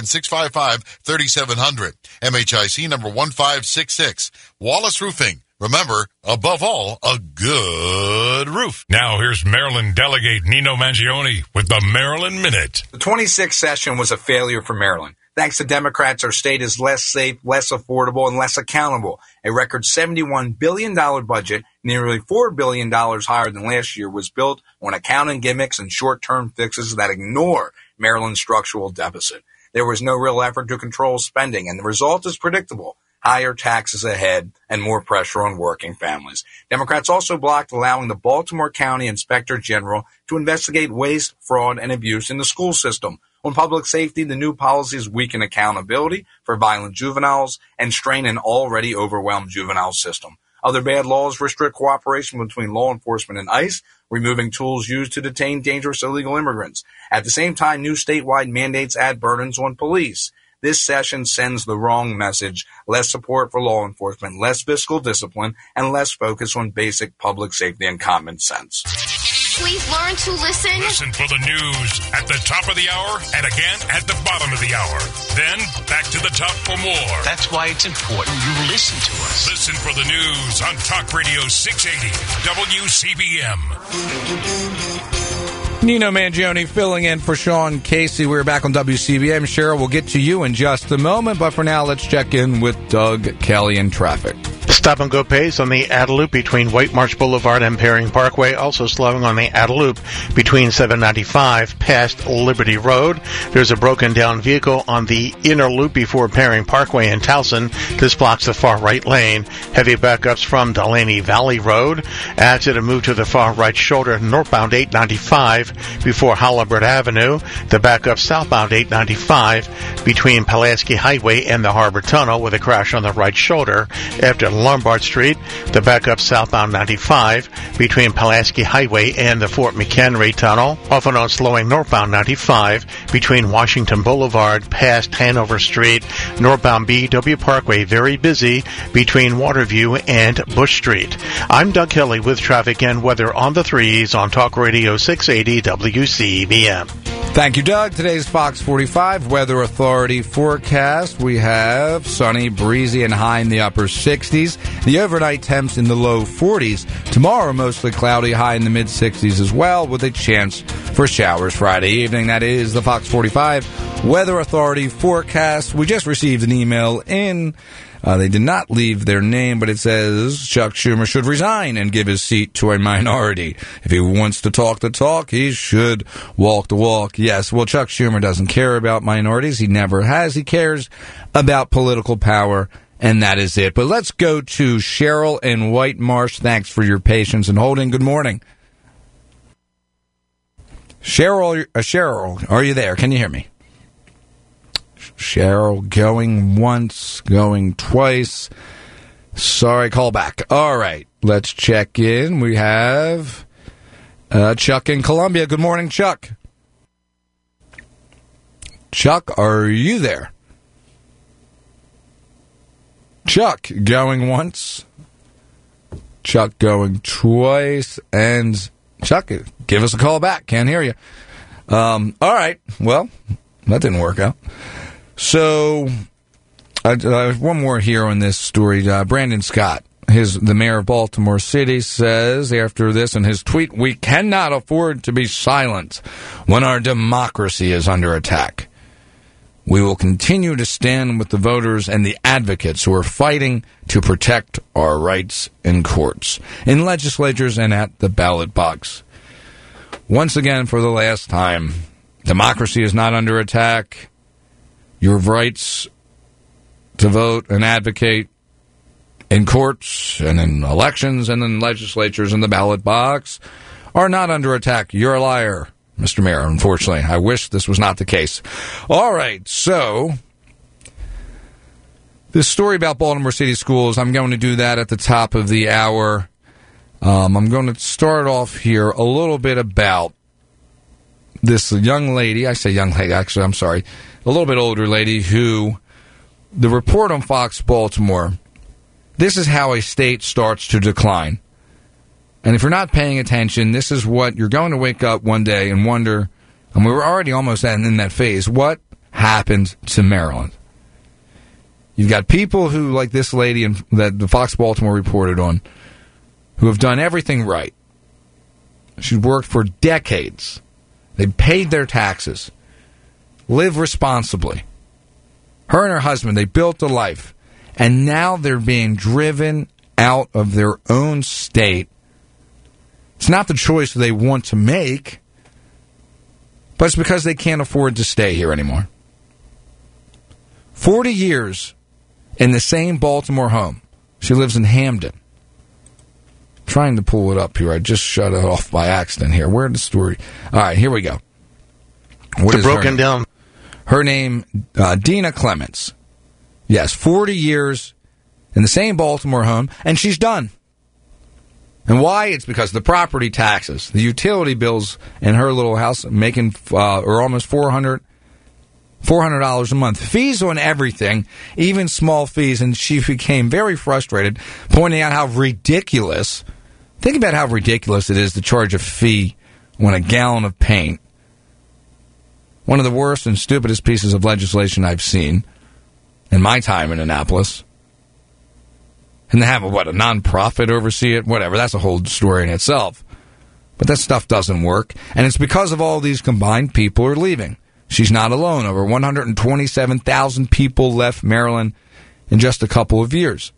410-655-3700. MHIC number 1566. Wallace Roofing. Remember, above all, a good roof.
Now here's Maryland Delegate Nino Mangione with the Maryland Minute.
The 26th session was a failure for Maryland. Thanks to Democrats, our state is less safe, less affordable, and less accountable. A record $71 billion budget, nearly $4 billion higher than last year, was built on accounting gimmicks and short-term fixes that ignore Maryland's structural deficit. There was no real effort to control spending, and the result is predictable. Higher taxes ahead and more pressure on working families. Democrats also blocked allowing the Baltimore County Inspector General to investigate waste, fraud, and abuse in the school system. On public safety, the new policies weaken accountability for violent juveniles and strain an already overwhelmed juvenile system. Other bad laws restrict cooperation between law enforcement and ICE, removing tools used to detain dangerous illegal immigrants. At the same time, new statewide mandates add burdens on police. This session sends the wrong message: less support for law enforcement, less fiscal discipline, and less focus on basic public safety and common sense.
Please learn to listen.
Listen for the news at the top of the hour and again at the bottom of the hour. Then back to the top for more.
That's why it's important you listen to us.
Listen for the news on Talk Radio 680 WCBM.
Nino Mangione filling in for Sean Casey. We're back on WCBM. Cheryl, we'll get to you in just a moment, but for now, let's check in with Doug Kelly in traffic.
Stop-and-go pace on the Adeloop between White Marsh Boulevard and Perring Parkway. Also slowing on the Adeloop between 795 past Liberty Road. There's a broken-down vehicle on the inner loop before Perring Parkway in Towson. This blocks the far right lane. Heavy backups from Delaney Valley Road. Accident moved to the far right shoulder northbound 895 before Holabird Avenue. The backup southbound 895 between Pulaski Highway and the Harbor Tunnel with a crash on the right shoulder after Lombard Street. The backup southbound 95 between Pulaski Highway and the Fort McHenry Tunnel. Off and on slowing northbound 95 between Washington Boulevard past Hanover Street. Northbound BW Parkway very busy between Waterview and Bush Street. I'm Doug Kelly with traffic and weather on the 3s on Talk Radio 680 WCBM.
Thank you, Doug. Today's Fox 45 Weather Authority forecast. We have sunny, breezy, and high in the upper 60s. The overnight temps in the low 40s. Tomorrow, mostly cloudy, high in the mid-60s as well, with a chance for showers Friday evening. That is the Fox 45 Weather Authority forecast. We just received an email in. They did not leave their name, but it says Chuck Schumer should resign and give his seat to a minority. If he wants to talk the talk, he should walk the walk. Yes, well, Chuck Schumer doesn't care about minorities. He never has. He cares about political power, and that is it. But let's go to Cheryl in White Marsh. Thanks for your patience and holding. Good morning. Cheryl, are you there? Can you hear me? Cheryl going once, going twice. Sorry, call back. All right, let's check in. We have Chuck in Columbia. Good morning, Chuck. Chuck, are you there? Chuck going once. Chuck going twice. And Chuck, give us a call back. Can't hear you. All right, well, that didn't work out. So, one more here on this story. Brandon Scott, the mayor of Baltimore City, says after this in his tweet, "We cannot afford to be silent when our democracy is under attack. We will continue to stand with the voters and the advocates who are fighting to protect our rights in courts, in legislatures, and at the ballot box. Once again, for the last time, democracy is not under attack. Your rights to vote and advocate in courts and in elections and in legislatures and the ballot box are not under attack. You're a liar, Mr. Mayor, unfortunately. I wish this was not the case." All right, so this story about Baltimore City Schools, I'm going to do that at the top of the hour. I'm going to start off here a little bit about this young lady. I say young lady, actually, I'm sorry. A little bit older lady who, the report on Fox Baltimore, this is how a state starts to decline. And if you're not paying attention, this is what you're going to wake up one day and wonder, and we were already almost in that phase, what happened to Maryland? You've got people who, like this lady that the Fox Baltimore reported on, who have done everything right. She's worked for decades. They paid their taxes. Live responsibly. Her and her husband, they built a life. And now they're being driven out of their own state. It's not the choice they want to make, but it's because they can't afford to stay here anymore. 40 years in the same Baltimore home. She lives in Hamden. Trying to pull it up here. I just shut it off by accident here. Where's the story? All right, here we go. What is broken down? Her name, Dina Clements. Yes, 40 years in the same Baltimore home, and she's done. And why? It's because the property taxes, the utility bills in her little house making or almost $400,000 $400 a month. Fees on everything, even small fees, and she became very frustrated, pointing out how ridiculous, think about how ridiculous it is to charge a fee on a gallon of paint. One of the worst and stupidest pieces of legislation I've seen in my time in Annapolis. And they have a non-profit oversee it? Whatever, that's a whole story in itself. But that stuff doesn't work, and it's because of all these combined people are leaving. She's not alone. Over 127,000 people left Maryland in just a couple of years.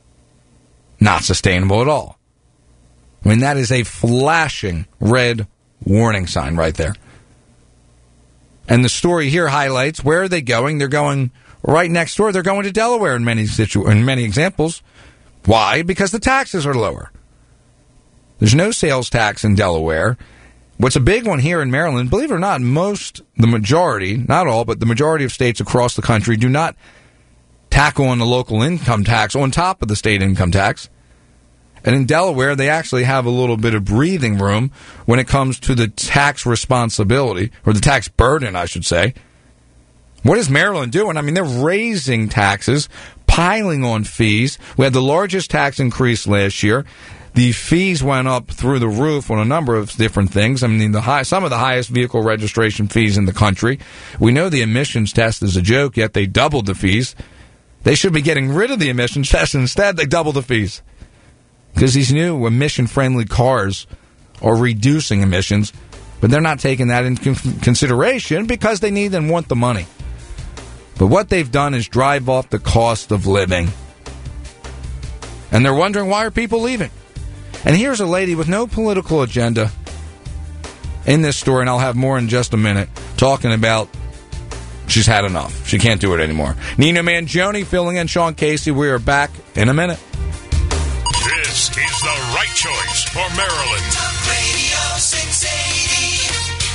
Not sustainable at all. I mean, that is a flashing red warning sign right there. And the story here highlights, where are they going? They're going right next door. They're going to Delaware in many examples. Why? Because the taxes are lower. There's no sales tax in Delaware. What's a big one here in Maryland, believe it or not, the majority, not all, but the majority of states across the country do not tack on the local income tax on top of the state income tax. And in Delaware, they actually have a little bit of breathing room when it comes to the tax responsibility, or the tax burden, I should say. What is Maryland doing? I mean, they're raising taxes, piling on fees. We had the largest tax increase last year. The fees went up through the roof on a number of different things. I mean, some of the highest vehicle registration fees in the country. We know the emissions test is a joke, yet they doubled the fees. They should be getting rid of the emissions test. Instead, they doubled the fees. Because these new emission-friendly cars are reducing emissions, but they're not taking that into consideration because they need and want the money. But what they've done is drive off the cost of living. And they're wondering, why are people leaving? And here's a lady with no political agenda in this story, and I'll have more in just a minute, talking about she's had enough. She can't do it anymore. Nina Mangione filling in Sean Casey. We are back in a minute.
This is the right choice for Maryland. Talk Radio 680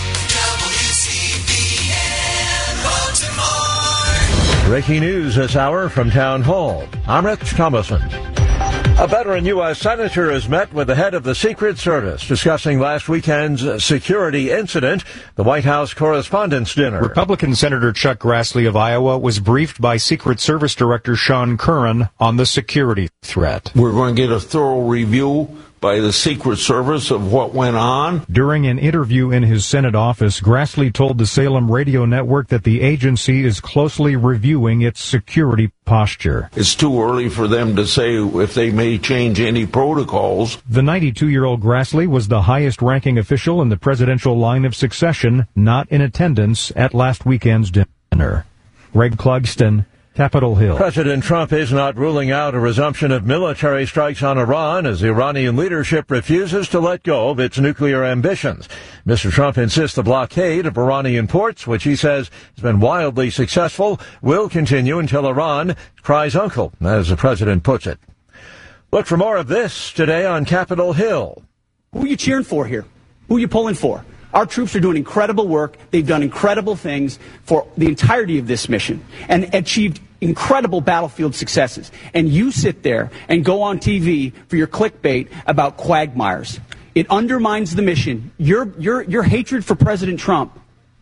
WCBM Baltimore.
Breaking news this hour from Town Hall. I'm Rich Thomason. A veteran U.S. Senator has met with the head of the Secret Service discussing last weekend's security incident, the White House Correspondents' Dinner.
Republican Senator Chuck Grassley of Iowa was briefed by Secret Service Director Sean Curran on the security threat.
We're going to get a thorough review by the Secret Service of what went on.
During an interview in his Senate office, Grassley told the Salem radio network that the agency is closely reviewing its security posture.
It's too early for them to say if they may change any protocols.
The 92-year-old Grassley was the highest-ranking official in the presidential line of succession, not in attendance at last weekend's dinner. Greg Clugston, Capitol Hill.
President Trump is not ruling out a resumption of military strikes on Iran as the Iranian leadership refuses to let go of its nuclear ambitions. Mr. Trump insists the blockade of Iranian ports, which he says has been wildly successful, will continue until Iran cries uncle, as the president puts it. Look for more of this today on Capitol Hill.
Who are you cheering for here? Who are you pulling for? Our troops are doing incredible work. They've done incredible things for the entirety of this mission and achieved incredible battlefield successes. And you sit there and go on TV for your clickbait about quagmires. It undermines the mission. Your hatred for President Trump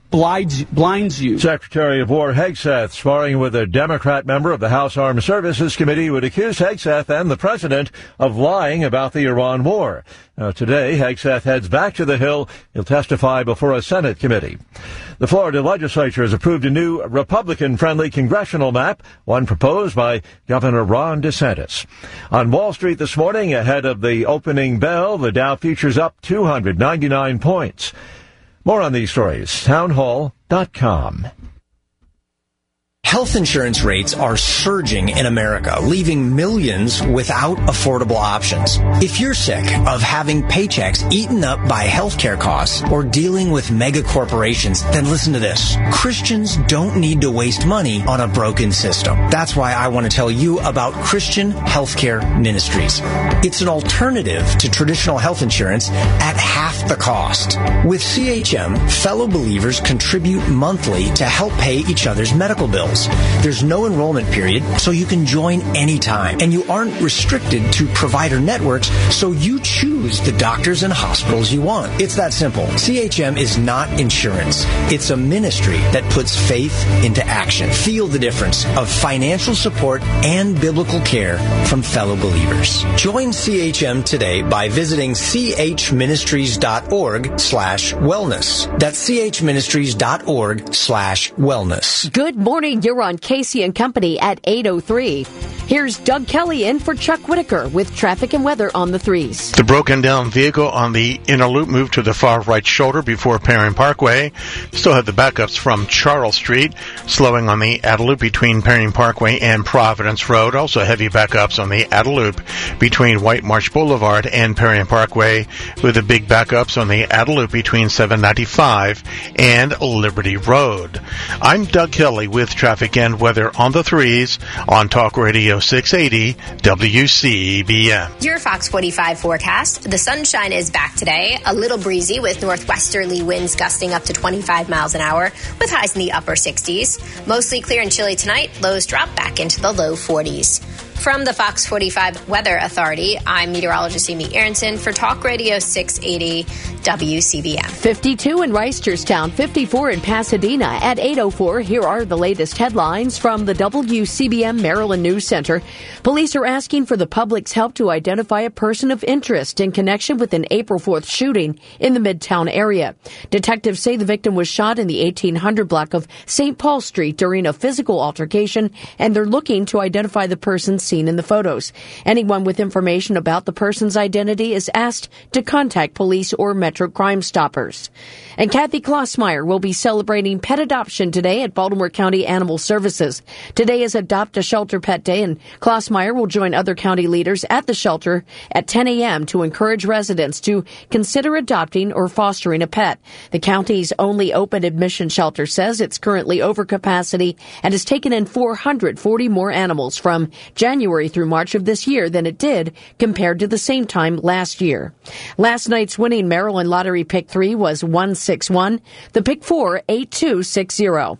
blinds you.
Secretary of War Hegseth, sparring with a Democrat member of the House Armed Services Committee, would accuse Hegseth and the president of lying about the Iran war. Now, today, Hegseth heads back to the Hill. He'll testify before a Senate committee. The Florida legislature has approved a new Republican-friendly congressional map, one proposed by Governor Ron DeSantis. On Wall Street this morning, ahead of the opening bell, the Dow futures up 299 points. More on these stories, townhall.com.
Health insurance rates are surging in America, leaving millions without affordable options. If you're sick of having paychecks eaten up by healthcare costs or dealing with mega corporations, then listen to this. Christians don't need to waste money on a broken system. That's why I want to tell you about Christian Healthcare Ministries. It's an alternative to traditional health insurance at half the cost. With CHM, fellow believers contribute monthly to help pay each other's medical bills. hospitals. There's no enrollment period, so you can join anytime. And you aren't restricted to provider networks, so you choose the doctors and hospitals you want. It's that simple. CHM is not insurance. It's a ministry that puts faith into action. Feel the difference of financial support and biblical care from fellow believers. Join CHM today by visiting chministries.org/wellness. That's chministries.org/wellness.
Good morning. You're on Casey and Company at 8:03. Here's Doug Kelly in for Chuck Whitaker with traffic and weather on the 3s.
The broken down vehicle on the inner loop moved to the far right shoulder before Perrin Parkway. Still have the backups from Charles Street, slowing on the outer loop between Perrin Parkway and Providence Road. Also heavy backups on the outer loop between White Marsh Boulevard and Perrin Parkway, with the big backups on the outer loop between 795 and Liberty Road. I'm Doug Kelly with traffic and weather on the 3s on Talk Radio 680 WCBM.
Your Fox 45 forecast. The sunshine is back today. A little breezy with northwesterly winds gusting up to 25 miles an hour with highs in the upper 60s. Mostly clear and chilly tonight. Lows drop back into the low 40s. From the Fox 45 Weather Authority, I'm meteorologist Amy Aronson for Talk Radio 680 WCBM.
52 in Reisterstown, 54 in Pasadena. At 8:04, here are the latest headlines from the WCBM Maryland News Center. Police are asking for the public's help to identify a person of interest in connection with an April 4th shooting in the Midtown area. Detectives say the victim was shot in the 1800 block of St. Paul Street during a physical altercation, and they're looking to identify the person seen in the photos. Anyone with information about the person's identity is asked to contact police or Metro Crime Stoppers. And Kathy Klossmeyer will be celebrating pet adoption today at Baltimore County Animal Services. Today is Adopt a Shelter Pet Day, and Klossmeyer will join other county leaders at the shelter at 10 a.m. to encourage residents to consider adopting or fostering a pet. The county's only open admission shelter says it's currently over capacity and has taken in 440 more animals from January through March of this year than it did compared to the same time last year. Last night's winning Maryland Lottery Pick 3 was 161. The Pick 4, 8260.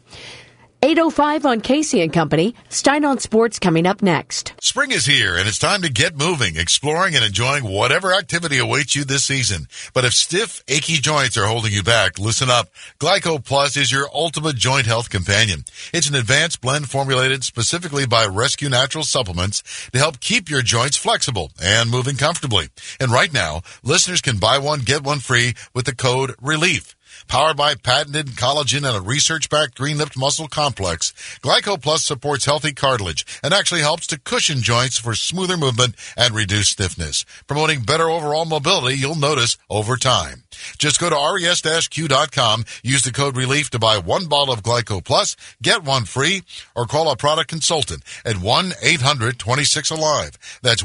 8:05 on Casey and Company. Stein on Sports coming up next.
Spring is here, and it's time to get moving, exploring, and enjoying whatever activity awaits you this season. But if stiff, achy joints are holding you back, listen up. Glyco Plus is your ultimate joint health companion. It's an advanced blend formulated specifically by Rescue Natural Supplements to help keep your joints flexible and moving comfortably. And right now, listeners can buy one, get one free with the code RELIEF. Powered by patented collagen and a research-backed green-lipped muscle complex, Glyco Plus supports healthy cartilage and actually helps to cushion joints for smoother movement and reduced stiffness, promoting better overall mobility you'll notice over time. Just go to res-q.com, use the code RELIEF to buy one bottle of Glyco Plus, get one free, or call a product consultant at 1-800-26-ALIVE. That's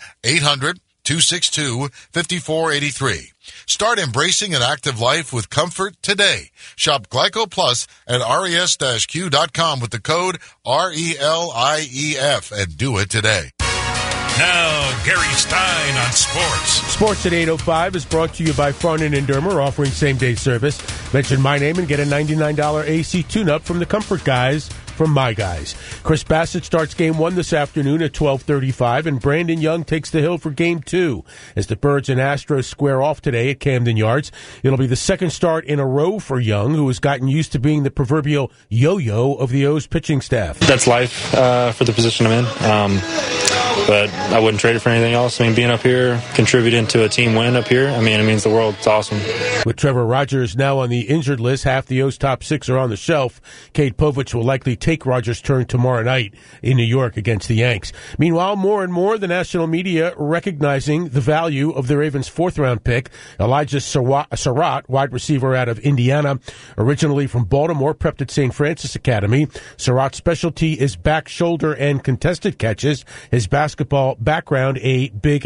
1-800-262-5483. Start embracing an active life with comfort today. Shop Glyco Plus at res-q.com with the code RELIEF and do it today.
Now, Gary Stein on sports.
Sports at 8:05 is brought to you by Farnan and Dermer, offering same-day service. Mention my name and get a $99 AC tune-up from the Comfort Guys from My Guys. Chris Bassett starts Game 1 this afternoon at 12:35, and Brandon Young takes the hill for Game 2 as the Birds and Astros square off today at Camden Yards. It'll be the second start in a row for Young, who has gotten used to being the proverbial yo-yo of the O's pitching staff.
That's life for the position I'm in. But I wouldn't trade it for anything else. I mean, being up here, contributing to a team win up here, I mean, it means the world. It's awesome.
With Trevor Rogers now on the injured list, half the O's top six are on the shelf. Cade Povich will likely take Rogers' turn tomorrow night in New York against the Yanks. Meanwhile, more and more, the national media recognizing the value of the Ravens' fourth-round pick, Elijah Surratt, wide receiver out of Indiana, originally from Baltimore, prepped at St. Francis Academy. Surratt's specialty is back, shoulder, and contested catches. His basketball background a big help.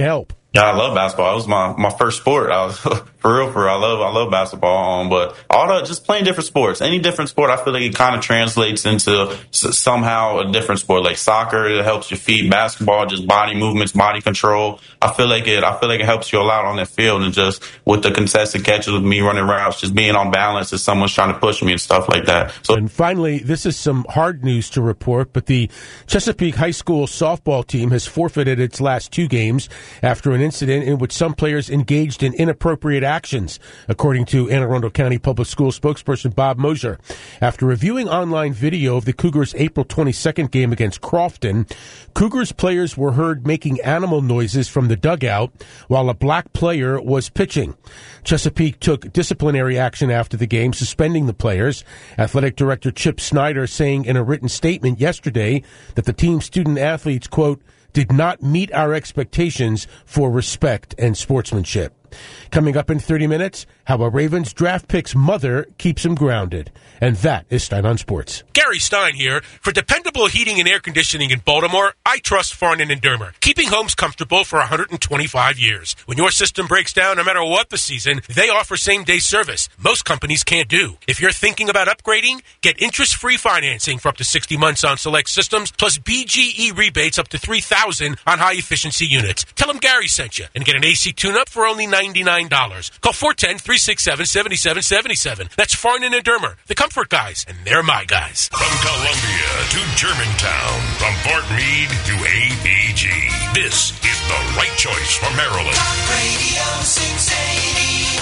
Yeah, I love basketball. It was my first sport. I was for real. I love basketball. But just playing different sports, any different sport, I feel like it kind of translates into somehow a different sport. Like soccer, it helps your feet. Basketball, just body movements, body control. I feel like it helps you a lot on that field, and just with the contested catches, with me running routes, just being on balance as someone's trying to push me and stuff like that. So,
and finally, this is some hard news to report, but the Chesapeake High School softball team has forfeited its last 2 games after an incident in which some players engaged in inappropriate actions, according to Anne Arundel County Public Schools spokesperson Bob Mosier. After reviewing online video of the Cougars' April 22nd game against Crofton, Cougars players were heard making animal noises from the dugout while a black player was pitching. Chesapeake took disciplinary action after the game, suspending the players. Athletic Director Chip Snyder saying in a written statement yesterday that the team's student athletes, quote, did not meet our expectations for respect and sportsmanship. Coming up in 30 minutes, how a Ravens draft pick's mother keeps him grounded. And that is Stein on Sports.
Gary Stein here. For dependable heating and air conditioning in Baltimore, I trust Farnan and Dermer, keeping homes comfortable for 125 years. When your system breaks down, no matter what the season, they offer same-day service. Most companies can't do. If you're thinking about upgrading, get interest-free financing for up to 60 months on select systems, plus BGE rebates up to $3,000 on high-efficiency units. Tell them Gary sent you and get an AC tune-up for only $99. Call 410-367-7777. That's Farnan and Dermer, the comfort guys, and they're my guys.
From Columbia to Germantown, from Fort Meade to APG, this is the right choice for Maryland. Talk Radio 680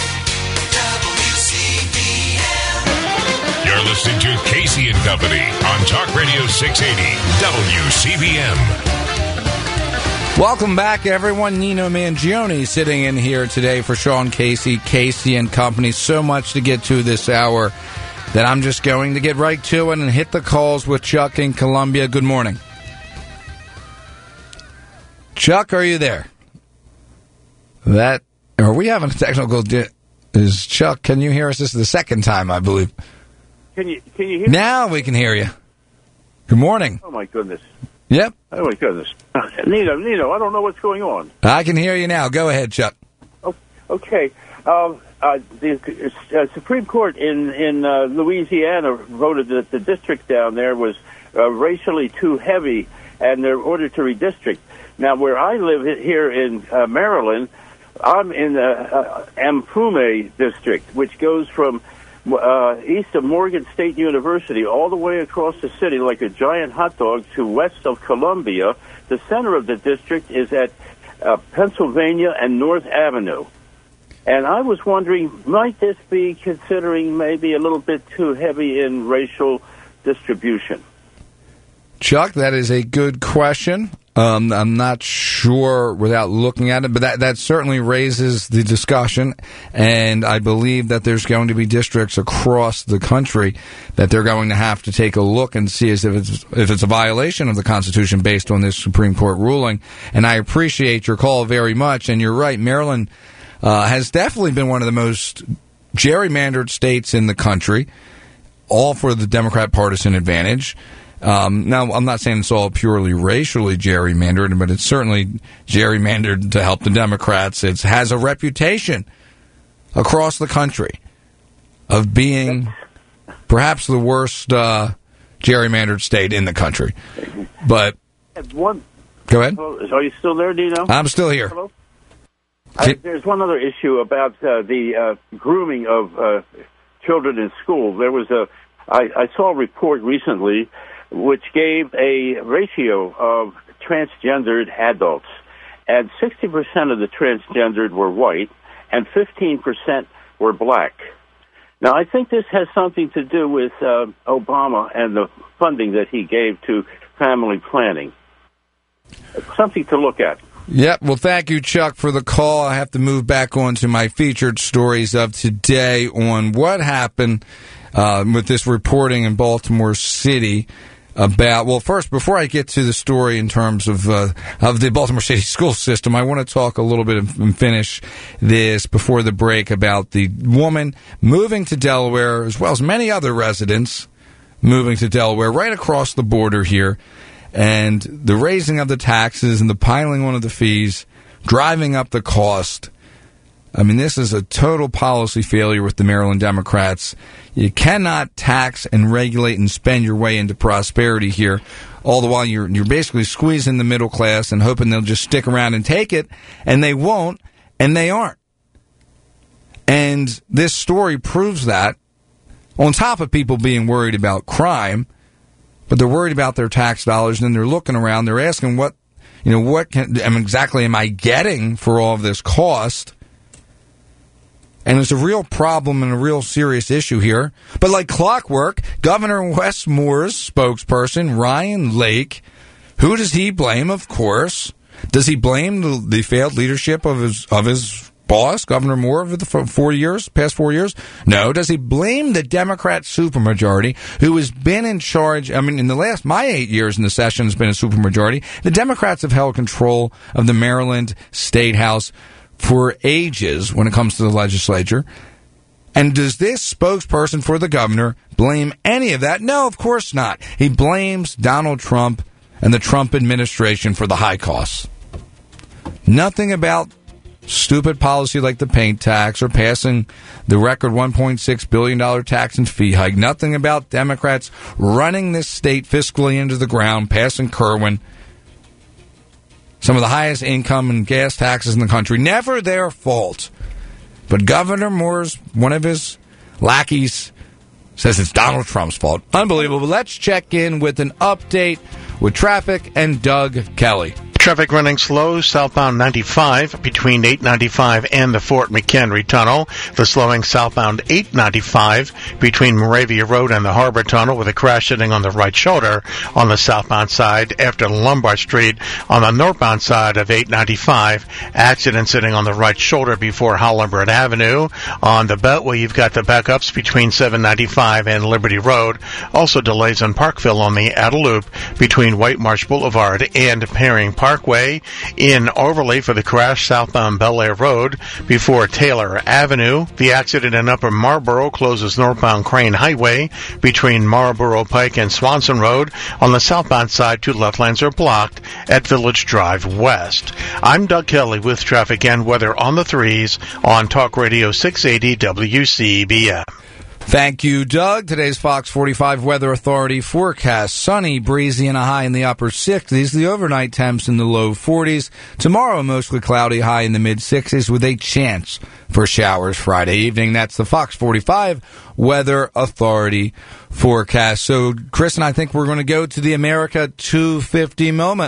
WCBM. You're listening to Casey and Company on Talk Radio 680 WCBM.
Welcome back, everyone. Nino Mangione sitting in here today for Sean Casey, Casey and Company. So much to get to this hour that I'm just going to get right to it and hit the calls with Chuck in Columbia. Good morning. Chuck, are you there? Are we having a technical... Is Chuck, can you hear us? This is the second time, I believe.
Can you hear me?
Now we can hear you. Good morning.
Oh, my goodness.
Yep.
Oh, my goodness. Nino, I don't know what's going on.
I can hear you now. Go ahead, Chuck.
Okay. The Supreme Court in Louisiana voted that the district down there was racially too heavy, and they're ordered to redistrict. Now, where I live here in Maryland, I'm in the Ampume district, which goes from east of Morgan State University all the way across the city like a giant hot dog to west of Columbia. The center of the district is at Pennsylvania and North Avenue. And I was wondering, might this be considering maybe a little bit too heavy in racial distribution?
Chuck, that is a good question. I'm not sure without looking at it, but that certainly raises the discussion, and I believe that there's going to be districts across the country that they're going to have to take a look and see as if it's a violation of the Constitution based on this Supreme Court ruling. And I appreciate your call very much, and you're right, Maryland has definitely been one of the most gerrymandered states in the country, all for the Democrat partisan advantage. Now, I'm not saying it's all purely racially gerrymandered, but it's certainly gerrymandered to help the Democrats. It has a reputation across the country of being perhaps the worst gerrymandered state in the country. But go ahead.
Are you still there, Dino?
I'm still here.
Hello? There's one other issue about the grooming of children in school. There was I saw a report recently which gave a ratio of transgendered adults, and 60% of the transgendered were white, and 15% were black. Now, I think this has something to do with Obama and the funding that he gave to family planning. Something to look at.
Yep. Well, thank you, Chuck, for the call. I have to move back on to my featured stories of today on what happened with this reporting in Baltimore City about, well, first, before I get to the story in terms of the Baltimore City school system, I want to talk a little bit and finish this before the break about the woman moving to Delaware, as well as many other residents moving to Delaware right across the border here, and the raising of the taxes and the piling on of the fees driving up the cost. I mean, this is a total policy failure with the Maryland Democrats. You cannot tax and regulate and spend your way into prosperity here. All the while you're basically squeezing the middle class and hoping they'll just stick around and take it, and they won't, and they aren't. And this story proves that, on top of people being worried about crime, but they're worried about their tax dollars, and then they're looking around, they're asking what exactly am I getting for all of this cost? And it's a real problem and a real serious issue here. But like clockwork, Governor Wes Moore's spokesperson, Ryan Lake, who does he blame, of course? Does he blame the failed leadership of his boss, Governor Moore, over the past 4 years? No. Does he blame the Democrat supermajority who has been in charge? I mean, in my 8 years in the session has been a supermajority. The Democrats have held control of the Maryland State House for ages when it comes to the legislature. And does this spokesperson for the governor blame any of that? No, of course not. He blames Donald Trump and the Trump administration for the high costs. Nothing about stupid policy like the paint tax or passing the record $1.6 billion tax and fee hike. Nothing about Democrats running this state fiscally into the ground, passing Kerwin. Some of the highest income and gas taxes in the country. Never their fault. But Governor Moore's, one of his lackeys, says it's Donald Trump's fault. Unbelievable. Let's check in with an update with traffic and Doug Kelly.
Traffic running slow southbound 95 between 895 and the Fort McHenry Tunnel. The slowing southbound 895 between Moravia Road and the Harbor Tunnel with a crash sitting on the right shoulder on the southbound side after Lombard Street. On the northbound side of 895, accident sitting on the right shoulder before Hollenberg Avenue. On the Beltway, you've got the backups between 795 and Liberty Road. Also delays in Parkville on the outer loop between White Marsh Boulevard and Perring Parkway. In Overley for the crash southbound Bel Air Road before Taylor Avenue. The accident in Upper Marlboro closes northbound Crane Highway between Marlboro Pike and Swanson Road. On the southbound side, two left lanes are blocked at Village Drive West. I'm Doug Kelly with traffic and weather on the 3s on Talk Radio 680 WCBM.
Thank you, Doug. Today's Fox 45 Weather Authority forecast. Sunny, breezy, and a high in the upper 60s. The overnight temps in the low 40s. Tomorrow, mostly cloudy, high in the mid-60s with a chance for showers Friday evening. That's the Fox 45 Weather Authority forecast. So, Chris and I think we're going to go to the America 250 moment.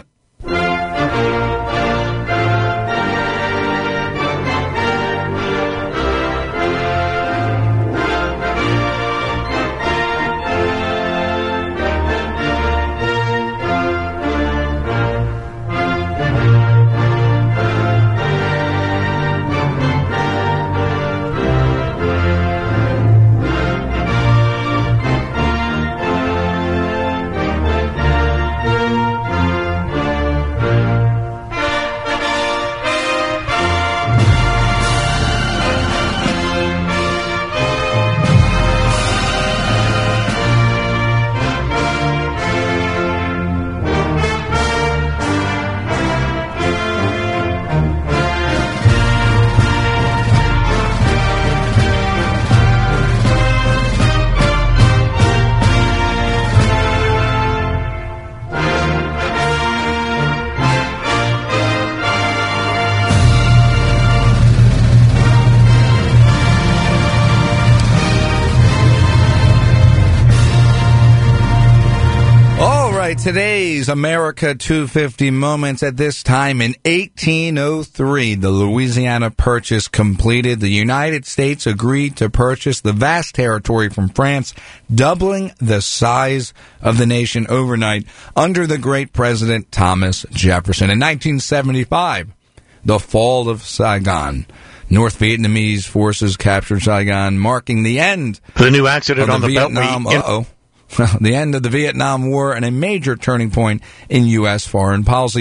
Today's America 250 moments. At this time in 1803, the Louisiana Purchase completed. The United States agreed to purchase the vast territory from France, doubling the size of the nation overnight under the great President Thomas Jefferson. In 1975, the fall of Saigon. North Vietnamese forces captured Saigon, marking the end
the new accident on the
Beltway. The end of the Vietnam War and a major turning point in U.S. foreign policy.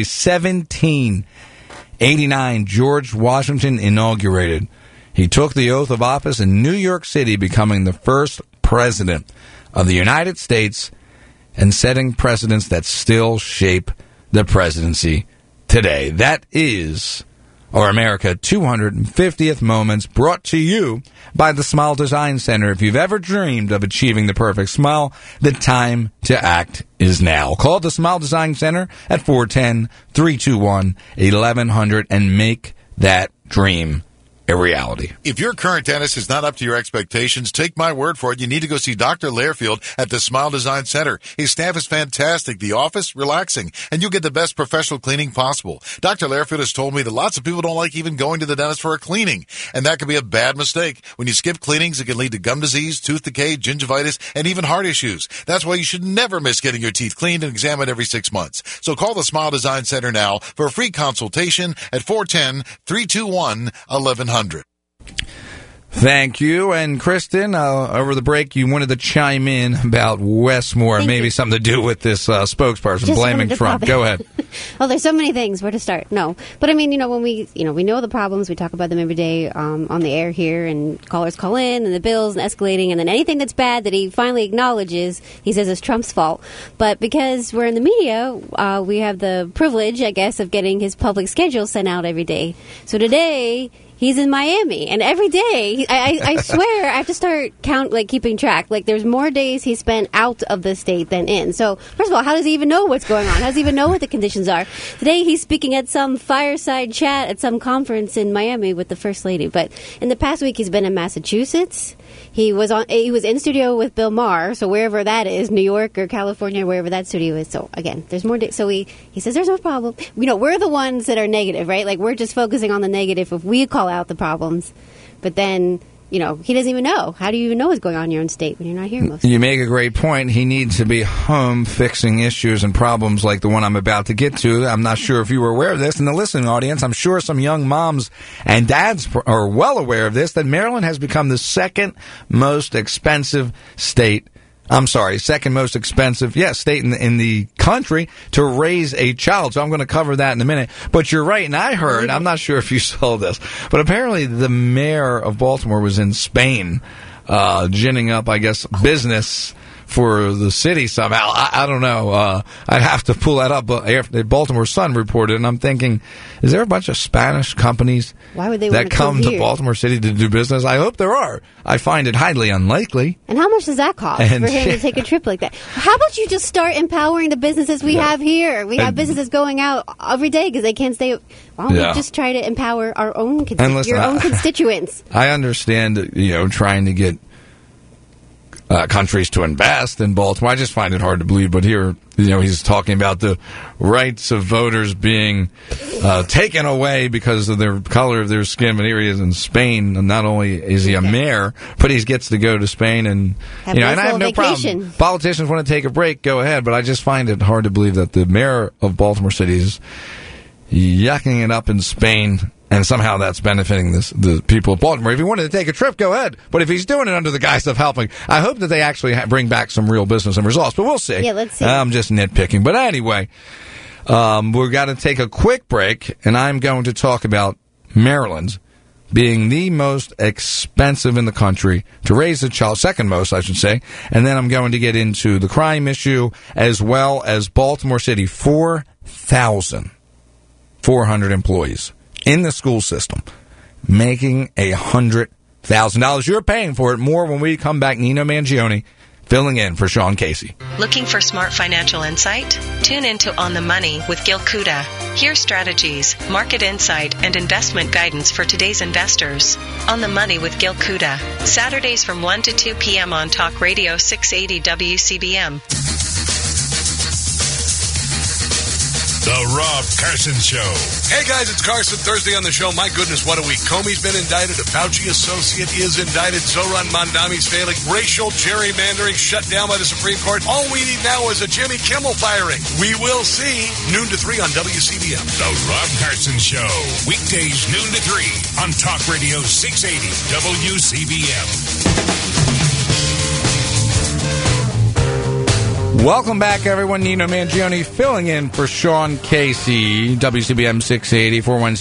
1789, George Washington inaugurated. He took the oath of office in New York City, becoming the first president of the United States and setting precedents that still shape the presidency today. That is or America 250th Moments, brought to you by the Smile Design Center. If you've ever dreamed of achieving the perfect smile, the time to act is now. Call the Smile Design Center at 410-321-1100 and make that dream a reality.
If your current dentist is not up to your expectations, take my word for it. You need to go see Dr. Lairfield at the Smile Design Center. His staff is fantastic. The office, relaxing. And you'll get the best professional cleaning possible. Dr. Lairfield has told me that lots of people don't like even going to the dentist for a cleaning. And that can be a bad mistake. When you skip cleanings, it can lead to gum disease, tooth decay, gingivitis, and even heart issues. That's why you should never miss getting your teeth cleaned and examined every 6 months. So call the Smile Design Center now for a free consultation at 410-321-1100.
Thank you. And Kristen, over the break, you wanted to chime in about Westmore, maybe something to do with this spokesperson
Just
blaming Trump. Go ahead.
Well, there's so many things. Where to start? No. But I mean, when we know the problems, we talk about them every day on the air here, and callers call in, and the bills and escalating, and then anything that's bad that he finally acknowledges, he says is Trump's fault. But because we're in the media, we have the privilege, I guess, of getting his public schedule sent out every day. So today, he's in Miami, and every day, I swear, I have to start keeping track. There's more days he spent out of the state than in. So, first of all, how does he even know what's going on? How does he even know what the conditions are? Today, he's speaking at some fireside chat at some conference in Miami with the First Lady. But in the past week, he's been in Massachusetts. He was in studio with Bill Maher, so wherever that is, New York or California, wherever that studio is. So again, there's more. So he says there's no problem. We're the ones that are negative, right? We're just focusing on the negative if we call out the problems. But then, he doesn't even know. How do you even know what's going on in your own state when you're not here most of the time?
You make a great point. He needs to be home fixing issues and problems like the one I'm about to get to. I'm not sure if you were aware of this. In the listening audience, I'm sure some young moms and dads are well aware of this, that Maryland has become the second most expensive state second most expensive, state in the country to raise a child. So I'm going to cover that in a minute. But you're right, and I heard, I'm not sure if you saw this, but apparently the mayor of Baltimore was in Spain, ginning up, I guess, business for the city somehow. I don't know. I'd have to pull that up. But after the Baltimore Sun reported, and I'm thinking, is there a bunch of Spanish companies that come to Baltimore City to do business? I hope there are. I find it highly unlikely.
And how much does that cost for him to take a trip like that? How about you just start empowering the businesses we have here? We have businesses going out every day because they can't stay. Why don't we just try to empower our own your own constituents?
I understand, trying to get countries to invest in Baltimore. I just find it hard to believe, but here, he's talking about the rights of voters being taken away because of their color of their skin. But here he is in Spain, and not only is he a mayor, but he gets to go to Spain, and and I have no problem. Politicians want to take a break, go ahead, but I just find it hard to believe that the mayor of Baltimore City is yucking it up in Spain. And somehow that's benefiting the people of Baltimore. If he wanted to take a trip, go ahead. But if he's doing it under the guise of helping, I hope that they actually bring back some real business and results. But we'll see.
Yeah, let's see.
I'm just nitpicking. But anyway, we've got to take a quick break, and I'm going to talk about Maryland being the most expensive in the country to raise a child, second most, I should say. And then I'm going to get into the crime issue as well as Baltimore City, 4,400 employees in the school system, making $100,000. You're paying for it more when we come back. Nino Mangione filling in for Sean Casey.
Looking for smart financial insight? Tune into On the Money with Gil Kuda. Hear strategies, market insight, and investment guidance for today's investors. On the Money with Gil Kuda. Saturdays from 1 to 2 p.m. on Talk Radio 680 WCBM.
The Rob Carson Show.
Hey guys, it's Carson. Thursday on the show. My goodness, what a week. Comey's been indicted. A Fauci associate is indicted. Zohran Mamdani's failing. Racial gerrymandering shut down by the Supreme Court. All we need now is a Jimmy Kimmel firing. We will see. Noon to 3 on WCBM.
The Rob Carson Show. Weekdays noon to 3 on Talk Radio 680 WCBM.
Welcome back, everyone. Nino Mangione filling in for Sean Casey. WCBM 680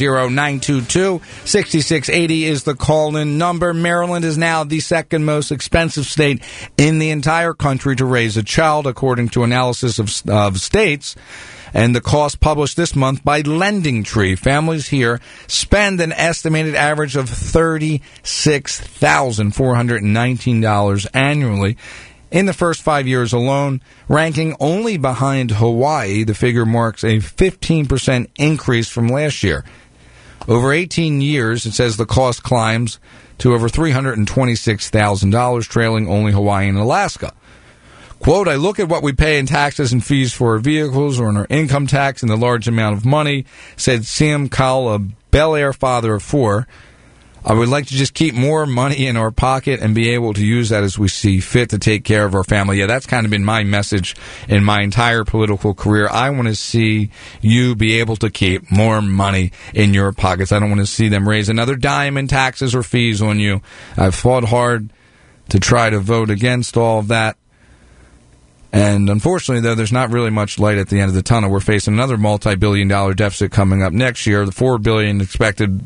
410-922-6680 is the call-in number. Maryland is now the second most expensive state in the entire country to raise a child, according to analysis of states. And the cost published this month by LendingTree. Families here spend an estimated average of $36,419 annually in the first 5 years alone, ranking only behind Hawaii. The figure marks a 15% increase from last year. Over 18 years, it says the cost climbs to over $326,000, trailing only Hawaii and Alaska. Quote, I look at what we pay in taxes and fees for our vehicles or in our income tax and the large amount of money, said Sam Cowell, a Bel Air father of four. I would like to just keep more money in our pocket and be able to use that as we see fit to take care of our family. Yeah, that's kind of been my message in my entire political career. I want to see you be able to keep more money in your pockets. I don't want to see them raise another dime in taxes or fees on you. I've fought hard to try to vote against all of that. And unfortunately, though, there's not really much light at the end of the tunnel. We're facing another multi-billion-dollar deficit coming up next year. The $4 billion expected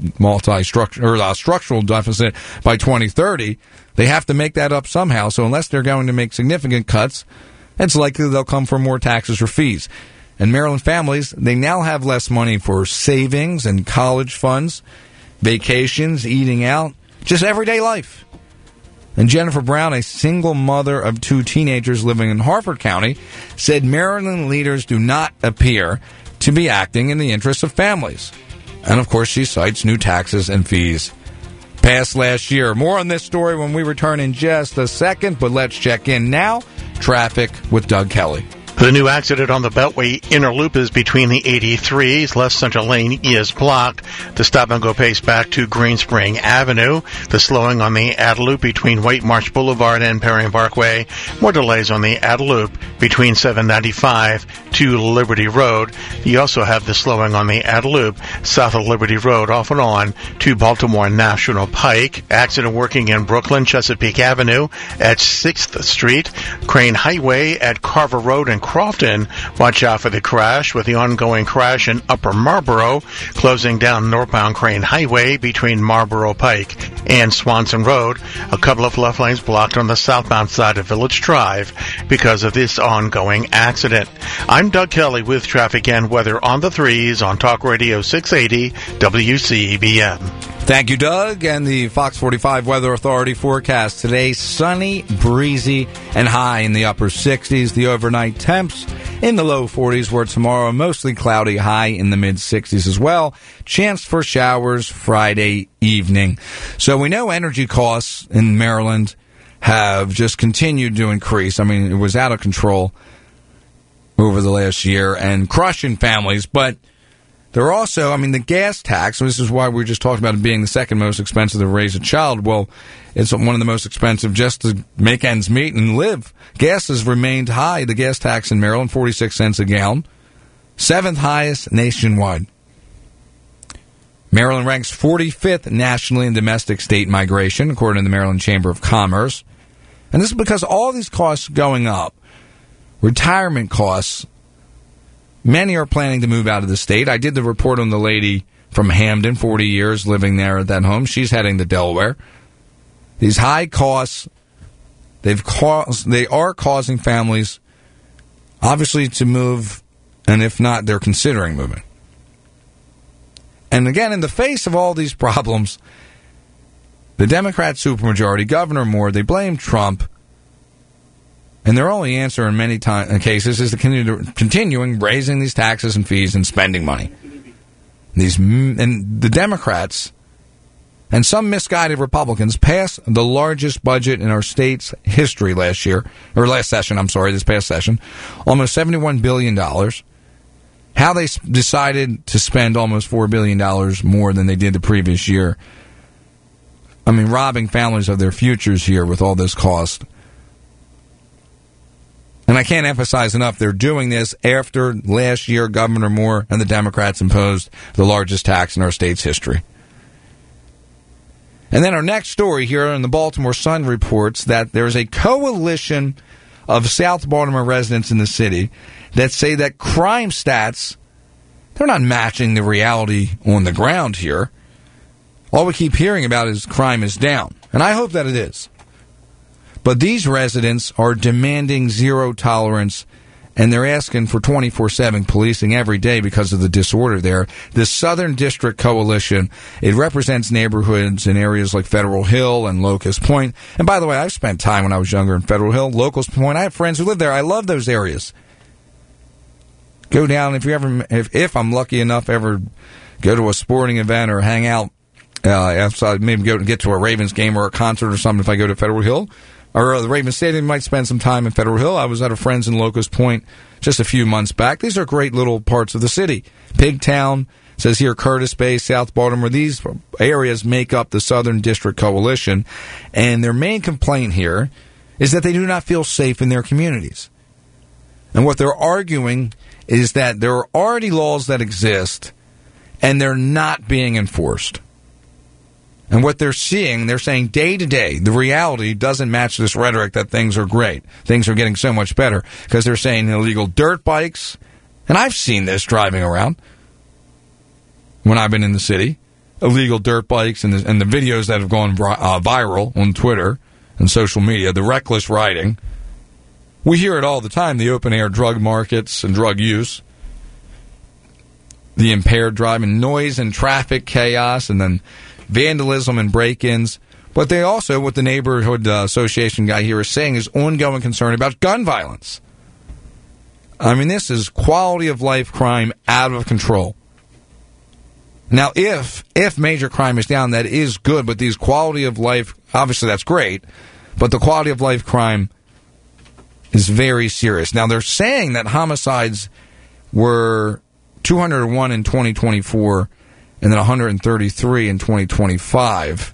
structural deficit by 2030. They have to make that up somehow. So unless they're going to make significant cuts, it's likely they'll come from more taxes or fees. And Maryland families, they now have less money for savings and college funds, vacations, eating out, just everyday life. And Jennifer Brown, a single mother of two teenagers living in Harford County, said Maryland leaders do not appear to be acting in the interests of families. And, of course, she cites new taxes and fees passed last year. More on this story when we return in just a second, but let's check in now. Traffic with Doug Kelly.
The new accident on the Beltway inner loop is between the 83s. Left center lane is blocked. The stop-and-go pace back to Green Spring Avenue. The slowing on the Ada Loop between White Marsh Boulevard and Perry Parkway. More delays on the Ada Loop between 795 to Liberty Road. You also have the slowing on the Ada Loop south of Liberty Road off and on to Baltimore National Pike. Accident working in Brooklyn, Chesapeake Avenue at 6th Street. Crane Highway at Carver Road and Crofton. Watch out for the crash with the ongoing crash in Upper Marlboro, closing down northbound Crane Highway between Marlboro Pike and Swanson Road. A couple of left lanes blocked on the southbound side of Village Drive because of this ongoing accident. I'm Doug Kelly with traffic and weather on the 3s on Talk Radio 680 WCBM.
Thank you, Doug. And the Fox 45 Weather Authority forecast today, sunny, breezy, and high in the upper 60s. The overnight temps in the low 40s, where tomorrow mostly cloudy, high in the mid 60s as well. Chance for showers Friday evening. So we know energy costs in Maryland have just continued to increase. I mean, it was out of control over the last year and crushing families, but there are also, the gas tax, this is why we were just talking about it being the second most expensive to raise a child. Well, it's one of the most expensive just to make ends meet and live. Gas has remained high. The gas tax in Maryland, 46 cents a gallon, seventh highest nationwide. Maryland ranks 45th nationally in domestic state migration, according to the Maryland Chamber of Commerce. And this is because all these costs going up. Retirement costs, many are planning to move out of the state. I did the report on the lady from Hamden, 40 years living there at that home. She's heading to Delaware. These high costs, they are causing families, obviously, to move, and if not, they're considering moving. And again, in the face of all these problems, the Democrat supermajority, Governor Moore, they blame Trump. And their only answer in many cases is to continuing raising these taxes and fees and spending money. And the Democrats and some misguided Republicans passed the largest budget in our state's history this past session, almost $71 billion. How they decided to spend almost $4 billion more than they did the previous year. Robbing families of their futures here with all this cost. And I can't emphasize enough, they're doing this after last year Governor Moore and the Democrats imposed the largest tax in our state's history. And then our next story here in the Baltimore Sun reports that there's a coalition of South Baltimore residents in the city that say that crime stats, they're not matching the reality on the ground here. All we keep hearing about is crime is down, and I hope that it is. But these residents are demanding zero tolerance, and they're asking for 24/7 policing every day because of the disorder there. The Southern District Coalition, it represents neighborhoods in areas like Federal Hill and Locust Point. And by the way, I've spent time when I was younger in Federal Hill, Locust Point. I have friends who live there. I love those areas. Go down if I'm lucky enough, ever go to a sporting event or hang out outside, maybe get to a Ravens game or a concert or something if I go to Federal Hill. Or the Ravens Stadium, might spend some time in Federal Hill. I was at a friend's in Locust Point just a few months back. These are great little parts of the city. Pigtown, says here Curtis Bay, South Baltimore. These areas make up the Southern District Coalition. And their main complaint here is that they do not feel safe in their communities. And what they're arguing is that there are already laws that exist and they're not being enforced. And what they're seeing, they're saying day to day, the reality doesn't match this rhetoric that things are great. Things are getting so much better. Because they're saying illegal dirt bikes, and I've seen this driving around when I've been in the city. Illegal dirt bikes and the videos that have gone viral on Twitter and social media, the reckless riding. We hear it all the time, the open-air drug markets and drug use. The impaired driving, noise and traffic chaos, and then vandalism and break-ins. But they also, what the neighborhood association guy here is saying, is ongoing concern about gun violence. I mean, this is quality of life crime out of control. Now, if major crime is down, that is good, but these quality of life, obviously that's great, but the quality of life crime is very serious. Now, they're saying that homicides were 201 in 2024 and then 133 in 2025.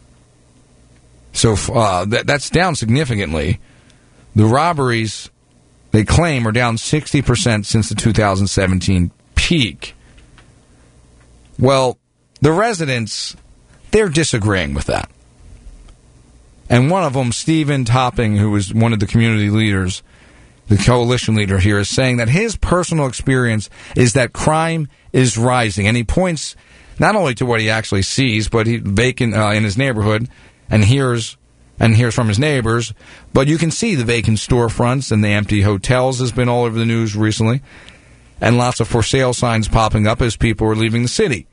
So that's down significantly. The robberies, they claim, are down 60% since the 2017 peak. Well, the residents, they're disagreeing with that. And one of them, Stephen Topping, who is one of the community leaders, the coalition leader here, is saying that his personal experience is that crime is rising. And he points not only to what he actually sees, but vacant in his neighborhood, and hears from his neighbors. But you can see the vacant storefronts and the empty hotels has been all over the news recently, and lots of for sale signs popping up as people are leaving the city.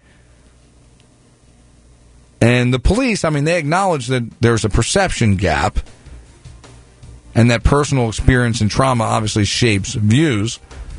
And the police, I mean, they acknowledge that there's a perception gap and that personal experience and trauma obviously shapes views.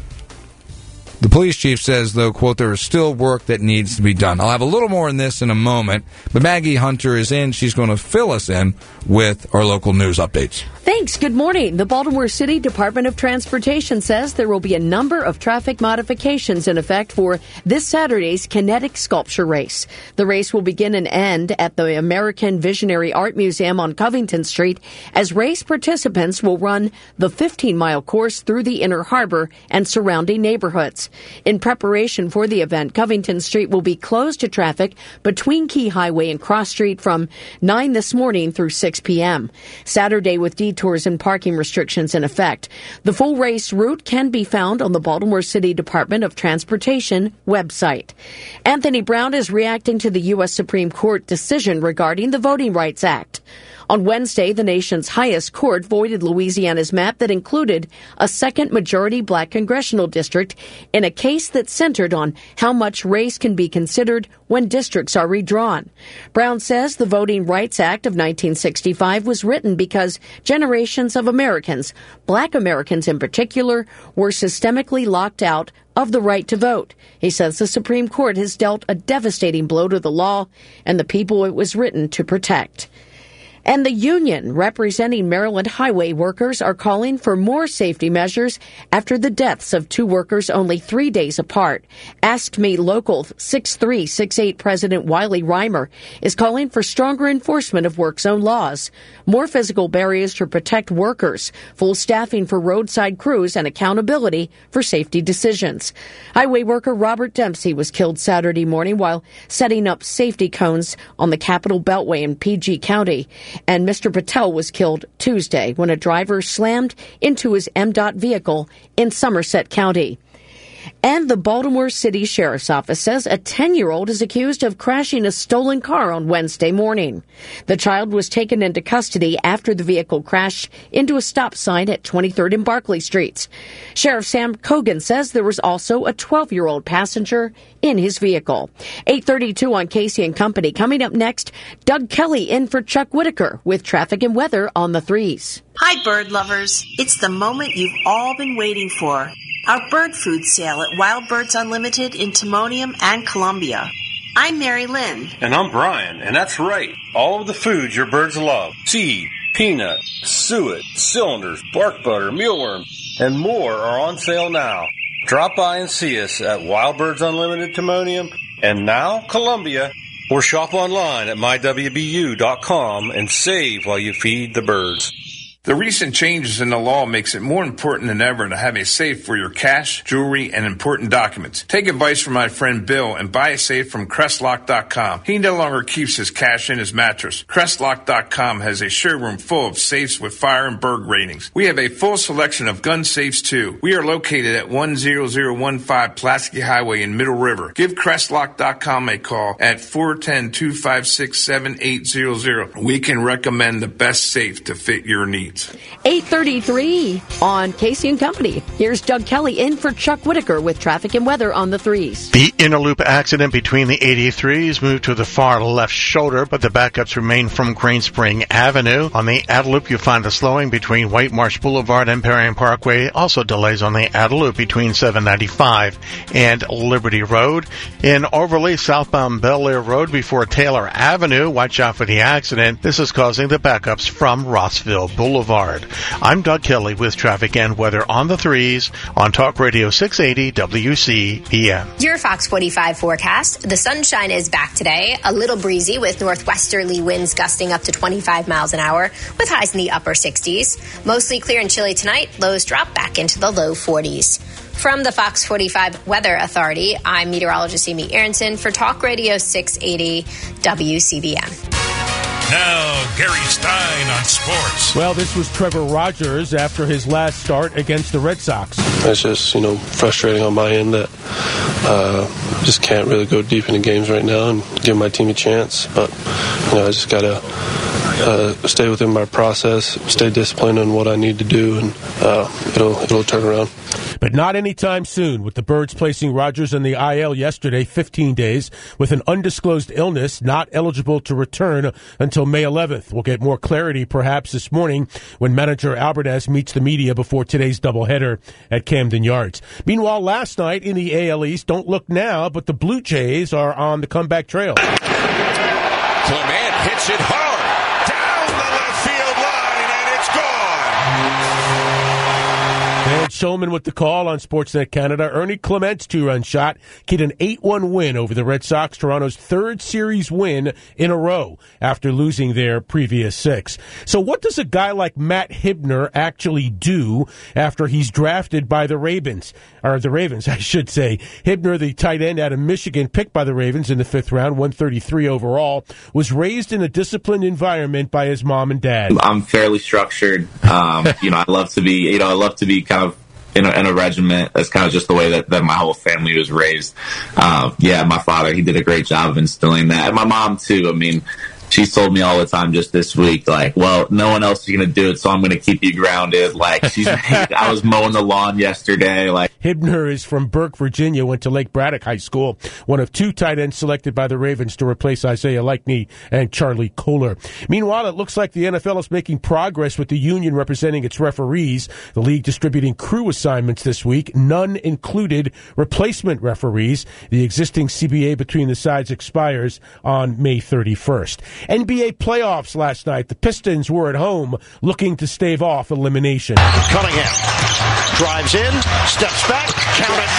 The police chief says, though, quote, there is still work that needs to be done. I'll have a little more on this in a moment, but Maggie Hunter is in. She's going to fill us in with our local news updates.
Thanks. Good morning. The Baltimore City Department of Transportation says there will be a number of traffic modifications in effect for this Saturday's Kinetic Sculpture Race. The race will begin and end at the American Visionary Art Museum on Covington Street, as race participants will run the 15-mile course through the Inner Harbor and surrounding neighborhoods. In preparation for the event, Covington Street will be closed to traffic between Key Highway and Cross Street from 9 this morning through 6 p.m. Saturday with detours and parking restrictions in effect. The full race route can be found on the Baltimore City Department of Transportation website. Anthony Brown is reacting to the U.S. Supreme Court decision regarding the Voting Rights Act. On Wednesday, the nation's highest court voided Louisiana's map that included a second majority black congressional district in a case that centered on how much race can be considered when districts are redrawn. Brown says the Voting Rights Act of 1965 was written because generations of Americans, black Americans in particular, were systemically locked out of the right to vote. He says the Supreme Court has dealt a devastating blow to the law and the people it was written to protect. And the union representing Maryland highway workers are calling for more safety measures after the deaths of two workers only 3 days apart. Ask Me Local 6368 President Wiley Reimer is calling for stronger enforcement of work zone laws, more physical barriers to protect workers, full staffing for roadside crews, and accountability for safety decisions. Highway worker Robert Dempsey was killed Saturday morning while setting up safety cones on the Capitol Beltway in PG County. And Mr. Patel was killed Tuesday when a driver slammed into his MDOT vehicle in Somerset County. And the Baltimore City Sheriff's Office says a 10-year-old is accused of crashing a stolen car on Wednesday morning. The child was taken into custody after the vehicle crashed into a stop sign at 23rd and Barclay Streets. Sheriff Sam Cogan says there was also a 12-year-old passenger in his vehicle. 8:32 on Casey and Company. Coming up next, Doug Kelly in for Chuck Whitaker with traffic and weather on the 3s.
Hi, bird lovers. It's the moment you've all been waiting for. Our bird food sale at Wild Birds Unlimited in Timonium and Columbia. I'm Mary Lynn.
And I'm Brian, and that's right. All of the foods your birds love. Seed, peanut, suet, cylinders, bark butter, mealworm, and more are on sale now. Drop by and see us at Wild Birds Unlimited Timonium and now Columbia, or shop online at mywbu.com and save while you feed the birds.
The recent changes in the law makes it more important than ever to have a safe for your cash, jewelry, and important documents. Take advice from my friend Bill and buy a safe from Crestlock.com. He no longer keeps his cash in his mattress. Crestlock.com has a showroom full of safes with fire and burg ratings. We have a full selection of gun safes too. We are located at 10015 Pulaski Highway in Middle River. Give Crestlock.com a call at 410-256-7800. We can recommend the best safe to fit your needs.
8:33 on Casey and Company. Here's Doug Kelly in for Chuck Whitaker with traffic and weather on the 3s.
The inner loop accident between the 83s moved to the far left shoulder, but the backups remain from Green Spring Avenue. On the outer loop, you find a slowing between White Marsh Boulevard and Perry Parkway. Also delays on the outer loop between 795 and Liberty Road. In Overley, southbound Bel Air Road before Taylor Avenue. Watch out for the accident. This is causing the backups from Rossville Boulevard. I'm Doug Kelly with traffic and weather on the 3s on Talk Radio 680 WCBM.
Your Fox 45 forecast. The sunshine is back today. A little breezy with northwesterly winds gusting up to 25 miles an hour with highs in the upper 60s. Mostly clear and chilly tonight. Lows drop back into the low 40s. From the Fox 45 Weather Authority, I'm meteorologist Amy Aronson for Talk Radio 680 WCBM.
Now, Gary Stein on sports.
Well, this was Trevor Rogers after his last start against the Red Sox.
It's just, frustrating on my end that just can't really go deep into games right now and give my team a chance. But, I just got to stay within my process, stay disciplined on what I need to do, and it'll turn around.
But not anytime soon, with the Birds placing Rogers on the IL yesterday, 15 days, with an undisclosed illness, not eligible to return until May 11th. We'll get more clarity perhaps this morning when manager Alvarez meets the media before today's doubleheader at Camden Yards. Meanwhile, last night in the AL East, don't look now, but the Blue Jays are on the comeback trail.
Clement hits it hard down the left field line, and it's gone.
And Shulman with the call on Sportsnet Canada. Ernie Clement's two-run shot keyed an 8-1 win over the Red Sox, Toronto's third series win in a row after losing their previous 6. So what does a guy like Matt Hibner actually do after he's drafted by the Ravens? Or the Ravens, I should say. Hibner, the tight end out of Michigan, picked by the Ravens in the 5th round, 133 overall, was raised in a disciplined environment by his mom and dad.
I'm fairly structured. I love to be kind of in a regiment. That's kind of just the way that my whole family was raised. My father, he did a great job of instilling that. And my mom, too. I mean, she's told me all the time just this week, like, well, no one else is going to do it, so I'm going to keep you grounded. Like, I was mowing the lawn yesterday. Like,
Hibner is from Burke, Virginia, went to Lake Braddock High School, one of 2 tight ends selected by the Ravens to replace Isaiah Likely and Charlie Kohler. Meanwhile, it looks like the NFL is making progress with the union representing its referees. The league distributing crew assignments this week. None included replacement referees. The existing CBA between the sides expires on May 31st. NBA playoffs last night. The Pistons were at home looking to stave off elimination.
Cunningham drives in, steps back, count it.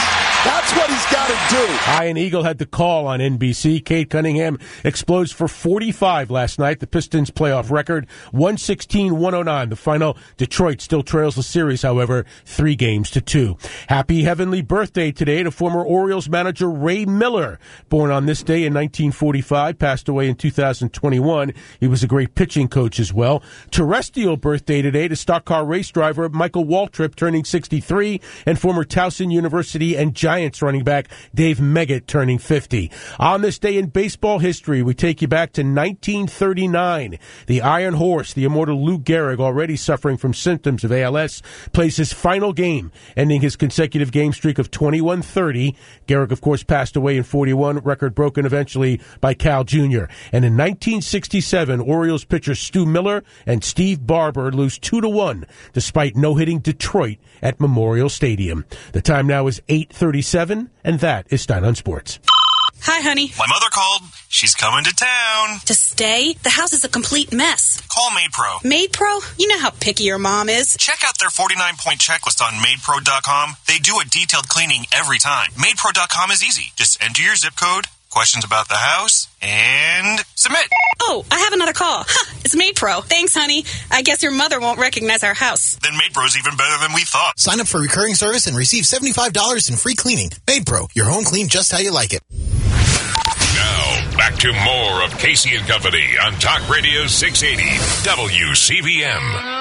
That's what he's got to do.
Ian Eagle had the call on NBC. Cade Cunningham explodes for 45 last night. The Pistons' playoff record, 116-109. The final, Detroit still trails the series, however, 3-2. Happy heavenly birthday today to former Orioles manager Ray Miller. Born on this day in 1945, passed away in 2021. He was a great pitching coach as well. Terrestrial birthday today to stock car race driver Michael Waltrip, turning 63, and former Towson University and Giants running back Dave Meggett, turning 50. On this day in baseball history, we take you back to 1939. The Iron Horse, the immortal Lou Gehrig, already suffering from symptoms of ALS, plays his final game, ending his consecutive game streak of 21-30. Gehrig, of course, passed away in 41, record broken eventually by Cal Jr. And in 1967, Orioles pitchers Stu Miller and Steve Barber lose 2-1, despite no-hitting Detroit at Memorial Stadium. The time now is 8:37, and that is Stein on Sports.
Hi, honey.
My mother called. She's coming to town.
To stay? The house is a complete mess.
Call MaidPro.
MaidPro? You know how picky your mom is.
Check out their 49-point checklist on MaidPro.com. They do a detailed cleaning every time. MaidPro.com is easy. Just enter your zip code, questions about the house, and submit.
Oh, I have another call. It's MaidPro. Thanks, honey. I guess your mother won't recognize our house.
Then MaidPro's even better than we thought.
Sign up for recurring service and receive $75 in free cleaning. MaidPro, your home clean just how you like it.
Now, back to more of Casey and Company on Talk Radio 680 WCBM.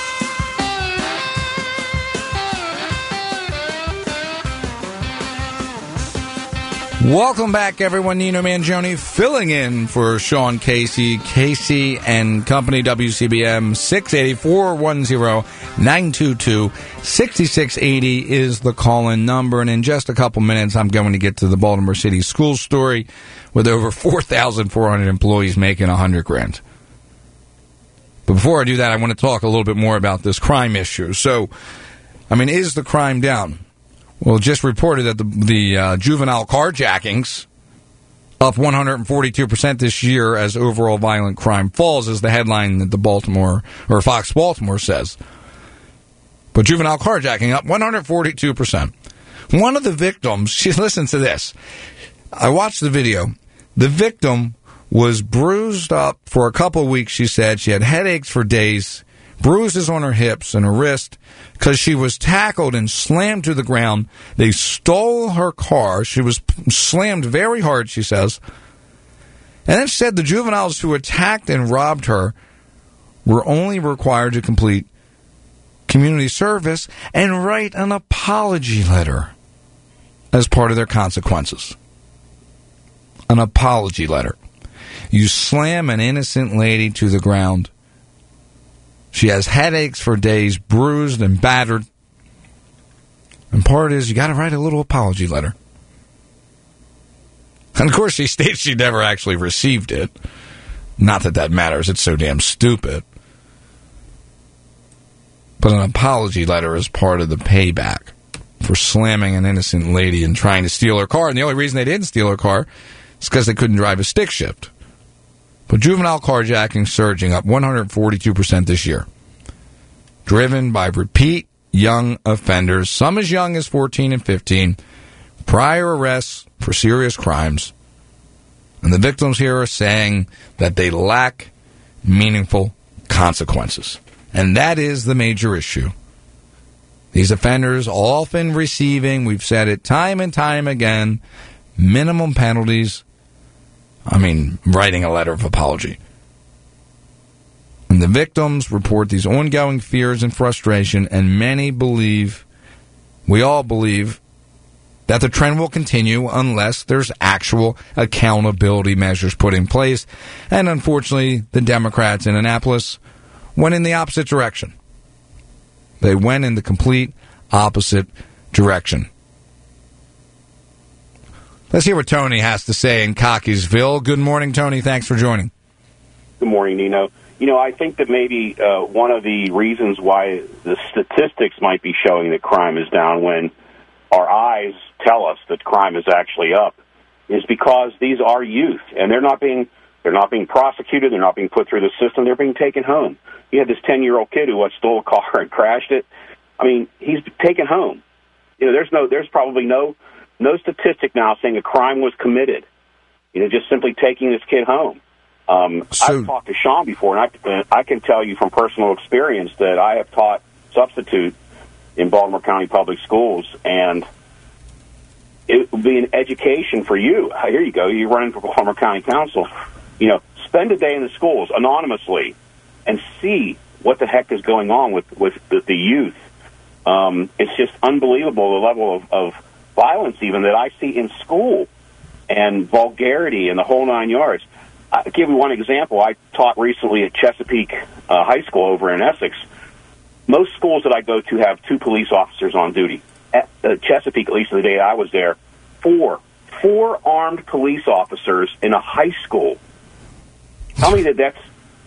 Welcome back, everyone. Nino Mangione filling in for Sean Casey. Casey and Company, WCBM 680-410-922-6680 is the call-in number. And in just a couple minutes, I'm going to get to the Baltimore City school story with over 4,400 employees making $100,000. But before I do that, I want to talk a little bit more about this crime issue. So, I mean, is the crime down? Well, just reported that the juvenile carjackings up 142% this year as overall violent crime falls, is the headline that the Baltimore or Fox Baltimore says. But juvenile carjacking up 142%. One of the victims, listen to this. I watched the video. The victim was bruised up for a couple of weeks, she said. She had headaches for days, bruises on her hips and her wrist, because she was tackled and slammed to the ground. They stole her car. She was slammed very hard, she says. And then she said the juveniles who attacked and robbed her were only required to complete community service and write an apology letter as part of their consequences. An apology letter. You slam an innocent lady to the ground. She has headaches for days, bruised and battered. And part is you got to write a little apology letter. And of course, she states she never actually received it. Not that that matters. It's so damn stupid. But an apology letter is part of the payback for slamming an innocent lady and trying to steal her car. And the only reason they didn't steal her car is because they couldn't drive a stick shift. But juvenile carjacking surging up 142% this year, driven by repeat young offenders, some as young as 14 and 15, prior arrests for serious crimes. And the victims here are saying that they lack meaningful consequences. And that is the major issue. These offenders often receiving, we've said it time and time again, minimum penalties. Writing a letter of apology. And the victims report these ongoing fears and frustration, and many believe, we all believe, that the trend will continue unless there's actual accountability measures put in place. And unfortunately, the Democrats in Annapolis went in the opposite direction. They went in the complete opposite direction. Let's hear what Tony has to say in Cockeysville. Good morning, Tony. Thanks for joining.
Good morning, Nino. I think that maybe one of the reasons why the statistics might be showing that crime is down when our eyes tell us that crime is actually up is because these are youth, and they're not being prosecuted, they're not being put through the system, they're being taken home. You had this 10-year-old kid who stole a car and crashed it. He's taken home. There's probably no no statistic now saying a crime was committed. Just simply taking this kid home. I've talked to Sean before, and I can tell you from personal experience that I have taught substitute in Baltimore County Public Schools, and it would be an education for you. Here you go. You're running for Baltimore County Council. Spend a day in the schools anonymously and see what the heck is going on with the youth. It's just unbelievable, the level of violence even that I see in school, and vulgarity and the whole 9 yards. I'll give you one example. I taught recently at Chesapeake High School over in Essex. Most schools that I go to have 2 police officers on duty. At Chesapeake, at least the day I was there, 4 armed police officers in a high school. Tell me that's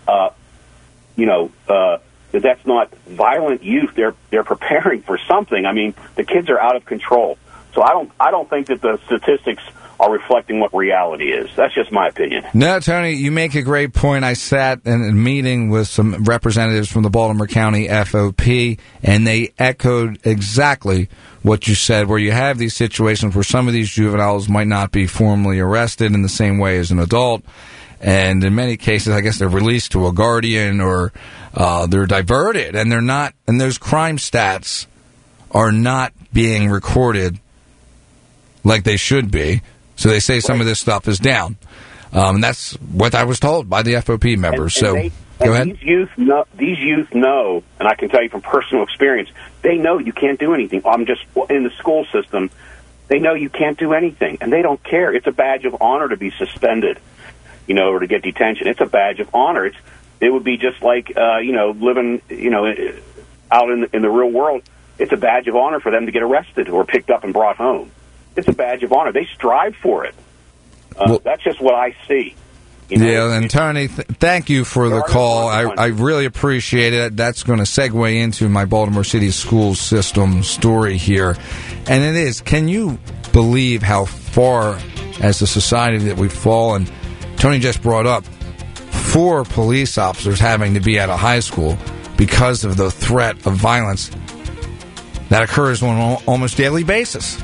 that's not violent youth. They're preparing for something. I mean, the kids are out of control. So I don't think that the statistics are reflecting what reality is. That's just my opinion.
No, Tony, you make a great point. I sat in a meeting with some representatives from the Baltimore County FOP, and they echoed exactly what you said, where you have these situations where some of these juveniles might not be formally arrested in the same way as an adult. And in many cases, I guess they're released to a guardian, or they're diverted, and they're not. And those crime stats are not being recorded like they should be. So they say some of this stuff is down. And that's what I was told by the FOP members. Go ahead.
These youth know, and I can tell you from personal experience, they know you can't do anything. I'm just in the school system. They know you can't do anything, and they don't care. It's a badge of honor to be suspended, or to get detention. It's a badge of honor. It would be just like, living, out in the real world. It's a badge of honor for them to get arrested or picked up and brought home. It's a badge of honor. They strive for it. That's just what I see.
Yeah, and Tony, thank you for the call. I really appreciate it. That's going to segue into my Baltimore City school system story here. And it is, can you believe how far as a society that we've fallen? Tony just brought up 4 police officers having to be at a high school because of the threat of violence that occurs on an almost daily basis.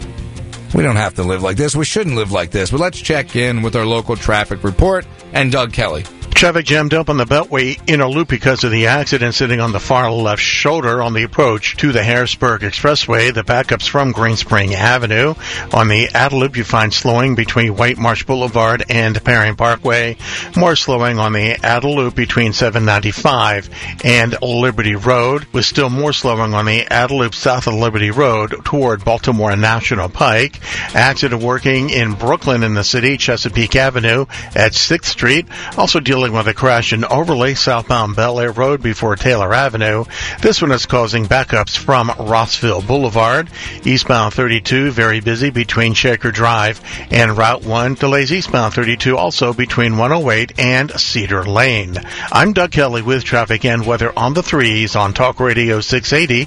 We don't have to live like this. We shouldn't live like this. But let's check in with our local traffic report and Doug Kelly.
Traffic jammed up on the Beltway inner loop because of the accident sitting on the far left shoulder on the approach to the Harrisburg Expressway. The backups from Green Spring Avenue. On the outer loop, you find slowing between White Marsh Boulevard and Perry Parkway. More slowing on the outer loop between 795 and Liberty Road, with still more slowing on the outer loop south of Liberty Road toward Baltimore National Pike. Accident working in Brooklyn in the city, Chesapeake Avenue at 6th Street. Also dealing with a crash in Overlake, southbound Bel Air Road before Taylor Avenue. This one is causing backups from Rossville Boulevard. Eastbound 32, very busy between Shaker Drive and Route 1. Delays eastbound 32 also between 108 and Cedar Lane. I'm Doug Kelly with traffic and weather on the 3s on Talk Radio 680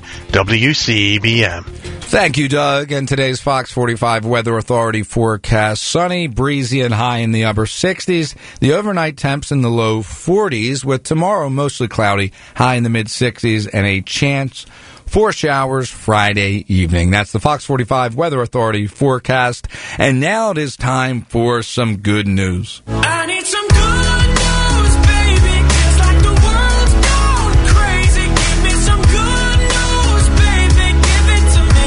WCBM.
Thank you, Doug. And today's Fox 45 Weather Authority forecast: sunny, breezy, and high in the upper 60s. The overnight temps in the low 40s, with tomorrow mostly cloudy, high in the mid 60s, and a chance for showers Friday evening. That's the Fox 45 Weather Authority forecast. And now it is time for some good news.
I need some good news, baby. It's like the world's gone crazy. Give me some good news, baby. Give it to me.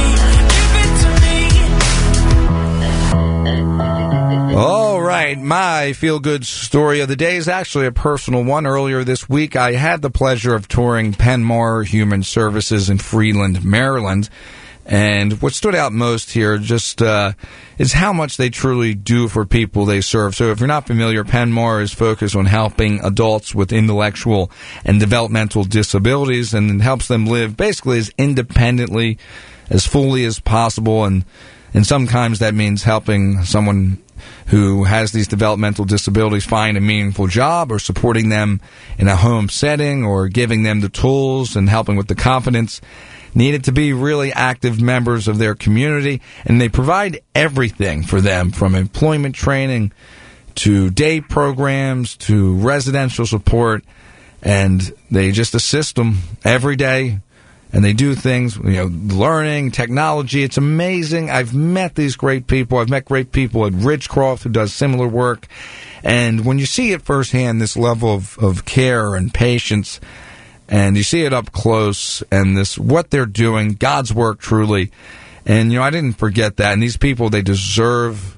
Give it to me.
All right, my feel-good story of the day is actually a personal one. Earlier this week, I had the pleasure of touring Penmar Human Services in Freeland, Maryland. And what stood out most here just is how much they truly do for people they serve. So if you're not familiar, Penmar is focused on helping adults with intellectual and developmental disabilities, and helps them live basically as independently, as fully as possible. And sometimes that means helping someone who has these developmental disabilities find a meaningful job, or supporting them in a home setting, or giving them the tools and helping with the confidence needed to be really active members of their community. And they provide everything for them, from employment training to day programs to residential support, and they just assist them every day and they do things, learning, technology. It's amazing. I've met these great people. I've met great people at Ridgecroft who does similar work. And when you see it firsthand, this level of care and patience, and you see it up close, and this what they're doing, God's work truly. And, I didn't forget that. And these people, they deserve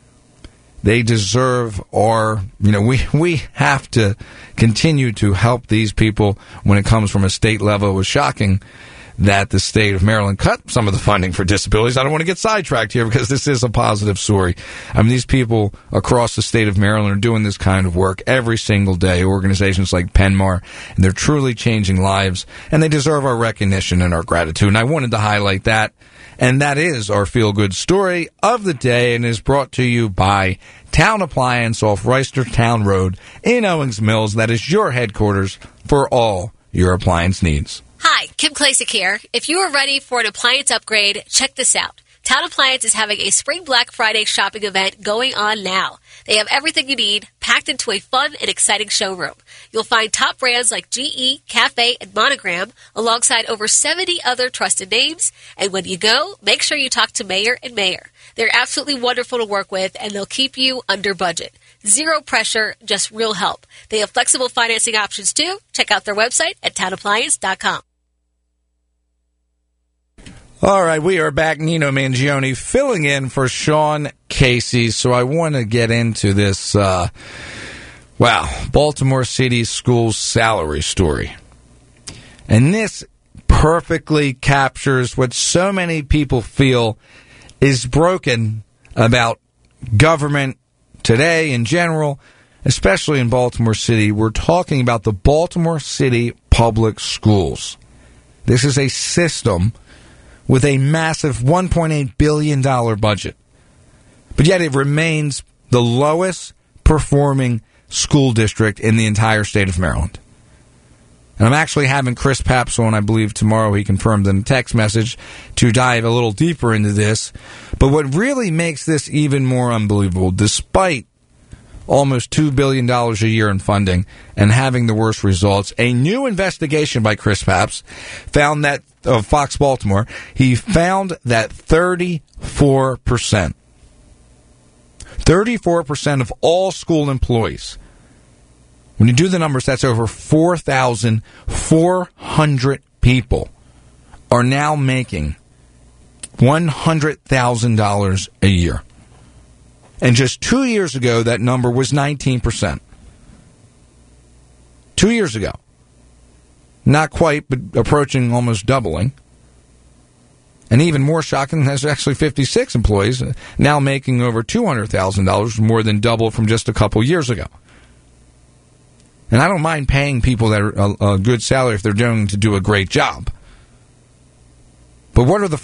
our, we have to continue to help these people when it comes from a state level. It was shocking that the state of Maryland cut some of the funding for disabilities. I don't want to get sidetracked here because this is a positive story. I mean, these people across the state of Maryland are doing this kind of work every single day, organizations like Penmar, and they're truly changing lives, and they deserve our recognition and our gratitude. And I wanted to highlight that. And that is our feel-good story of the day, and is brought to you by Town Appliance off Reisterstown Road in Owings Mills. That is your headquarters for all your appliance needs.
Hi, Kim Klasick here. If you are ready for an appliance upgrade, check this out. Town Appliance is having a Spring Black Friday shopping event going on now. They have everything you need, packed into a fun and exciting showroom. You'll find top brands like GE, Cafe, and Monogram, alongside over 70 other trusted names. And when you go, make sure you talk to Mayor and Mayor. They're absolutely wonderful to work with, and they'll keep you under budget. Zero pressure, just real help. They have flexible financing options, too. Check out their website at townappliance.com.
All right, we are back. Nino Mangione filling in for Sean Casey. So I want to get into this, Baltimore City Schools salary story. And this perfectly captures what so many people feel is broken about government today in general, especially in Baltimore City. We're talking about the Baltimore City Public Schools. This is a system with a massive $1.8 billion budget. But yet it remains the lowest performing school district in the entire state of Maryland. And I'm actually having Chris Papps on, I believe, tomorrow. He confirmed in a text message to dive a little deeper into this. But what really makes this even more unbelievable, despite almost $2 billion a year in funding and having the worst results, a new investigation by Chris Papps found that, of Fox Baltimore, he found that 34% of all school employees, when you do the numbers, that's over 4,400 people, are now making $100,000 a year. And just 2 years ago, that number was 19%. 2 years ago. Not quite, but approaching almost doubling. And even more shocking, there's actually 56 employees now making over $200,000, more than double from just a couple years ago. And I don't mind paying people that are a good salary if they're going to do a great job. But what are the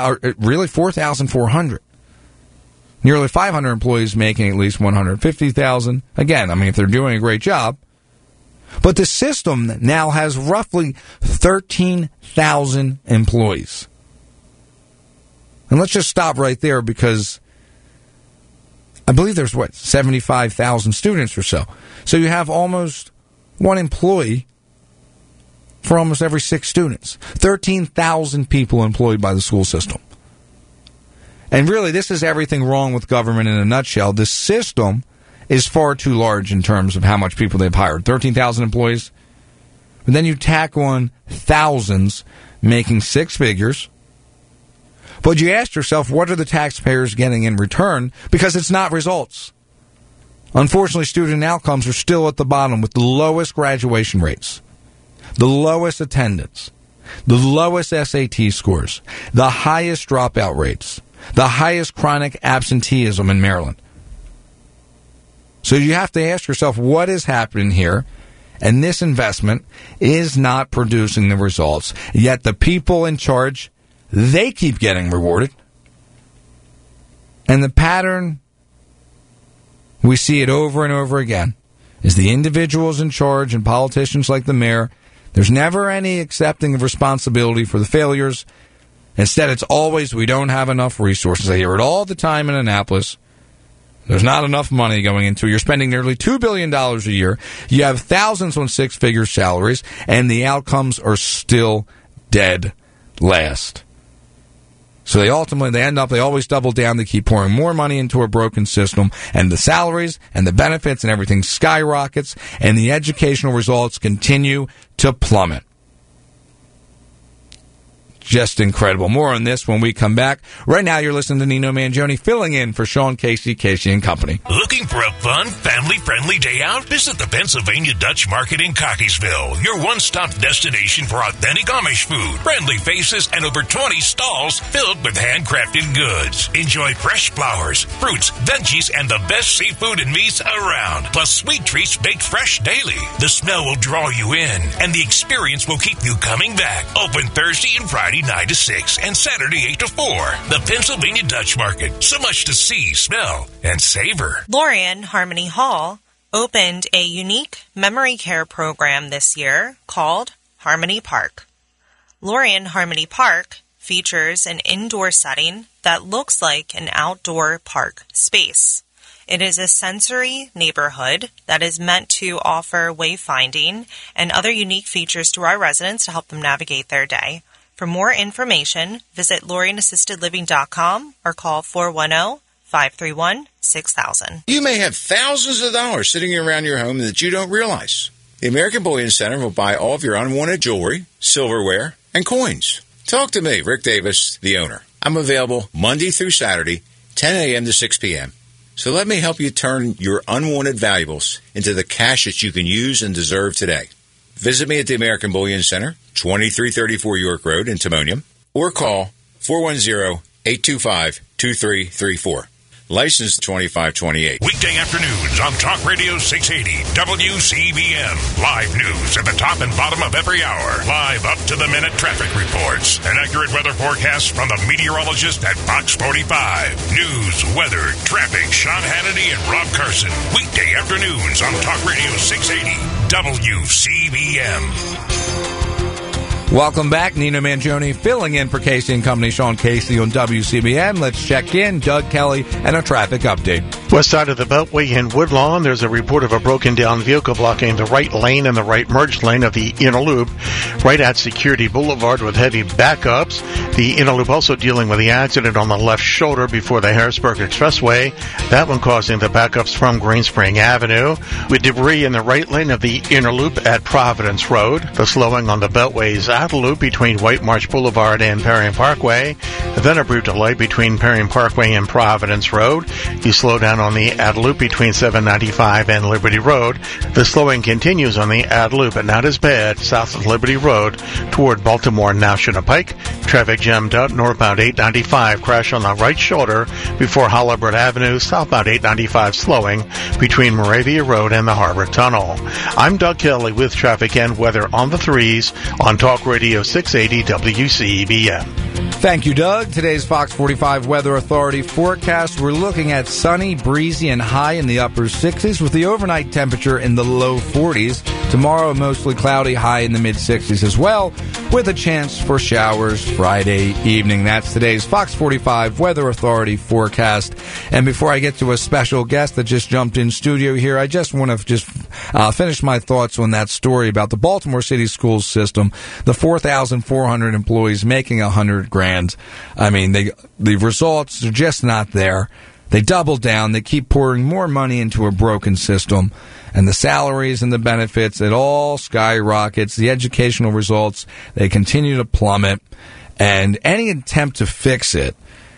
4,400? Nearly 500 employees making at least $150,000. Again, I mean, if they're doing a great job. But the system now has roughly 13,000 employees. And let's just stop right there because I believe there's, 75,000 students or so. So you have almost one employee for almost every 6 students. 13,000 people employed by the school system. And really, this is everything wrong with government in a nutshell. The system is far too large in terms of how much people they've hired. 13,000 employees. But then you tack on thousands making 6 figures. But you ask yourself, what are the taxpayers getting in return? Because it's not results. Unfortunately, student outcomes are still at the bottom with the lowest graduation rates, the lowest attendance, the lowest SAT scores, the highest dropout rates, the highest chronic absenteeism in Maryland. So you have to ask yourself, what is happening here? And this investment is not producing the results. Yet the people in charge, they keep getting rewarded. And the pattern, we see it over and over again, is the individuals in charge and politicians like the mayor, there's never any accepting of responsibility for the failures. Instead, it's always, we don't have enough resources. I hear it all the time in Annapolis. There's not enough money going into it. You're spending nearly $2 billion a year. You have thousands on 6-figure salaries, and the outcomes are still dead last. So they always double down. They keep pouring more money into a broken system, and the salaries and the benefits and everything skyrockets, and the educational results continue to plummet. Just incredible. More on this when we come back. Right now, you're listening to Nino Mangione filling in for Sean Casey and Company.
Looking for a fun, family-friendly day out? Visit the Pennsylvania Dutch Market in Cockeysville, your one-stop destination for authentic Amish food, friendly faces, and over 20 stalls filled with handcrafted goods. Enjoy fresh flowers, fruits, veggies, and the best seafood and meats around, plus sweet treats baked fresh daily. The smell will draw you in, and the experience will keep you coming back. Open Thursday and Friday 9 to 6 and Saturday 8 to 4. The Pennsylvania Dutch Market. So much to see, smell, and savor.
Lorien Harmony Hall opened a unique memory care program this year called Harmony Park. Lorien Harmony Park features an indoor setting that looks like an outdoor park space. It is a sensory neighborhood that is meant to offer wayfinding and other unique features to our residents to help them navigate their day. For more information, visit LorienAssistedLiving.com or call 410-531-6000.
You may have thousands of dollars sitting around your home that you don't realize. The American Bullion Center will buy all of your unwanted jewelry, silverware, and coins. Talk to me, Rick Davis, the owner. I'm available Monday through Saturday, 10 a.m. to 6 p.m. So let me help you turn your unwanted valuables into the cash that you can use and deserve today. Visit me at the American Bullion Center, 2334 York Road in Timonium, or call 410-825-2334. License 2528.
Weekday afternoons on Talk Radio 680 WCBM. Live news at the top and bottom of every hour. Live up-to-the-minute traffic reports. An accurate weather forecast from the meteorologist at Fox 45. News, weather, traffic, Sean Hannity and Rob Carson. Weekday afternoons on Talk Radio 680 WCBM.
Welcome back. Nino Mangione filling in for Casey and Company. Sean Casey on WCBM. Let's check in. Doug Kelly and a traffic update.
West side of the Beltway in Woodlawn, there's a report of a broken down vehicle blocking the right lane and the right merge lane of the inner loop right at Security Boulevard with heavy backups. The inner loop also dealing with the accident on the left shoulder before the Harrisburg Expressway. That one causing the backups from Green Spring Avenue. With debris in the right lane of the inner loop at Providence Road. The slowing on the Beltway's outer loop between White Marsh Boulevard and Perry Parkway. Then a brief delay between Perry Parkway and Providence Road. You slow down on the outer loop between 795 and Liberty Road. The slowing continues on the outer loop, but not as bad south of Liberty Road toward Baltimore National Pike. Traffic jammed out northbound 895. Crash on the right shoulder before Holabird Avenue. Southbound 895 slowing between Moravia Road and the Harbor Tunnel. I'm Doug Kelly with traffic and weather on the 3s on Talk Radio 680 WCBM.
Thank you, Doug. Today's Fox 45 Weather Authority forecast. We're looking at sunny, breezy, and high in the upper 60s with the overnight temperature in the low 40s. Tomorrow, mostly cloudy, high in the mid-60s as well, with a chance for showers Friday evening. That's today's Fox 45 Weather Authority forecast. And before I get to a special guest that just jumped in studio here, I just want to finish my thoughts on that story about the Baltimore City Schools system, the 4,400 employees making $100,000. I mean, the results are just not there. They double down. They keep pouring more money into a broken system. And the salaries and the benefits, it all skyrockets. The educational results, they continue to plummet. And any attempt to fix it,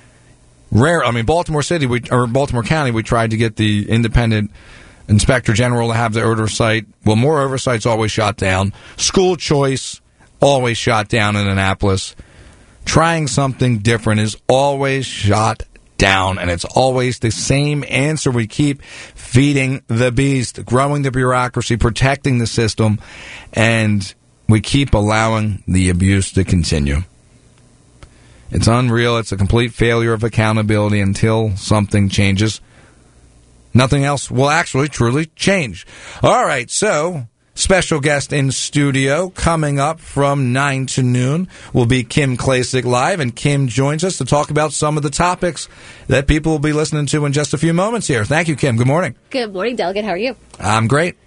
Baltimore County, we tried to get the independent inspector general to have the oversight. Well, more oversight's always shot down. School choice, always shot down in Annapolis. Trying something different is always shot down, and it's always the same answer. We keep feeding the beast, growing the bureaucracy, protecting the system, and we keep allowing the abuse to continue. It's unreal. It's a complete failure of accountability until something changes. Nothing else will actually truly change. All right, so special guest in studio coming up from 9 to noon will be Kim Klacik live, and Kim joins us to talk about some of the topics that people will be listening to in just a few moments here. Thank you, Kim. Good morning.
Good morning, Delegate. How are you?
I'm great.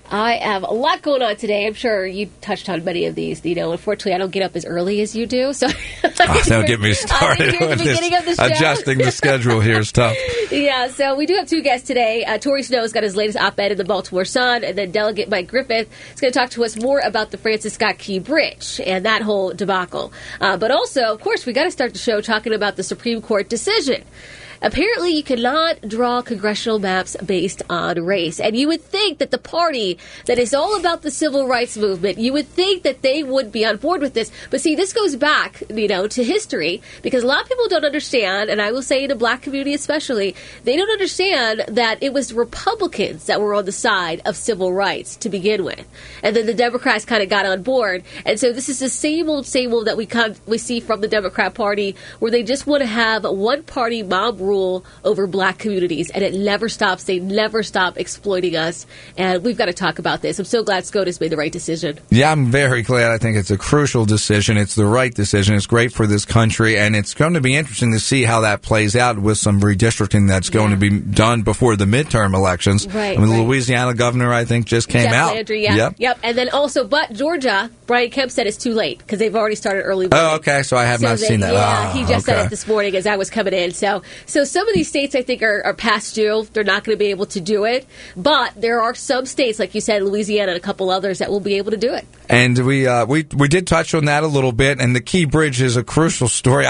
I have a lot going on today. I'm sure you touched on many of these. Unfortunately, I don't get up as early as you do. So
don't get me started with this. Adjusting the schedule here is tough.
Yeah, so we do have two guests today. Tory Snow's got his latest op-ed in the Baltimore Sun, and then Delegate Mike Griffith is going to talk to us more about the Francis Scott Key Bridge and that whole debacle. But also, of course, we got to start the show talking about the Supreme Court decision. Apparently, you cannot draw congressional maps based on race. And you would think that the party that is all about the civil rights movement, you would think that they would be on board with this. But see, this goes back, to history, because a lot of people don't understand, and I will say in the black community especially, they don't understand that it was Republicans that were on the side of civil rights to begin with. And then the Democrats kind of got on board. And so this is the same old that we see from the Democrat Party, where they just want to have one-party mob rule over black communities, and it never stops. They never stop exploiting us, and we've got to talk about this. I'm so glad SCOTUS made the right decision.
Yeah, I'm very glad. I think it's a crucial decision. It's the right decision. It's great for this country, and it's going to be interesting to see how that plays out with some redistricting that's going to be done before the midterm elections.
Right,
I mean, the Louisiana governor, I think, just came
Jeff
out.
Landry, Yep. And then also, but Georgia, Brian Kemp said it's too late because they've already started early voting.
Oh, okay. So I have not seen that.
Yeah, he just said
okay.
it this morning as I was coming in. So some of these states, I think, are past due. They're not going to be able to do it. But there are some states, like you said, Louisiana and a couple others, that will be able to do it.
And we did touch on that a little bit, and the Key Bridge is a crucial story.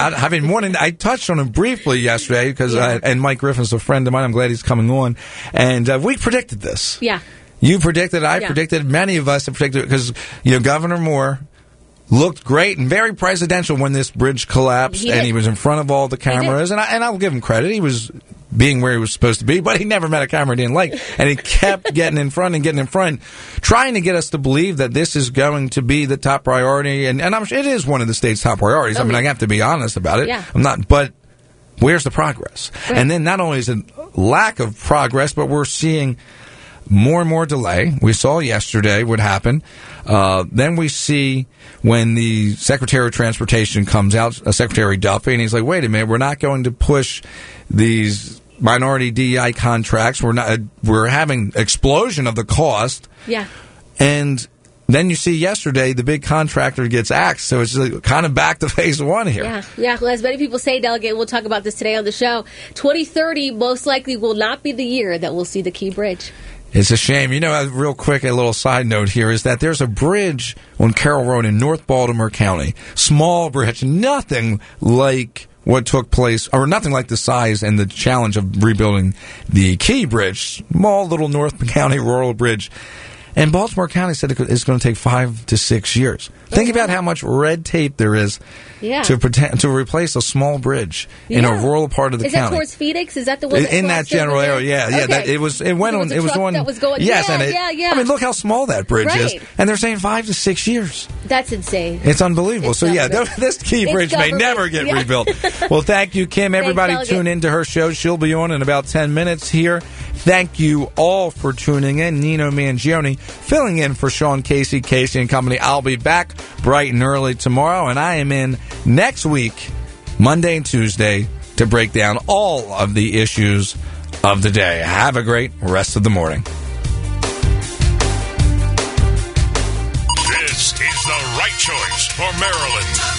I touched on it briefly yesterday because and Mike Griffin's a friend of mine. I'm glad he's coming on, and we predicted this.
Yeah,
you predicted. I predicted. Many of us have predicted because Governor Moore looked great and very presidential when this bridge collapsed, and he was in front of all the cameras. And I'll give him credit. He was being where he was supposed to be, but he never met a camera he didn't like. And he kept getting in front, trying to get us to believe that this is going to be the top priority. And I'm sure it is one of the state's top priorities. I mean, I have to be honest about it.
Yeah.
I'm not, but where's the progress? Right. And then not only is it lack of progress, but we're seeing more and more delay. We saw yesterday what happened. Then we see when the Secretary of Transportation comes out, Secretary Duffy, and he's like, wait a minute, we're not going to push these minority DEI contracts. We're having explosion of the cost.
Yeah.
And then you see yesterday the big contractor gets axed, so it's kind of back to phase one here.
Yeah. Well, as many people say, Delegate, we'll talk about this today on the show, 2030 most likely will not be the year that we'll see the Key Bridge.
It's a shame. Real quick, a little side note here is that there's a bridge on Carroll Road in North Baltimore County. Small bridge, nothing like what took place, or nothing like the size and the challenge of rebuilding the Key Bridge. Small little North County rural bridge. And Baltimore County said it's going to take 5 to 6 years. Think about how much red tape there is to replace a small bridge in a rural part of the county.
Is that towards Phoenix? Is that the one
in that general area? Yeah,
okay.
It was on.
That was going.
Yes,
yeah.
I mean, look how small that bridge is, and they're saying 5 to 6 years.
That's insane.
It's unbelievable. This Key Bridge may never get rebuilt. Well, thank you, Kim. Everybody tune into her show. She'll be on in about 10 minutes here. Thank you all for tuning in. Nino Mangione filling in for Sean Casey and Company. I'll be back bright and early tomorrow, and I am in next week, Monday and Tuesday, to break down all of the issues of the day. Have a great rest of the morning.
This is the right choice for Maryland.